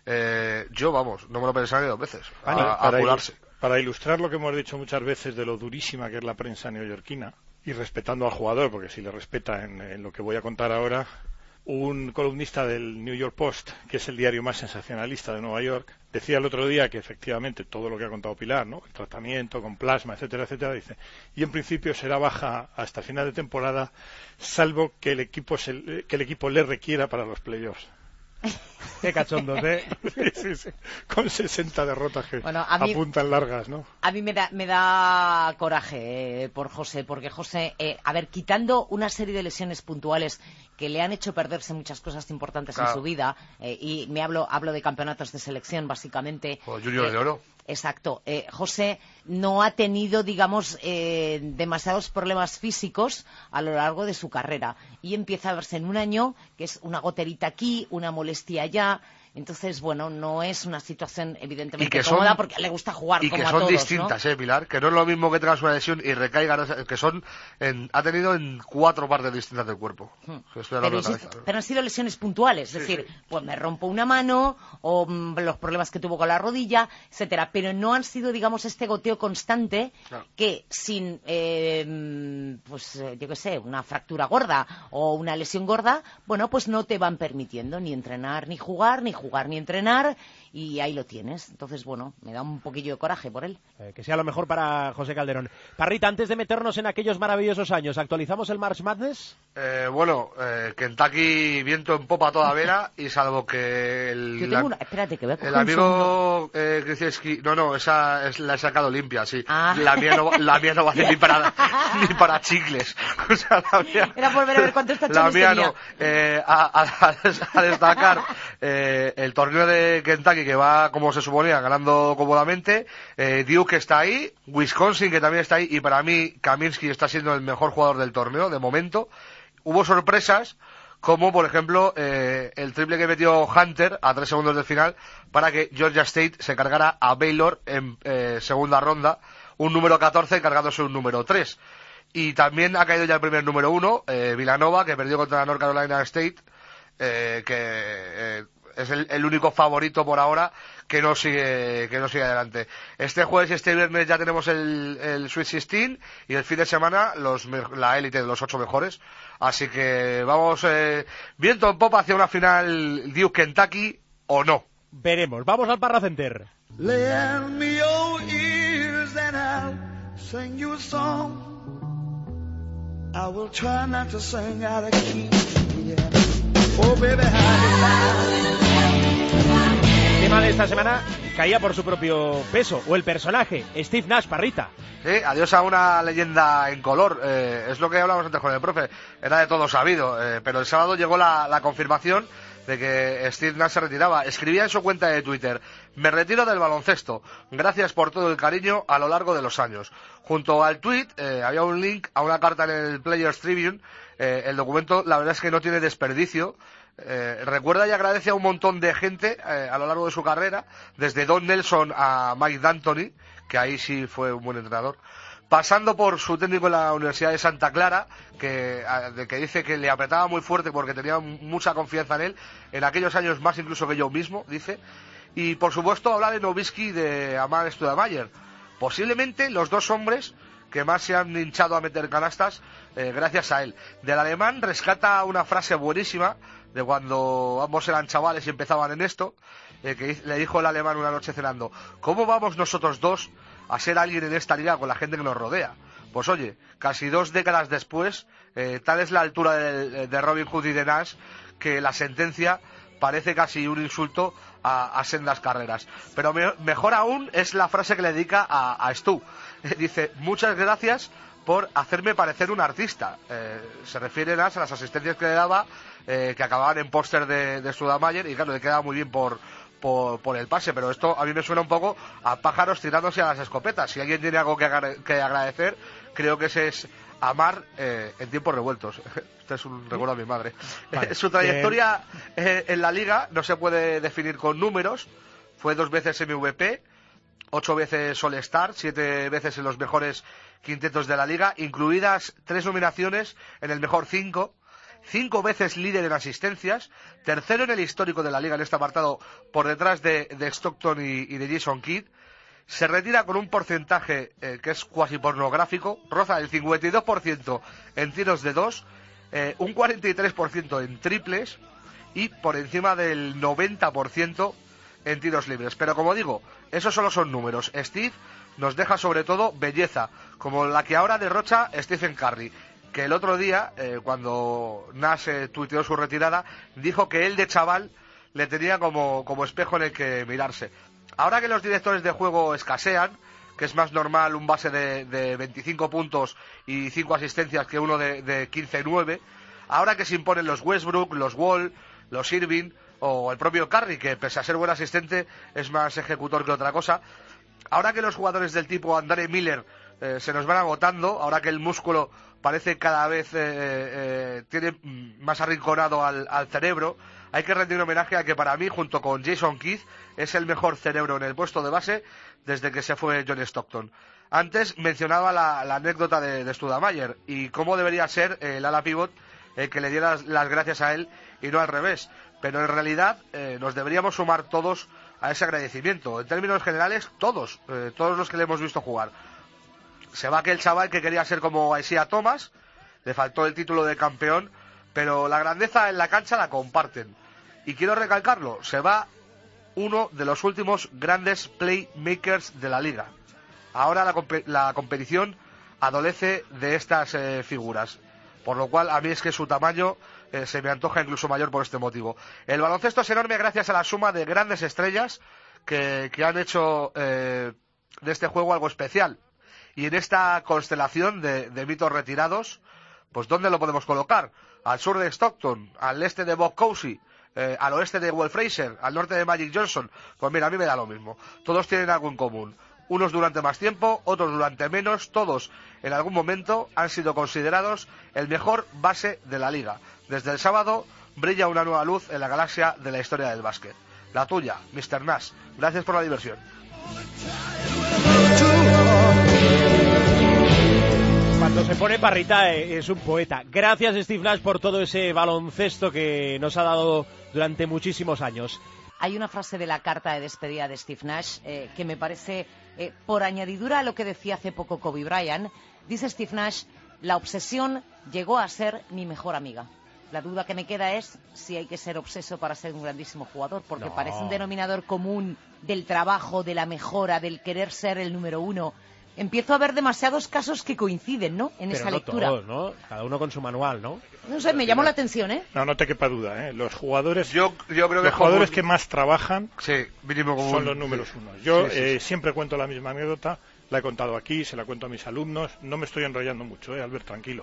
[SPEAKER 14] eh, yo, vamos, no me lo pensaba ni dos veces, a,
[SPEAKER 8] para,
[SPEAKER 14] a apurarse.
[SPEAKER 8] Para ilustrar lo que hemos dicho muchas veces de lo durísima que es la prensa neoyorquina, y respetando al jugador, porque si le respeta en, en lo que voy a contar ahora, un columnista del New York Post, que es el diario más sensacionalista de Nueva York, decía el otro día que efectivamente todo lo que ha contado Pilar, ¿no? El tratamiento con plasma, etcétera, etcétera, dice, y en principio será baja hasta final de temporada, salvo que el equipo se, que el equipo le requiera para los playoffs.
[SPEAKER 3] Qué cachondos, ¿eh?
[SPEAKER 8] Sí, sí, sí. Con sesenta derrotas que
[SPEAKER 4] bueno, a mí,
[SPEAKER 8] apuntan largas, ¿no?
[SPEAKER 4] A mí me da, me da coraje eh, por José, porque José, eh, a ver, quitando una serie de lesiones puntuales que le han hecho perderse muchas cosas importantes claro. en su vida, eh, y me hablo, hablo de campeonatos de selección, básicamente.
[SPEAKER 14] O Junior
[SPEAKER 4] eh,
[SPEAKER 14] de Oro.
[SPEAKER 4] Exacto. Eh, José no ha tenido, digamos, eh, demasiados problemas físicos a lo largo de su carrera. Y empieza a verse en un año que es una goterita aquí, una molestia allá. Entonces, bueno, no es una situación evidentemente cómoda, porque le gusta jugar
[SPEAKER 14] y
[SPEAKER 4] como
[SPEAKER 14] que
[SPEAKER 4] a
[SPEAKER 14] son
[SPEAKER 4] todos,
[SPEAKER 14] distintas,
[SPEAKER 4] ¿no?
[SPEAKER 14] eh, Pilar, que no es lo mismo que tengas una lesión y recaigan, que son en, ha tenido en cuatro partes distintas del cuerpo.
[SPEAKER 4] Hmm.
[SPEAKER 14] Estoy
[SPEAKER 4] pero,
[SPEAKER 14] cabeza, ¿no?
[SPEAKER 4] pero han sido lesiones puntuales, es sí, decir, sí. pues me rompo una mano o mm, los problemas que tuvo con la rodilla, etcétera, pero no han sido, digamos, este goteo constante no. que sin, eh, pues yo qué sé, una fractura gorda o una lesión gorda, bueno, pues no te van permitiendo ni entrenar ni jugar, ni jugar ni entrenar, y ahí lo tienes. Entonces, bueno, me da un poquillo de coraje por él.
[SPEAKER 3] Eh, que sea lo mejor para José Calderón. Parrita, antes de meternos en aquellos maravillosos años, ¿actualizamos el March Madness?
[SPEAKER 14] Eh, bueno, eh, Kentucky viento en popa toda vela y salvo que el,
[SPEAKER 4] Yo tengo una... Espérate, que voy a coger
[SPEAKER 14] el amigo eh, Krzyzewski, no, no, esa es, la he sacado limpia, sí.
[SPEAKER 4] Ah.
[SPEAKER 14] La mía no, la mía no vale ni para ni para chicles. O sea, la mía,
[SPEAKER 4] Era por ver a ver cuántos tachones
[SPEAKER 14] la mía
[SPEAKER 4] tenía.
[SPEAKER 14] no. Eh, a, a, a destacar eh, el torneo de Kentucky que va como se suponía ganando cómodamente, eh, Duke está ahí, Wisconsin que también está ahí y para mí Kaminsky está siendo el mejor jugador del torneo de momento. Hubo sorpresas, como por ejemplo eh, el triple que metió Hunter a tres segundos del final para que Georgia State se cargara a Baylor en eh, segunda ronda, un número catorce cargándose un número tres. Y también ha caído ya el primer número uno, eh, Villanova, que perdió contra la North Carolina State, eh, que eh, es el, el único favorito por ahora que no sigue que no sigue adelante. Este jueves y este viernes ya tenemos el, el Sweet dieciséis y el fin de semana los, la élite de los ocho mejores. Así que vamos eh, viento en popa hacia una final Duke-Kentucky o no.
[SPEAKER 3] Veremos. Vamos al Parra Center.
[SPEAKER 17] Lend me your ears and I'll sing you a song. I will try not to sing out of key. Yeah. Oh baby,
[SPEAKER 3] El tema de esta semana caía por su propio peso, o el personaje, Steve Nash, Parrita.
[SPEAKER 14] Sí, adiós a una leyenda en color, eh, es lo que hablamos antes con el profe, era de todo sabido, eh, pero el sábado llegó la, la confirmación de que Steve Nash se retiraba. Escribía en su cuenta de Twitter: me retiro del baloncesto, gracias por todo el cariño a lo largo de los años. Junto al tweet eh, había un link a una carta en el Players Tribune. Eh, el documento la verdad es que no tiene desperdicio. Eh, recuerda y agradece a un montón de gente eh, a lo largo de su carrera, desde Don Nelson a Mike D'Antoni, que ahí sí fue un buen entrenador, pasando por su técnico en la Universidad de Santa Clara, que, a, de que dice que le apretaba muy fuerte porque tenía mucha confianza en él, en aquellos años más incluso que yo mismo, dice. Y por supuesto habla de Nowitzki y de Amar Stoudemire, posiblemente los dos hombres que más se han hinchado a meter canastas eh, gracias a él. Del alemán rescata una frase buenísima de cuando ambos eran chavales y empezaban en esto, eh, que le dijo el alemán una noche cenando: ¿cómo vamos nosotros dos a ser alguien en esta liga con la gente que nos rodea? Pues oye, casi dos décadas después, eh, tal es la altura de, de Robin Hood y de Nash que la sentencia parece casi un insulto a, a sendas carreras. Pero me, mejor aún es la frase que le dedica a, a Stu. Dice: muchas gracias por hacerme parecer un artista. Eh, se refiere Nash a las asistencias que le daba, eh, que acababan en póster de, de Stoudemire, y claro, le quedaba muy bien por, por, por el pase, pero esto a mí me suena un poco a pájaros tirándose a las escopetas. Si alguien tiene algo que, agra- que agradecer, creo que ese es Amar eh, en tiempos revueltos. Este es un recuerdo a mi madre. Vale. Su trayectoria eh, en la liga no se puede definir con números. Fue dos veces M V P, ocho veces All-Star, siete veces en los mejores quintetos de la liga, incluidas tres nominaciones en el mejor cinco, cinco veces líder en asistencias, tercero en el histórico de la liga en este apartado por detrás de, de Stockton y, y de Jason Kidd. Se retira con un porcentaje eh, que es cuasi pornográfico, roza el cincuenta y dos por ciento en tiros de dos, eh, un cuarenta y tres por ciento en triples y por encima del noventa por ciento en tiros libres. Pero como digo, esos solo son números. Steve nos deja sobre todo belleza, como la que ahora derrocha Stephen Curry, que el otro día, eh, cuando Nash eh, tuiteó su retirada, dijo que él de chaval le tenía como, como espejo en el que mirarse. Ahora que los directores de juego escasean, que es más normal un base de, de veinticinco puntos y cinco asistencias que uno de, de quince nueve, ahora que se imponen los Westbrook, los Wall, los Irving o el propio Curry, que pese a ser buen asistente es más ejecutor que otra cosa, ahora que los jugadores del tipo Andre Miller eh, se nos van agotando, ahora que el músculo parece cada vez eh, eh, tiene más arrinconado al, al cerebro, hay que rendir homenaje a que para mí, junto con Jason Kidd, es el mejor cerebro en el puesto de base desde que se fue John Stockton. Antes mencionaba la, la anécdota de, de Stoudemire y cómo debería ser el ala pivot el que le diera las, las gracias a él y no al revés. Pero en realidad eh, nos deberíamos sumar todos a ese agradecimiento. En términos generales, todos, eh, todos los que le hemos visto jugar. Se va aquel chaval que quería ser como Isaiah Thomas, le faltó el título de campeón, pero la grandeza en la cancha la comparten. Y quiero recalcarlo, se va uno de los últimos grandes playmakers de la liga. Ahora la, comp- la competición adolece de estas eh, figuras. por lo cual a mí es que su tamaño eh, se me antoja incluso mayor por este motivo. El baloncesto es enorme gracias a la suma de grandes estrellas que, que han hecho eh, de este juego algo especial. Y en esta constelación de, de mitos retirados, pues ¿dónde lo podemos colocar? Al sur de Stockton, al este de Bob Cousy, eh, al oeste de Will Fraser, al norte de Magic Johnson. Pues mira, a mí me da lo mismo. Todos tienen algo en común. Unos durante más tiempo, otros durante menos, todos en algún momento han sido considerados el mejor base de la liga. Desde el sábado brilla una nueva luz en la galaxia de la historia del básquet. La tuya, mister Nash. Gracias por la diversión.
[SPEAKER 3] Cuando se pone parrita es un poeta. Gracias, Steve Nash, por todo ese baloncesto que nos ha dado durante muchísimos años.
[SPEAKER 4] Hay una frase de la carta de despedida de Steve Nash eh, que me parece, eh, por añadidura a lo que decía hace poco Kobe Bryant. Dice Steve Nash: la obsesión llegó a ser mi mejor amiga. La duda que me queda es si hay que ser obseso para ser un grandísimo jugador, porque
[SPEAKER 3] No.
[SPEAKER 4] parece un denominador común del trabajo, de la mejora, del querer ser el número uno. Empiezo a ver demasiados casos que coinciden, ¿no?, en
[SPEAKER 3] Pero
[SPEAKER 4] esa
[SPEAKER 3] no
[SPEAKER 4] lectura.
[SPEAKER 3] todos, ¿no? Cada uno con su manual, ¿no?
[SPEAKER 4] No sé, me llamó la atención, ¿eh?
[SPEAKER 8] No, no te quepa duda, ¿eh? Los jugadores,
[SPEAKER 14] yo, yo creo que
[SPEAKER 8] los jugadores
[SPEAKER 14] común...
[SPEAKER 8] que más trabajan
[SPEAKER 14] sí, mínimo común.
[SPEAKER 8] son los números uno. Yo
[SPEAKER 14] sí, sí,
[SPEAKER 8] eh,
[SPEAKER 14] sí.
[SPEAKER 8] siempre cuento la misma anécdota, la he contado aquí, se la cuento a mis alumnos, no me estoy enrollando mucho, ¿eh, Albert? Tranquilo.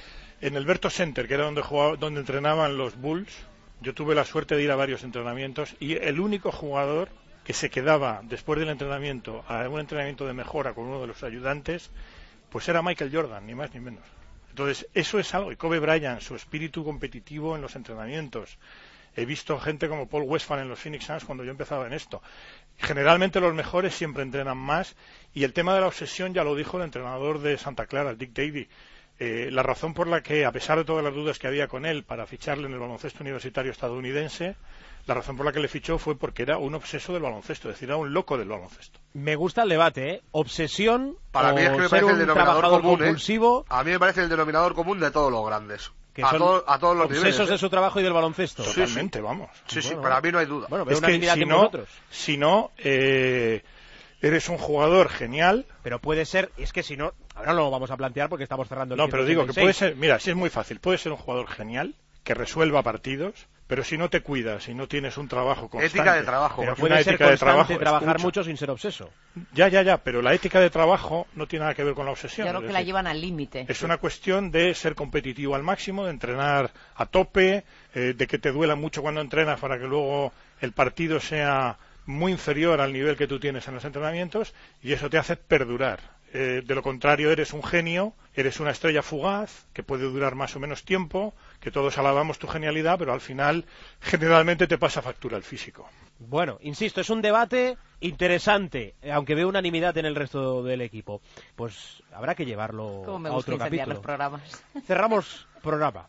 [SPEAKER 8] En el Berto Center, que era donde, jugaba, donde entrenaban los Bulls, yo tuve la suerte de ir a varios entrenamientos y el único jugador que se quedaba después del entrenamiento a un entrenamiento de mejora con uno de los ayudantes, pues era Michael Jordan, ni más ni menos. Entonces, eso es algo. Y Kobe Bryant, su espíritu competitivo en los entrenamientos. He visto gente como Paul Westphal en los Phoenix Suns cuando yo empezaba en esto. Generalmente los mejores siempre entrenan más. Y el tema de la obsesión ya lo dijo el entrenador de Santa Clara, Dick Davey. Eh, la razón por la que, a pesar de todas las dudas que había con él para ficharle en el baloncesto universitario estadounidense, la razón por la que le fichó fue porque era un obseso del baloncesto, es decir, era un loco del baloncesto.
[SPEAKER 3] Me gusta el debate, ¿eh? Obsesión
[SPEAKER 14] Para
[SPEAKER 3] o
[SPEAKER 14] mí es que me
[SPEAKER 3] ser
[SPEAKER 14] parece
[SPEAKER 3] un
[SPEAKER 14] el denominador
[SPEAKER 3] trabajador
[SPEAKER 14] común,
[SPEAKER 3] compulsivo.
[SPEAKER 14] ¿eh? A mí me parece el denominador común de todos los grandes.
[SPEAKER 3] Que
[SPEAKER 14] a,
[SPEAKER 3] son
[SPEAKER 14] todo, a todos los
[SPEAKER 3] obsesos
[SPEAKER 14] niveles, ¿eh?
[SPEAKER 3] de su trabajo y del baloncesto.
[SPEAKER 8] Totalmente,
[SPEAKER 14] sí, sí.
[SPEAKER 8] vamos.
[SPEAKER 14] Sí, sí,
[SPEAKER 3] Bueno,
[SPEAKER 14] para mí no hay duda.
[SPEAKER 3] Bueno, veo
[SPEAKER 8] es
[SPEAKER 3] una
[SPEAKER 8] que
[SPEAKER 3] unanimidad
[SPEAKER 8] si
[SPEAKER 3] en
[SPEAKER 8] no,
[SPEAKER 3] vosotros.
[SPEAKER 8] si no eh, eres un jugador genial.
[SPEAKER 3] Pero puede ser, es que si no, ahora no lo vamos a plantear porque estamos cerrando el
[SPEAKER 8] No, pero digo que
[SPEAKER 3] ciento ochenta y seis.
[SPEAKER 8] puede ser, mira, sí es muy fácil, puede ser un jugador genial que resuelva partidos, pero si no te cuidas y no tienes un trabajo constante.
[SPEAKER 14] Ética de trabajo.
[SPEAKER 3] Pero
[SPEAKER 8] Una
[SPEAKER 3] puede ser
[SPEAKER 8] ética de
[SPEAKER 3] constante
[SPEAKER 8] trabajo,
[SPEAKER 3] trabajar
[SPEAKER 8] escucha.
[SPEAKER 3] mucho sin ser obseso.
[SPEAKER 8] Ya, ya, ya, pero la ética de trabajo no tiene nada que ver con la obsesión.
[SPEAKER 4] Yo creo
[SPEAKER 8] es
[SPEAKER 4] que la
[SPEAKER 8] decir,
[SPEAKER 4] llevan al límite.
[SPEAKER 8] es una cuestión de ser competitivo al máximo, de entrenar a tope, eh, de que te duela mucho cuando entrenas para que luego el partido sea muy inferior al nivel que tú tienes en los entrenamientos, y eso te hace perdurar. Eh, de lo contrario, eres un genio, eres una estrella fugaz, que puede durar más o menos tiempo, que todos alabamos tu genialidad, pero al final generalmente te pasa factura el físico.
[SPEAKER 3] Bueno, insisto, es un debate interesante, aunque veo unanimidad en el resto del equipo. Pues habrá que llevarlo
[SPEAKER 4] Cómo me
[SPEAKER 3] a
[SPEAKER 4] gusta
[SPEAKER 3] otro
[SPEAKER 4] incendiar
[SPEAKER 3] capítulo.
[SPEAKER 4] los programas.
[SPEAKER 3] Cerramos programa.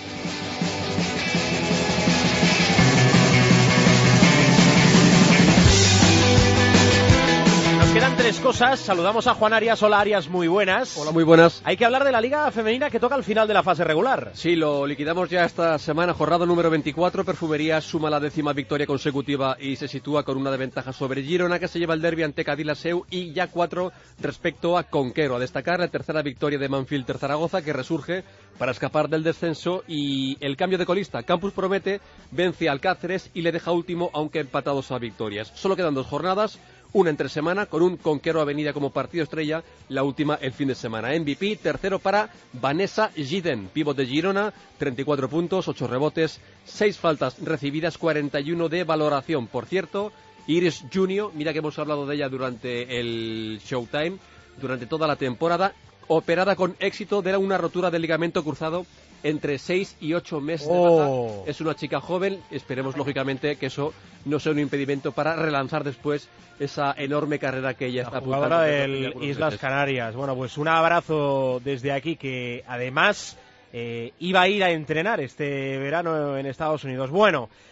[SPEAKER 3] Nos quedan tres cosas. Saludamos a Juan Arias. Hola, Arias, muy buenas.
[SPEAKER 20] Hola, muy buenas.
[SPEAKER 3] Hay que hablar de la Liga Femenina que toca al final de la fase regular.
[SPEAKER 20] Sí, lo liquidamos ya esta semana. Jornada número veinticuatro. Perfumería suma la décima victoria consecutiva y se sitúa con una de ventaja sobre Girona, que se lleva el derbi ante Cadillaceu, y ya cuatro respecto a Conquero. A destacar la tercera victoria de Manfilter Zaragoza, que resurge para escapar del descenso, y el cambio de colista. Campus Promete vence al Cáceres y le deja último, aunque empatados a victorias. Solo quedan dos jornadas. Una entre semana, con un Conquero Avenida como partido estrella, la última el fin de semana. M V P, tercero para Vanessa Giden, pívot de Girona, treinta y cuatro puntos, ocho rebotes, seis faltas recibidas, cuarenta y uno de valoración. Por cierto, Iris Junior, mira que hemos hablado de ella durante el Showtime, durante toda la temporada, operada con éxito de una rotura del ligamento cruzado entre seis y ocho meses de
[SPEAKER 3] Oh.
[SPEAKER 20] baja. Es una chica joven, esperemos lógicamente que eso no sea un impedimento para relanzar después esa enorme carrera que ella está apuntando.
[SPEAKER 3] Jugadora
[SPEAKER 20] desde hace
[SPEAKER 3] del
[SPEAKER 20] algunos
[SPEAKER 3] Islas
[SPEAKER 20] meses.
[SPEAKER 3] Canarias. Bueno, pues un abrazo desde aquí, que además eh, iba a ir a entrenar este verano en Estados Unidos. Bueno,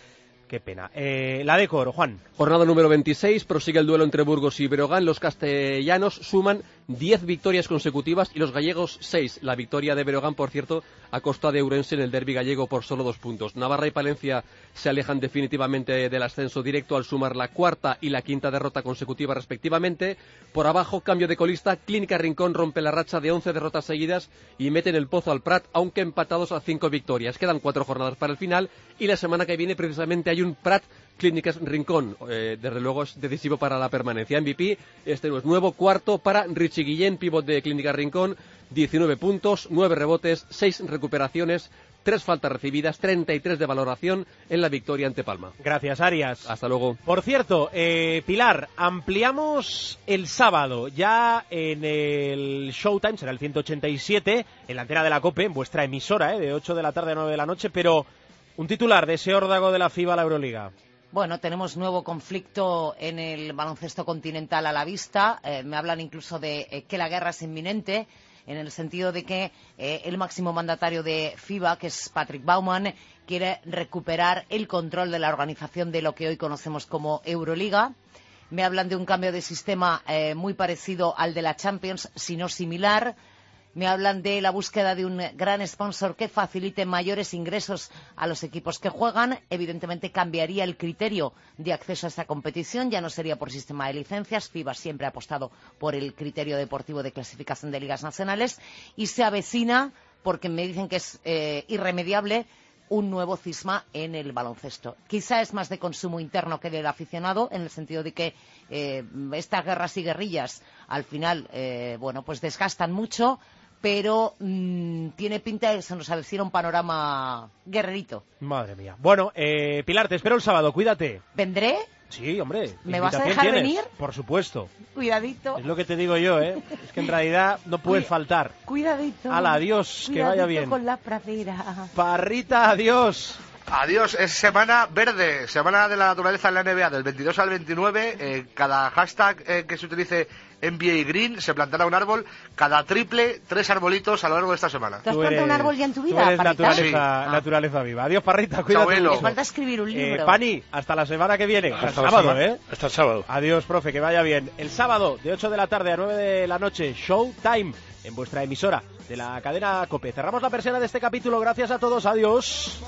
[SPEAKER 3] Qué pena. Eh, la Decor, Juan.
[SPEAKER 20] Jornada número veintiséis, prosigue el duelo entre Burgos y Breogán. Los castellanos suman diez victorias consecutivas y los gallegos seis. La victoria de Breogán, por cierto, a costa de Ourense en el derbi gallego por solo dos puntos. Navarra y Palencia se alejan definitivamente del ascenso directo al sumar la cuarta y la quinta derrota consecutiva respectivamente. Por abajo, cambio de colista, Clínica Rincón rompe la racha de once derrotas seguidas y mete en el pozo al Prat, aunque empatados a cinco victorias. Quedan cuatro jornadas para el final y la semana que viene precisamente hay un Prat Clínicas Rincón, eh, desde luego es decisivo para la permanencia. M V P, este no es nuevo, cuarto para Richie Guillén, pívot de Clínicas Rincón, diecinueve puntos, nueve rebotes, seis recuperaciones, tres faltas recibidas, treinta y tres de valoración en la victoria ante Palma.
[SPEAKER 3] Gracias, Arias.
[SPEAKER 20] Hasta luego.
[SPEAKER 3] Por cierto, eh, Pilar, ampliamos el sábado ya en el Showtime, será el ciento ochenta y siete, en la antena de la COPE, en vuestra emisora, eh, de ocho de la tarde a nueve de la noche, pero un titular de ese órdago de la FIBA a la Euroliga.
[SPEAKER 4] Bueno, tenemos nuevo conflicto en el baloncesto continental a la vista. Eh, me hablan incluso de eh, que la guerra es inminente, en el sentido de que eh, el máximo mandatario de FIBA, que es Patrick Baumann, quiere recuperar el control de la organización de lo que hoy conocemos como Euroliga. Me hablan de un cambio de sistema eh, muy parecido al de la Champions, si no similar. Me hablan de la búsqueda de un gran sponsor que facilite mayores ingresos a los equipos que juegan. Evidentemente cambiaría el criterio de acceso a esta competición, ya no sería por sistema de licencias. FIBA siempre ha apostado por el criterio deportivo de clasificación de ligas nacionales y se avecina, porque me dicen que es eh, irremediable, un nuevo cisma en el baloncesto. Quizá es más de consumo interno que del aficionado, en el sentido de que eh, estas guerras y guerrillas al final eh, bueno, pues desgastan mucho, pero mmm, tiene pinta de que se nos avecina un panorama guerrerito.
[SPEAKER 3] Madre mía. Bueno, eh, Pilar, te espero el sábado, cuídate.
[SPEAKER 4] ¿Vendré?
[SPEAKER 3] Sí, hombre.
[SPEAKER 4] ¿Me vas a dejar
[SPEAKER 3] tienes,
[SPEAKER 4] venir?
[SPEAKER 3] Por supuesto.
[SPEAKER 4] Cuidadito.
[SPEAKER 3] Es lo que te digo yo, ¿eh? Es que en realidad no puedes
[SPEAKER 4] Cuid-
[SPEAKER 3] faltar.
[SPEAKER 4] Cuidadito.
[SPEAKER 3] Hala, adiós, que vaya bien.
[SPEAKER 4] Con la pradera.
[SPEAKER 3] Parrita, adiós.
[SPEAKER 14] Adiós, es semana verde, semana de la naturaleza en la N B A, del veintidós al veintinueve. Eh, cada hashtag eh, que se utilice N B A Green se plantará un árbol, cada triple, tres arbolitos a lo largo de esta semana.
[SPEAKER 4] ¿Te has plantado un árbol ya en tu vida,
[SPEAKER 3] Tú eres
[SPEAKER 4] Parrita?
[SPEAKER 3] naturaleza,
[SPEAKER 4] Sí.
[SPEAKER 3] naturaleza viva. Adiós, Parrita, cuídate
[SPEAKER 14] Abuelo.
[SPEAKER 3] mucho.
[SPEAKER 4] Me falta escribir un libro.
[SPEAKER 3] Eh, Pani, hasta la semana que viene. Hasta,
[SPEAKER 8] Hasta
[SPEAKER 3] el
[SPEAKER 8] la
[SPEAKER 3] sábado,
[SPEAKER 8] semana-
[SPEAKER 3] ¿eh?
[SPEAKER 8] Hasta el sábado.
[SPEAKER 3] Adiós, profe, que vaya bien. El sábado, de ocho de la tarde a nueve de la noche, Showtime, en vuestra emisora de la cadena COPE. Cerramos la persiana de este capítulo. Gracias a todos. Adiós.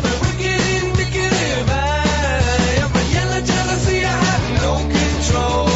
[SPEAKER 17] Yellow jealousy, I have no control.